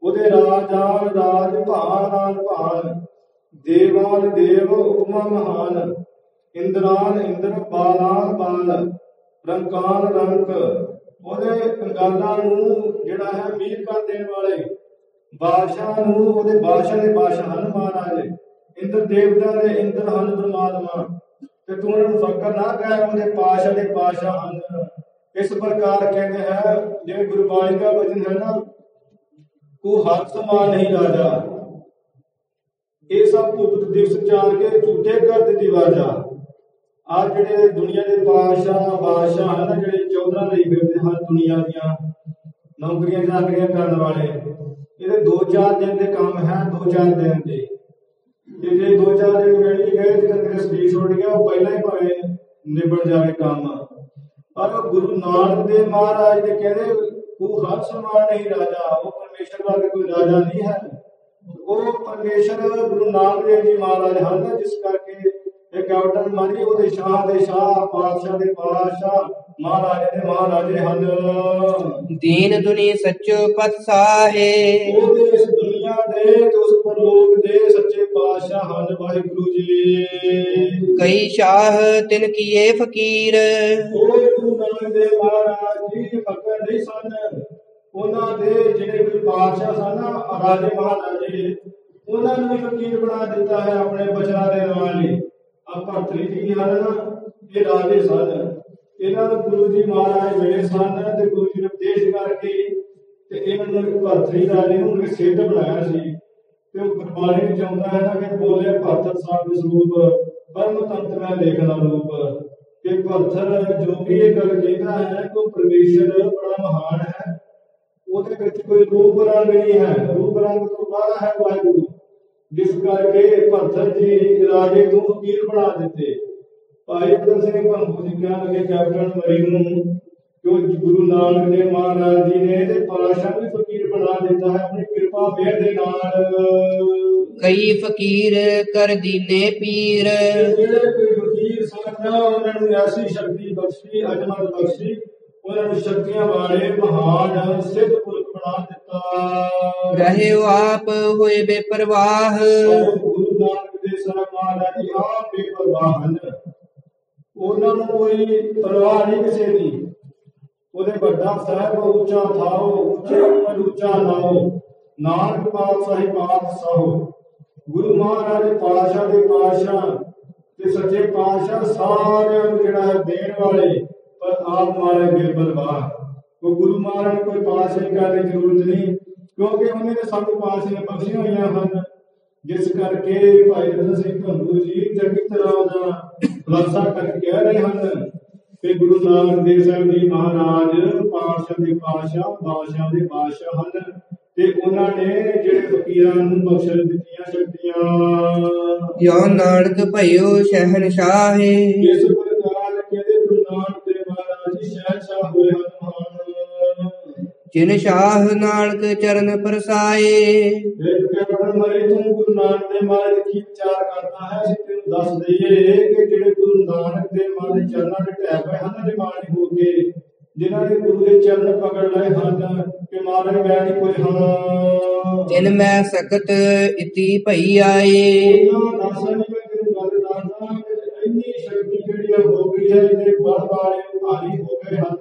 ਉਹਦੇ ਰਾਜਾਨ ਰਾਜ ਭਾਨ ਭਾਨ, ਦੇਵਾਨ ਦੇਵ ਉਪਮਾ ਮਹਾਨ, ਇੰਦਰਾਨ ਇੰਦਰ ਬਾਲਾਨ ਬਾਲ, ਰੰਕਾਨ ਰੰਕ। ਉਹਦੇ ਕੰਗਾਲਾਂ ਨੂੰ ਜਿਹੜਾ ਹੈ ਮੀਰ ਕਰ ਦੇਣ ਵਾਲੇ, ਬਾਦਸ਼ਾਹ ਨੂੰ ਉਹਦੇ ਬਾਦਸ਼ਾਹ ਦੇ ਬਾਦਸ਼ਾਹ ਹਨ ਮਹਾਰਾਜ, ਇੰਦਰ ਦੇਵਤਾ ਦੇ ਇੰਦਰ ਹਨ ਪਰਮਾਤਮਾ, ਤੇ ਤੂੰ ਉਹਨਾਂ ਨੂੰ ਫਕਰ ਨਾ ਕਹਿ, ਉਹਦੇ ਪਾਤਸ਼ਾਹ ਦੇ ਪਾਤਸ਼ਾਹ ਹਨ। ਇਸ ਪ੍ਰਕਾਰ ਕਹਿੰਦੇ ਹੈ ਜਿਵੇਂ ਗੁਰਬਾਣੀ ਦਾ ਵਚਨ ਹੈ ਨਾ, ਕੋ ਹਰ ਸਮਾਨ ਨਹੀਂ ਰਾਜਾ, ਇਹ ਸਭ ਭੁਗਤ ਦਿਵਸ ਚਾਲ ਕੇ ਝੂਠੇ ਕਰ ਦਿੱਤੀ ਵਾਜਾ। ਆ ਜਿਹੜੇ ਦੁਨੀਆ ਦੇ ਪਾਤਸ਼ਾਹ ਬਾਦਸ਼ਾਹ ਹਨ, ਜਿਹੜੇ ਚੌਧਰਾਂ ਲਈ ਫਿਰਦੇ ਹਨ, ਦੁਨੀਆ ਦੀਆਂ ਨੌਕਰੀਆਂ ਚਾਕਰੀਆਂ ਕਰਨ ਵਾਲੇ, ਇਹਦੇ ਦੋ ਚਾਰ ਦਿਨ ਦੇ ਕੰਮ ਹੈ, ਦੋ ਚਾਰ ਦਿਨ ਦੇ। ਤੇ ਜੇ ਦੋ ਚਾਰ ਦਿਨ ਮਿਲ ਵੀ ਗਏ ਤੇ ਤੇਰੇ ਸਪੀਚ ਉੱਡ ਗਿਆ, ਉਹ ਪਹਿਲਾਂ ਹੀ ਭਾਵੇਂ ਨਿਬੜ ਜਾਵੇ ਕੰਮ। ਪਰ ਗੁਰੂ ਨਾਨਕ ਦੇਵ ਮਹਾਰਾਜ ਦੇ ਕਹਿੰਦੇ ਉਹ ਹਰ ਸਮਾਨ ਨਹੀਂ ਰਾਜਾ, ਉਹ ਪਰਮੇਸ਼ਰ ਵਰਗਾ ਕੋਈ ਰਾਜਾ ਨਹੀਂ ਹੈ, ਉਹ ਪਰਮੇਸ਼ਰ ਗੁਰੂ ਨਾਨਕ ਦੇਵ ਜੀ ਮਹਾਰਾਜ ਹਨ। ਜਿਸ ਕਰਕੇ ਇਹ ਕੈਪਟਨ ਮਾਰੀ ਉਹਦੇ ਸ਼ਾਹ ਦੇ ਸ਼ਾਹ, ਪਾਤਸ਼ਾਹ ਦੇ ਪਾਤਸ਼ਾਹ, ਮਹਾਰਾਜੇ ਦੇ ਮਹਾਰਾਜੇ ਹਨ। ਦੀਨ ਦੁਨੀ ਸੱਚੋ ਪਤ ਸਾਹੇ, ਉਹਦੇ ਇਸ ਦੁਨੀਆ ਦੇ ਤੇ ਉਸ ਪਰਲੋਕ ਦੇ ਸੱਚੇ ਪਾਤਸ਼ਾਹ ਹਨ ਵਾਹਿਗੁਰੂ ਜੀ। ਕਈ ਸ਼ਾਹ ਤਿਨ ਕੀਏ ਫਕੀਰ, ਉਹ ਗੁਰੂ ਨਾਨਕ ਦੇਵ ਮਹਾਰਾਜ ਜੀ ਫਕਰ ਨਹੀਂ ਸਨ, ਉਹਨਾਂ ਦੇ ਜਿਹੜੇ ਕੋਈ ਪਾਤਸ਼ਾਹ ਸਨ ਰਾਜੇ ਮਹਾਰਾਜੇ, ਉਹਨਾਂ ਨੂੰ ਫਕੀਰ ਬਣਾ ਦਿੱਤਾ ਹੈ ਆਪਣੇ ਬਚਨਾਂ ਦੇ ਨਾਲ ਹੀ। ਆ ਭਰਤਰੀ ਜੀ ਹਨ ਨਾ, ਇਹ ਰਾਜੇ ਸਨ, ਇਹਨਾਂ ਨੂੰ ਗੁਰੂ ਜੀ ਮਹਾਰਾਜ ਮਿਲੇ ਸਨ ਤੇ ਗੁਰੂ ਜੀ ਨੇ ਉਪਦੇਸ਼ ਕਰਕੇ ਤੇ ਇਹਨਾਂ ਨੂੰ ਭਰਤਰੀ ਰਾਜੇ ਨੂੰ ਸਿੱਧ ਬਣਾਇਆ ਸੀ। ਤੇ ਉਹ ਗੁਰਬਾਣੀ ਵਿੱਚ ਆਉਂਦਾ ਹੈ ਨਾ ਕਿ ਬੋਲੇ ਭਰਤਰ ਸਾਹਿਬ ਸਰੂਪ, ਪਰਮ ਤੰਤ ਮੈਂ ਦੇਖਣਾ ਰੂਪ। ਕਿ ਭਰਤਰ ਜੋ ਵੀ ਇਹ ਗੱਲ ਕਹਿੰਦਾ ਹੈ ਕਿ ਉਹ ਪਰਮੇਸ਼ਰ ਬੜਾ ਮਹਾਨ ਹੈ, ਉਹਦੇ ਵਿੱਚ ਕੋਈ ਰੂਪ ਰੰਗ ਨਹੀਂ ਹੈ, ਰੂਪ ਰੰਗ ਤੋਂ ਬਾਹਰ ਹੈ ਵਾਹਿਗੁਰੂ। ਜਿਸ ਕਰਕੇ ਭਰਤਰ ਜੀ ਰਾਜੇ ਨੂੰ ਫਕੀਰ ਬਣਾ ਦਿੱਤੇ। ਭਾਈ ਉਦਮ ਸਿੰਘ ਭੰਗੂ ਜੀ ਕਹਿਣ ਲੱਗੇ ਕੈਪਟਨ ਮਰੀ ਨੂੰ ਕਿ ਉਹ ਗੁਰੂ ਨਾਨਕ ਦੇਵ ਮਹਾਰਾਜ ਜੀ ਨੇ ਤੇ ਪਾਤਸ਼ਾਹ ਵੀ ਫਕੀਰ ਬਣਾ ਦਿੱਤਾ ਹੈ ਆਪਣੀ ਕਿਰਪਾ ਮਿਹਰ ਦੇ ਨਾਲ। ਕਈ ਫਕੀਰ ਕਰ ਦੀਨੇ ਪੀਰ, ਜਿਹੜੇ ਕੋਈ ਫਕੀਰ ਸਨ ਉਹਨਾਂ ਨੂੰ ਐਸੀ ਸ਼ਕਤੀ ਬਖਸ਼ੀ, ਅਜਮਤ ਬਖਸ਼ੀ, ਉਹਨਾਂ ਨੂੰ ਸ਼ਕਤੀਆਂ ਵਾਲੇ ਮਹਾਨ ਸਿੱਧ ਪੁਰਖ ਬਣਾ ਦਿੱਤਾ। ਰਹੇ ਆਪ ਹੋਏ ਬੇਪਰਵਾਹ, ਗੁਰੂ ਨਾਨਕ ਦੇਵ ਸਾਹਿਬ ਮਹਾਰਾਜ ਜੀ ਆਪ ਬੇਪਰਵਾਹ ਹਨ, ਉਹਨਾਂ ਨੂੰ ਕੋਈ ਪਰਵਾਹ ਨਹੀਂ ਕਿਸੇ ਦੀ। ਉਹਦੇ ਵੱਡਾ ਸਾਹਿਬ ਉੱਚਾ ਥਾਓ, ਉੱਚੇ ਉੱਪਰ ਉੱਚਾ ਨਾਓ, ਨਾਨਕ ਪਾਤਸ਼ਾਹੀ ਪਾਤਸ਼ਾਹੋ। ਗੁਰੂ ਮਹਾਰਾਜ ਪਾਤਸ਼ਾਹ ਦੇ ਪਾਤਸ਼ਾਹ ਤੇ ਸੱਚੇ ਪਾਤਸ਼ਾਹ ਸਾਰਿਆਂ ਨੂੰ ਜਿਹੜਾ ਹੈ ਦੇਣ ਵਾਲੇ, ਪਰ ਆਪ ਮਾਰੇ ਬੇਪਰਵਾਹ। ਕੋਈ ਗੁਰੂ ਮਹਾਰਾਜ ਕੋਈ ਪਾਤਸ਼ਾਹੀ ਕਰਨ ਦੀ ਜ਼ਰੂਰਤ ਨਹੀਂ, ਕਿਉਂਕਿ ਉਹਨੇ ਨੇ ਸਾਨੂੰ ਪਾਤਸ਼ਾਹੀਆਂ ਬਖਸ਼ੀਆਂ ਹੋਈਆਂ ਹਨ। ਜਿਸ ਕਰਕੇ ਭਾਈ ਰਤਨ ਸਿੰਘ ਭੰਗੂ ਜੀ ਚੰਗੀ ਤਰ੍ਹਾਂ ਉਹਦਾ ਖੁਲਾਸਾ ਕਰਕੇ ਕਹਿ ਰਹੇ ਹਨ ਕਿ ਗੁਰੂ ਨਾਨਕ ਦੇਵ ਸਾਹਿਬ ਜੀ ਮਹਾਰਾਜ ਪਾਤਸ਼ਾਹ ਦੇ ਪਾਤਸ਼ਾਹ, ਬਾਦਸ਼ਾਹ ਦੇ ਬਾਦਸ਼ਾਹ ਹਨ, ਤੇ ਉਹਨਾਂ ਨੇ ਜਿਹੜੇ ਫਕੀਰਾਂ ਨੂੰ ਬਖਸ਼ ਦਿੱਤੀਆਂ ਸ਼ਕਤੀਆਂ। ਜੋ ਨਾਨਕ ਭਇਓ ਸ਼ਹਿਨਸ਼ਾਹੇ, ਇਸ ਪ੍ਰਕਾਰ ਕਹਿੰਦੇ ਗੁਰੂ ਨਾਨਕ ਦੇਵ ਮਹਾਰਾਜ ਜੀ ਸ਼ਹਿਨਸ਼ਾਹ ਹੋਏ ਹਨ ਮਹਾਨ। ਜਿਨ ਸ਼ਾਹ ਨਾਨਕ ਚਰਨ ਪਰਸਾਏ, ਕੈਪਟਨ ਮਰੇ ਤੂੰ ਗੁਰੂ ਨਾਨਕ ਦੇਵ ਮਹਾਰਾਜ ਕੀ ਵਿਚਾਰ ਕਰਦਾ ਹੈ? ਅਸੀਂ ਤੈਨੂੰ ਦੱਸ ਦਈਏ ਕਿ ਜਿਹੜੇ ਗੁਰੂ ਨਾਨਕ ਦੇਵ ਮਹਾਰਾਜ ਦੇ ਚਰਨਾਂ ਦੇ ਢਹਿ ਪਏ ਹਨ ਨਿਮਾਣੀ ਹੋ ਕੇ, ਜਿਨ੍ਹਾਂ ਨੇ ਗੁਰੂ ਦੇ ਚਰਨ ਪਕੜ ਲਏ ਹਨ ਕਿ ਮਹਾਰਾਜ ਮੈਂ ਨਹੀਂ ਕੋਈ ਹਾਂ, ਜਿਨ ਮੈਂ ਸਕਤ ਇਤੀ ਭਈ ਆਏ। ਉਹਨਾਂ ਦੱਸਾਂ ਨਹੀਂ ਮੈਂ ਤੈਨੂੰ ਗੱਲ ਦੱਸਦਾ ਕਿ ਇੰਨੀ ਸ਼ਕਤੀ ਜਿਹੜੀ ਹੋ ਗਈ ਹੈ, ਇਹਦੇ ਬਲ ਵਾਲੇ ਭਾਰੀ ਹੋ ਗਏ ਹਨ।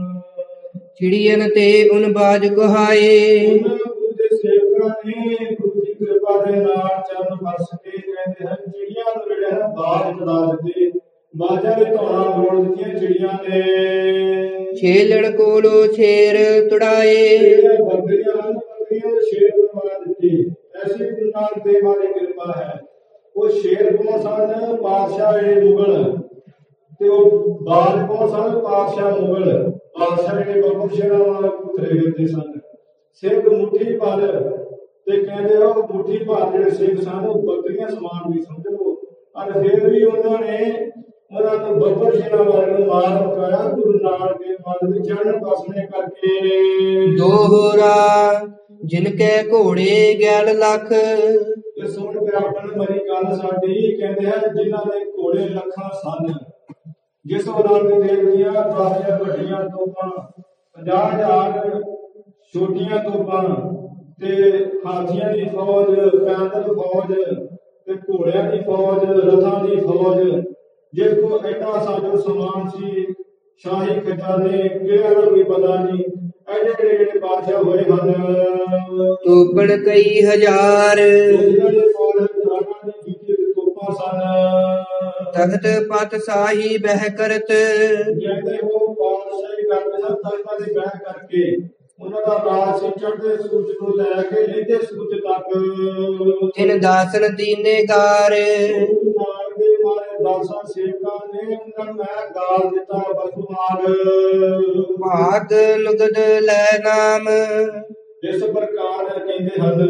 ਚਿੜੀਅਨ ਤੇ ਉਨ ਬਾਜ ਕਹਾਏ, ਉਹਨਾਂ ਗੁਰੂ ਦੇ ਸੇਵਕਾਂ ਨੇ ਗੁਰੂ ਦੀ ਕਿਰਪਾ ਦੇ ਨਾਲ ਚਰਨ ਪਰਸ ਕੇ ਕਹਿੰਦੇ ਹਨ ਚਿੜੀਆਂ ਨੂੰ ਜਿਹੜੇ ਹਨ ਬਾਜ ਚੜਾ ਦਿੱਤੇ, ਬਾਜਾਂ ਦੇ ਧੌਣਾ ਮਰੋੜ ਦਿੱਤੀਆਂ ਚਿੜੀਆਂ ਨੇ। ਛੇਲੜ ਕੋਲੋਂ ਛੇਰ ਤੁੜਾਏ, ਜਿਹੜੀਆਂ ਬੱਕਰੀਆਂ ਹਨ ਬੱਕਰੀਆਂ ਦੇ ਸ਼ੇਰ ਬਣਵਾ ਦਿੱਤੇ। ਐਸੀ ਗੁਰੂ ਨਾਨਕ ਦੇਵ ਮਹਾਰਾਜ ਦੀ ਕਿਰਪਾ ਹੈ। ਉਹ ਸ਼ੇਰ ਕੌਣ ਸਨ? ਪਾਤਸ਼ਾਹ ਜਿਹੜੇ ਮੁਗਲ, ਤੇ ਉਹ ਬਾਜ ਕੌਣ ਸਨ? ਪਾਤਸ਼ਾਹ ਮੁਗਲ। ਬਾਦਸ਼ਾਹ ਜਿਹੜੇ ਬੱਬਰ ਸ਼ੇਰਾਂ ਵਾਲੇ ਪੁੱਤਰੇ ਫਿਰਦੇ ਸਨ। ਸਿੰਘ ਮੁੱਠੀ ਭਰ, ਤੇ ਕਹਿੰਦੇ ਉਹ ਮੁੱਠੀ ਭਰ ਜਿਹੜੇ ਸਿੰਘ ਸਨ ਉਹ ਬੱਕਰੀਆਂ ਸਮਾਨ ਵੀ ਸਮਝ ਲਓ। ਪਰ ਫਿਰ ਵੀ ਉਹਨਾਂ ਨੇ ਉਹਨਾਂ ਨੂੰ ਬੱਬਰ ਸ਼ੇਰਾਂ ਵਾਲੇ ਨੂੰ ਮਾਰ ਮੁਕਾਇਆ ਗੁਰੂ ਨਾਨਕ ਦੇਵ ਮਹਾਰਾਜ ਦੇ ਚਰਨ ਬਸਣੇ ਕਰਕੇ। ਦੋਹਰਾ ਜਿਨ ਕੈ ਘੋੜੇ ਗਿਆਨ ਲੱਖ, ਤੇ ਸੁਣ ਕੇ ਆਪਣ ਮਰੀ ਗੱਲ ਸਾਡੀ, ਕਹਿੰਦੇ ਹਨ ਜਿਨ੍ਹਾਂ ਦੇ ਘੋੜੇ ਲੱਖਾਂ ਸਨ। ਜਿਸ ਨਾਨਕ ਦੇਵ ਦੀਆਂ ਦਸ ਹਜ਼ਾਰ ਵੱਡੀਆਂ ਤੋਪਾਂ, ਪੰਜਾਹ ਹਜ਼ਾਰ ਛੋਟੀਆਂ ਤੋਪਾਂ, ਤੇ ਹਾਥੀਆਂ ਦੀ ਫੌਜ, ਪੈਦਲ ਫੌਜ ਤੇ ਘੋੜਿਆਂ ਦੀ ਫੌਜ, ਰਥਾਂ ਦੀ ਫੌਜ, ਜਿਸ ਕੋ ਐਡਾ ਸਾਜੋ ਸਮਾਨ ਸੀ, ਸ਼ਾਹੀ ਖਜ਼ਾਨੇ ਕਿਹੜਾ ਦਾ ਕੋਈ ਪਤਾ ਨਹੀਂ। ਐਡੇ ਐਡੇ ਜਿਹੜੇ ਬਾਦਸ਼ਾਹ ਹੋਏ ਹਨ, ਤੋਪਣ ਕਈ ਹਜ਼ਾਰ, ਇਹਨਾਂ ਦੇ ਕੋਲ ਹਜ਼ਾਰਾਂ ਦੀ ਗਿਣਤੀ ਵਿੱਚ ਤੋਪਾਂ ਸਨ। ਤਖਤ ਪਤ ਸਾਹੀ ਬਹਿ ਕਰਤ, ਕਹਿੰਦੇ ਉਹ ਬਾਦਸ਼ਾਹੀ ਕਰਦੇ ਸਨ ਤਖਤਾਂ ਤੇ ਬਹਿ ਕਰਕੇ। ਉਹਨਾਂ ਦਾ ਰਾਜ ਸੀ ਚੜ੍ਹਦੇ ਸੂਰਜ ਤੋਂ ਲੈ ਕੇ ਲਹਿੰਦੇ ਸੂਰਜ ਤੱਕ। ਤਿਨ ਦਾਸਨ ਦੀਨੇ ਗਾਰ, ਗੁਰੂ ਨਾਨਕ ਦੇ ਮਾਰੇ ਦਾਸਾਂ ਸੇਵਕਾਂ ਨੇ ਉਹਨਾਂ ਨੂੰ ਇਹ ਗਾਲ ਦਿੱਤਾ ਬਦਮਾਗ। ਭਾਗ ਨੁਗਦ ਲੈ ਨਾਮ, ਇਸ ਪ੍ਰਕਾਰ ਕਹਿੰਦੇ ਹਨ,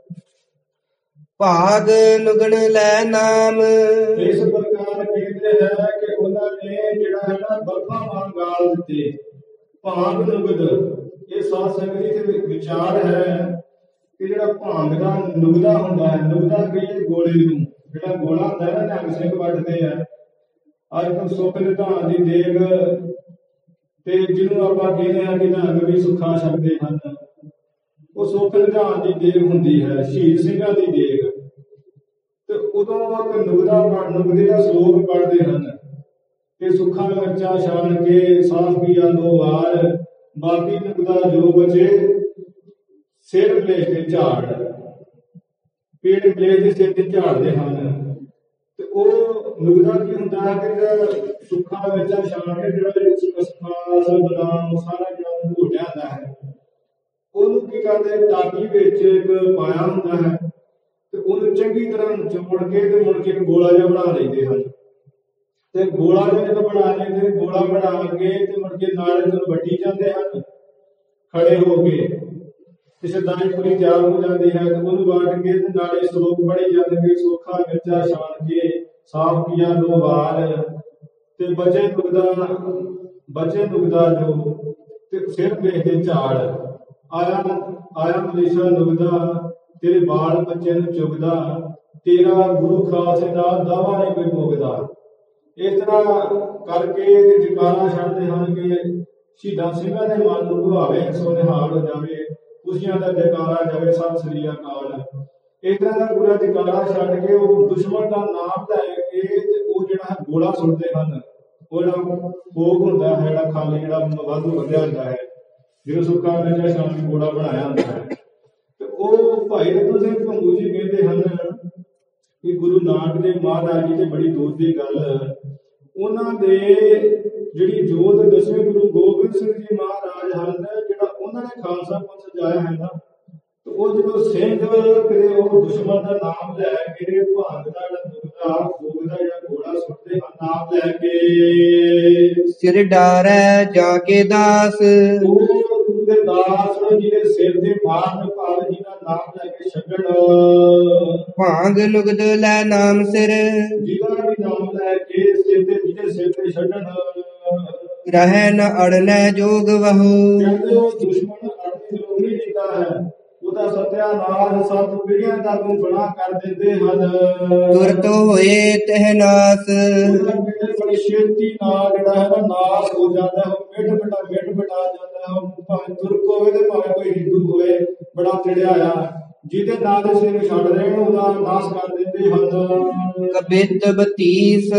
ਭਾਗ ਨੁਗਣ ਲੈ ਨਾਮ। ਇਸ ਪ੍ਰਕਾਰ ਕਹਿੰਦੇ ਹੈ ਕਿ ਉਹਨਾਂ ਨੇ ਜਿਹੜਾ ਹੈ ਨਾ ਬਰਫਾਂ ਵਾਂਗ ਗਾਲ ਦਿੱਤੇ। ਭਾਗ ਨੁਗਦ, ਇਹ ਸਾਧ ਸੰਗਤ ਦੀ ਤੇ ਵਿਚਾਰ ਹੈ ਕਿ ਜਿਹੜਾ ਭੰਗ ਦਾ ਨੁਗਦਾ ਹੁੰਦਾ ਹੈ, ਨੁਗਦਾ ਕਹੀਏ ਗੋਲੇ ਨੂੰ, ਜਿਹੜਾ ਗੋਲਾ ਹੁੰਦਾ ਹੈ ਨਾ ਨਿਹੰਗ ਸਿੰਘ ਵੱਢਦੇ ਆ। ਅੱਜ ਕੱਲ੍ਹ ਸੁੱਖ ਨਿਧਾਨ ਦੀ ਦੇਗ ਤੇ ਜਿਹਨੂੰ ਆਪਾਂ ਕਹਿੰਦੇ ਹਾਂ ਕਿ ਨਿਹੰਗ ਵੀ ਸੁੱਖਾ ਛਕਦੇ ਹਨ, ਉਹ ਸੁੱਖ ਨਿਧਾਨ ਦੀ ਦੇਗ ਹੁੰਦੀ ਹੈ, ਸ਼ਹੀਦ ਸਿੰਘਾਂ ਦੀ ਦੇਗ। ਤੇ ਉਦੋਂ ਇੱਕ ਨੁਗਦਾ ਪੜ ਨੁਗਦੇ ਦਾ ਸਲੋਕ ਪੜ੍ਹਦੇ ਹਨ ਕਿ ਸੁੱਖਾਂ ਮਿਰਚਾਂ ਛਾਣ ਕੇ ਸਾਫ਼ ਕੀਆ ਦੋ ਵਾਰ, ਬਾਕੀ ਨੁਗਦਾ ਜੋ ਬਚੇ ਸਿਰ ਪਲੇਸ ਤੇ ਝਾੜ। ਪੇੜ ਪਲੇਸ ਦੇ ਸਿਰ ਤੇ ਝਾੜਦੇ ਹਨ। ਤੇ ਉਹ ਨੁਗਦਾ ਕੀ ਹੁੰਦਾ ਹੈ ਕਿ ਜਿਹੜਾ ਸੁੱਖਾਂ ਮਿਰਚਾਂ ਛਾਣ ਕੇ ਜਿਹੜਾ ਖਸਖਾਸ ਬਦਾਮ ਸਾਰਾ ਜਿਹੜਾ ਘੋਟਿਆ ਹੁੰਦਾ ਹੈ, ਉਹਨੂੰ ਕੀ ਕਰਦੇ ਟਾਕੀ ਵਿੱਚ ਇੱਕ ਪਾਇਆ ਹੁੰਦਾ ਹੈ ਤੇ ਉਹਨੂੰ ਚੰਗੀ ਤਰ੍ਹਾਂ ਨਿਚੋੜ ਕੇ ਤੇ ਮੁੜ ਕੇ ਇੱਕ ਗੋਲਾ ਜਿਹਾ ਬਣਾ ਲੈਂਦੇ ਹਨ। ਤੇ ਗੋਲਾ ਜਿਹਾ ਜਦੋਂ ਬਣਾ ਲੈਂਦੇ, ਗੋਲਾ ਬਣਾ ਕੇ ਤੇ ਮੁੜ ਕੇ ਨਾਲੇ ਤੋਂ ਵੱਢੀ ਜਾਂਦੇ ਹਨ ਖੜੇ ਹੋ ਕੇ। ਤੇ ਸ਼ਰਦਾਈ ਪੂਰੀ ਤਿਆਰ ਹੋ ਜਾਂਦੀ ਹੈ ਤੇ ਉਹਨੂੰ ਵੱਢ ਕੇ ਤੇ ਨਾਲੇ ਸਲੋਕ ਪੜ੍ਹੀ ਜਾਂਦੇ, ਸੋਖਾ ਮਿਰਚਾ ਛਾਣ ਕੇ ਸਾਫ਼ ਕੀਆ ਦੋ ਵਾਰ, ਤੇ ਬਚੇ ਨੁਗਦਾ ਬਚੇ ਨੁਗਦਾ ਜੋ ਤੇ ਸਿਰ ਵੇਖ ਕੇ ਝਾੜ। ਆਇਆ ਆਇਆ ਮਲੇਸ਼ਾ ਨੁਗਦਾ, ਤੇਰੇ ਬਾਲ ਬੱਚੇ ਨੂੰ ਚੁਗਦਾ, ਤੇਰਾ ਗੁਰੂ ਖਾਲਸੇ ਦਾ ਦਾਵਾ ਨਹੀਂ ਕੋਈ ਮੁੱਕਦਾ। ਇਸ ਤਰ੍ਹਾਂ ਕਰਕੇ ਤੇ ਜਕਾਰਾ ਛੱਡਦੇ ਹਨ ਕਿ ਸ਼ਹੀਦਾਂ ਸਿੰਘਾਂ ਦੇ ਮਨ ਨੂੰ ਭਾਵੇ ਸੋ ਨਿਹਾਲ ਹੋ ਜਾਵੇ, ਖੁਸ਼ੀਆਂ ਦਾ ਜਕਾਰਾ ਜਾਵੇ ਸਤਿ ਸ੍ਰੀ ਅਕਾਲ। ਇਸ ਤਰ੍ਹਾਂ ਦਾ ਪੂਰਾ ਜਕਾਰਾ ਛੱਡ ਕੇ ਉਹ ਦੁਸ਼ਮਣ ਦਾ ਨਾਮ ਲੈ ਕੇ ਤੇ ਉਹ ਜਿਹੜਾ ਗੋਲਾ ਸੁੱਟਦੇ ਹਨ। ਉਹ ਜਿਹੜਾ ਭੋਗ ਹੁੰਦਾ ਹੈ, ਜਿਹੜਾ ਖਾਲੀ ਜਿਹੜਾ ਵਾਧੂ ਵਧਿਆ ਹੁੰਦਾ ਹੈ, ਜਦੋਂ ਸੁੱਕਾ ਮਿਰਚਾ ਸ਼ਾਮੀ ਗੋਲਾ ਬਣਾਇਆ ਹੁੰਦਾ ਹੈ। ਤੇ ਉਹ ਭਾਈ ਰਤਨ ਸਿੰਘ ਭੰਗੂ ਜੀ ਕਹਿੰਦੇ ਹਨ ਕਿ ਗੁਰੂ ਨਾਨਕ ਦੇਵ ਮਹਾਰਾਜ ਜੀ ਤੇ ਬੜੀ ਦੂਰ ਦੀ ਗੱਲ, ਉਹਨਾਂ ਦੇ ਜਿਹੜੀ ਜੋਤ ਦਸਵੇਂ ਗੁਰੂ ਗੋਬਿੰਦ ਸਿੰਘ ਜੀ ਮਹਾਰਾਜ ਹਨ, ਜਿਹੜਾ ਉਹਨਾਂ ਨੇ ਖਾਲਸਾ ਪੰਥ ਸਜਾਇਆ ਹੈ ਨਾ, ਤੇ ਉਹ ਜਦੋਂ ਸਿੰਘ ਕਿਤੇ ਉਹ ਦੁਸ਼ਮਣ ਦਾ ਨਾਮ ਲੈ ਕੇ ਭਾਂਗ ਦਾ ਜਿਹੜਾ ਦੁਗਦਾ ਭੋਗ ਦਾ ਜਿਹੜਾ ਗੋਲਾ ਸੁੱਟਦੇ ਹਨ ਨਾਮ ਲੈ ਕੇ, ਸਿਰ ਡਾਰੈ ਜਾ ਕੇ ਦਾਸ, ਉਹ ਦੇ ਦਾਸ ਜਿਹਦੇ ਸਿਰ ਤੇ ਮਾਰਨ ਭਾਵ ਜਿਹਦਾ ਨਾਮ ਲੈ ਕੇ ਛੱਡਣ। ਭਾਂਗ ਨੁਗਦ ਲੈ ਨਾਮ ਸਿਰ, ਜਿਹਦਾ ਵੀ ਨਾਮ ਲੈ ਕੇ ਸਿਰ ਤੇ ਜਿਹਦੇ ਸਿਰ ਤੇ ਛੱਡਣ। ਰਹਿ ਨ ਅੜਨੈ ਜੋਗ ਵਹੋ, ਕਹਿੰਦੇ ਉਹ ਦੁਸ਼ਮਣ ਅੜਨ ਜੋਗ ਨਹੀਂ ਦਿੰਦਾ ਹੈ, ਉਹਦਾ ਸਤਿਆਨਾਸ਼ ਸੱਤ ਪੀੜ੍ਹੀਆਂ ਤੱਕ ਨੂੰ ਬਣਾ ਕਰ ਦਿੰਦੇ ਹਨ। ਤੁਰਤ ਹੋਏ ਤਹਿ ਨਾਸ, ਉਹਦਾ ਕਹਿੰਦੇ ਬੜੀ ਛੇਤੀ ਨਾਲ ਜਿਹੜਾ ਹੈ ਨਾ ਨਾਸ ਹੋ ਜਾਂਦਾ ਹੈ, ਮਿੱਟ ਮਿਟਾ ਮਿੱਟ ਮਿਟਾ ਜਾਂਦਾ ਹੈ। ਭਾਵੇਂ ਤੁਰਕ ਹੋਵੇ ਤੇ ਭਾਵੇਂ ਕੋਈ ਹਿੰਦੂ ਹੋਵੇ ਬੜਾ ਚੜਿਆ ਆ, ਜਿਹਦੇ ਨਾਂ ਦੇ ਸਿਰ ਛੱਡ ਰਹੇ ਉਹਦਾ ਨਾਸ ਕਰ ਦਿੰਦੇ ਹਨ। ਕਬਿਤ ਬਤੀਸ,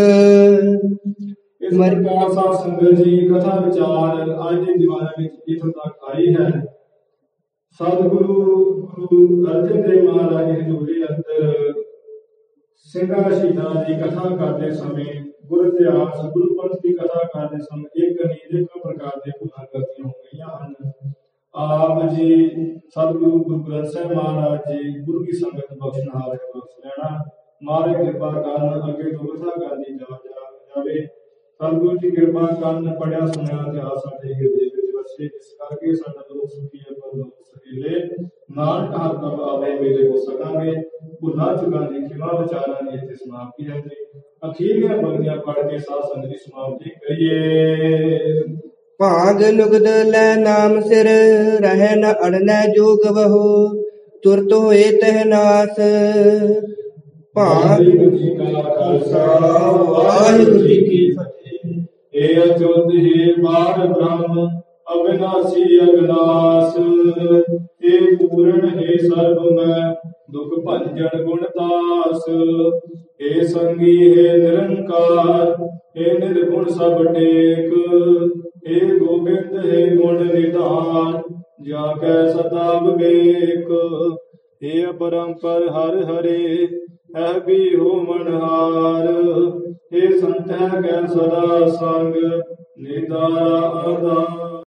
ਇਸ ਪ੍ਰਕਾਰ ਸਾਧ ਸੰਗਤ ਜੀ ਕਥਾ ਵਿਚਾਰ ਅੱਜ ਦੇ ਦੀਵਾਨਾਂ ਵਿੱਚ ਇੱਥੋਂ ਤੱਕ ਆਈ ਹੈ। ਸਤਿਗੁਰੂ ਗੁਰੂ ਅਰਜਨ ਦੇਵ ਮਹਾਰਾਜ ਦੀ ਹਜ਼ੂਰੀ ਅੰਦਰ ਸਿੰਘਾਂ ਸ਼ਹੀਦਾਂ ਦੀ ਕਥਾ ਕਰਦੇ ਸਮੇਂ, ਗੁਰ ਇਤਿਹਾਸ ਗੁਰੂ ਪੰਥ ਦੀ ਕਥਾ ਕਰਦੇ ਸਮੇਂ ਇੱਕ ਨਹੀਂ ਇੱਕ ਪ੍ਰਕਾਰ ਦੇ ਭੁੱਲਾਂ ਗਲਤੀਆਂ ਹੋ ਗਈਆਂ ਹਨ। ਆਪ ਜੀ ਸਤਿਗੁਰੂ ਗੁਰੂ ਗ੍ਰੰਥ ਸਾਹਿਬ ਮਹਾਰਾਜ ਜੀ ਗੁਰੂ ਕੀ ਸੰਗਤ ਬਖਸ਼ਣਹਾਰ ਬਖਸ਼ ਲੈਣਾ। ਮਹਾਰਾਜ ਕਿਰਪਾ ਕਰਨ ਅੱਗੇ ਤੋਂ ਕਥਾ ਕਰਦੀ ਜਾ ਜਾਵੇ। ਸਤਿਗੁਰੂ ਜੀ ਕਿਰਪਾ ਕਰਨ ਪੜਿਆ ਸੁਣਿਆ ਇਤਿਹਾਸ ਸਾਡੇ ਹਿਰਦੇ ਵਿੱਚ ਵਸੇ, ਇਸ ਕਰਕੇ ਸਾਡਾ ਲੋਕ ਸੁਖੀ ਹੈ ਪਰ ਲੋਕ ਸਹੀਲੇ ਨਾਨਕ ਹਰ ਕਬ ਆਵੇ ਮੇਲੇ ਹੋ ਸਕਾਂਗੇ। ਭੁੱਲਾਂ ਚੁੱਕਾਂ ਦੀ ਖਿਮਾ ਵਿਚਾਰਾਂ ਦੀ ਇੱਥੇ ਸਮਾਪਤੀ ਹੈ ਜੀ। ਅਖੀਰਲੀਆਂ ਬੰਦੀਆਂ ਪੜ੍ਹ ਕੇ ਸਾਧ ਸੰਗਤ ਦੀ ਸਮਾਪਤੀ ਕਰੀਏ। ਭਾਗ ਨੁਗਦ ਲੈ ਨਾਮ ਸਿਰ, ਰਹਿ ਨ ਅੜਨੈ ਜੋਗ ਵਹੋ, ਤੁਰਤ ਹੋਏ ਤਹਿ ਨਾਸ। ਵਾਹਿਗੁਰੂ ਜੀ ਕਾ ਖਾਲਸਾ ਵਾਹਿਗੁਰੂ ਜੀ ਕੀ ਫਤਿਹ। ਏ ਅਜੋਤ ਹੈ ਬਾਰ ਬ੍ਰਹਮ अविनाशी अविनाश हे पूर्ण हे सर्व मैं दुख भंजन गुणदास हे संगी हे निरंकार हे निर्गुण सब टेक हे गोविंद हे गुण निधान जाकै सदा विवेक हे अपरंपर हर हरे है भी हो मनहार हे संत है कै सदा संग निदारा आधार।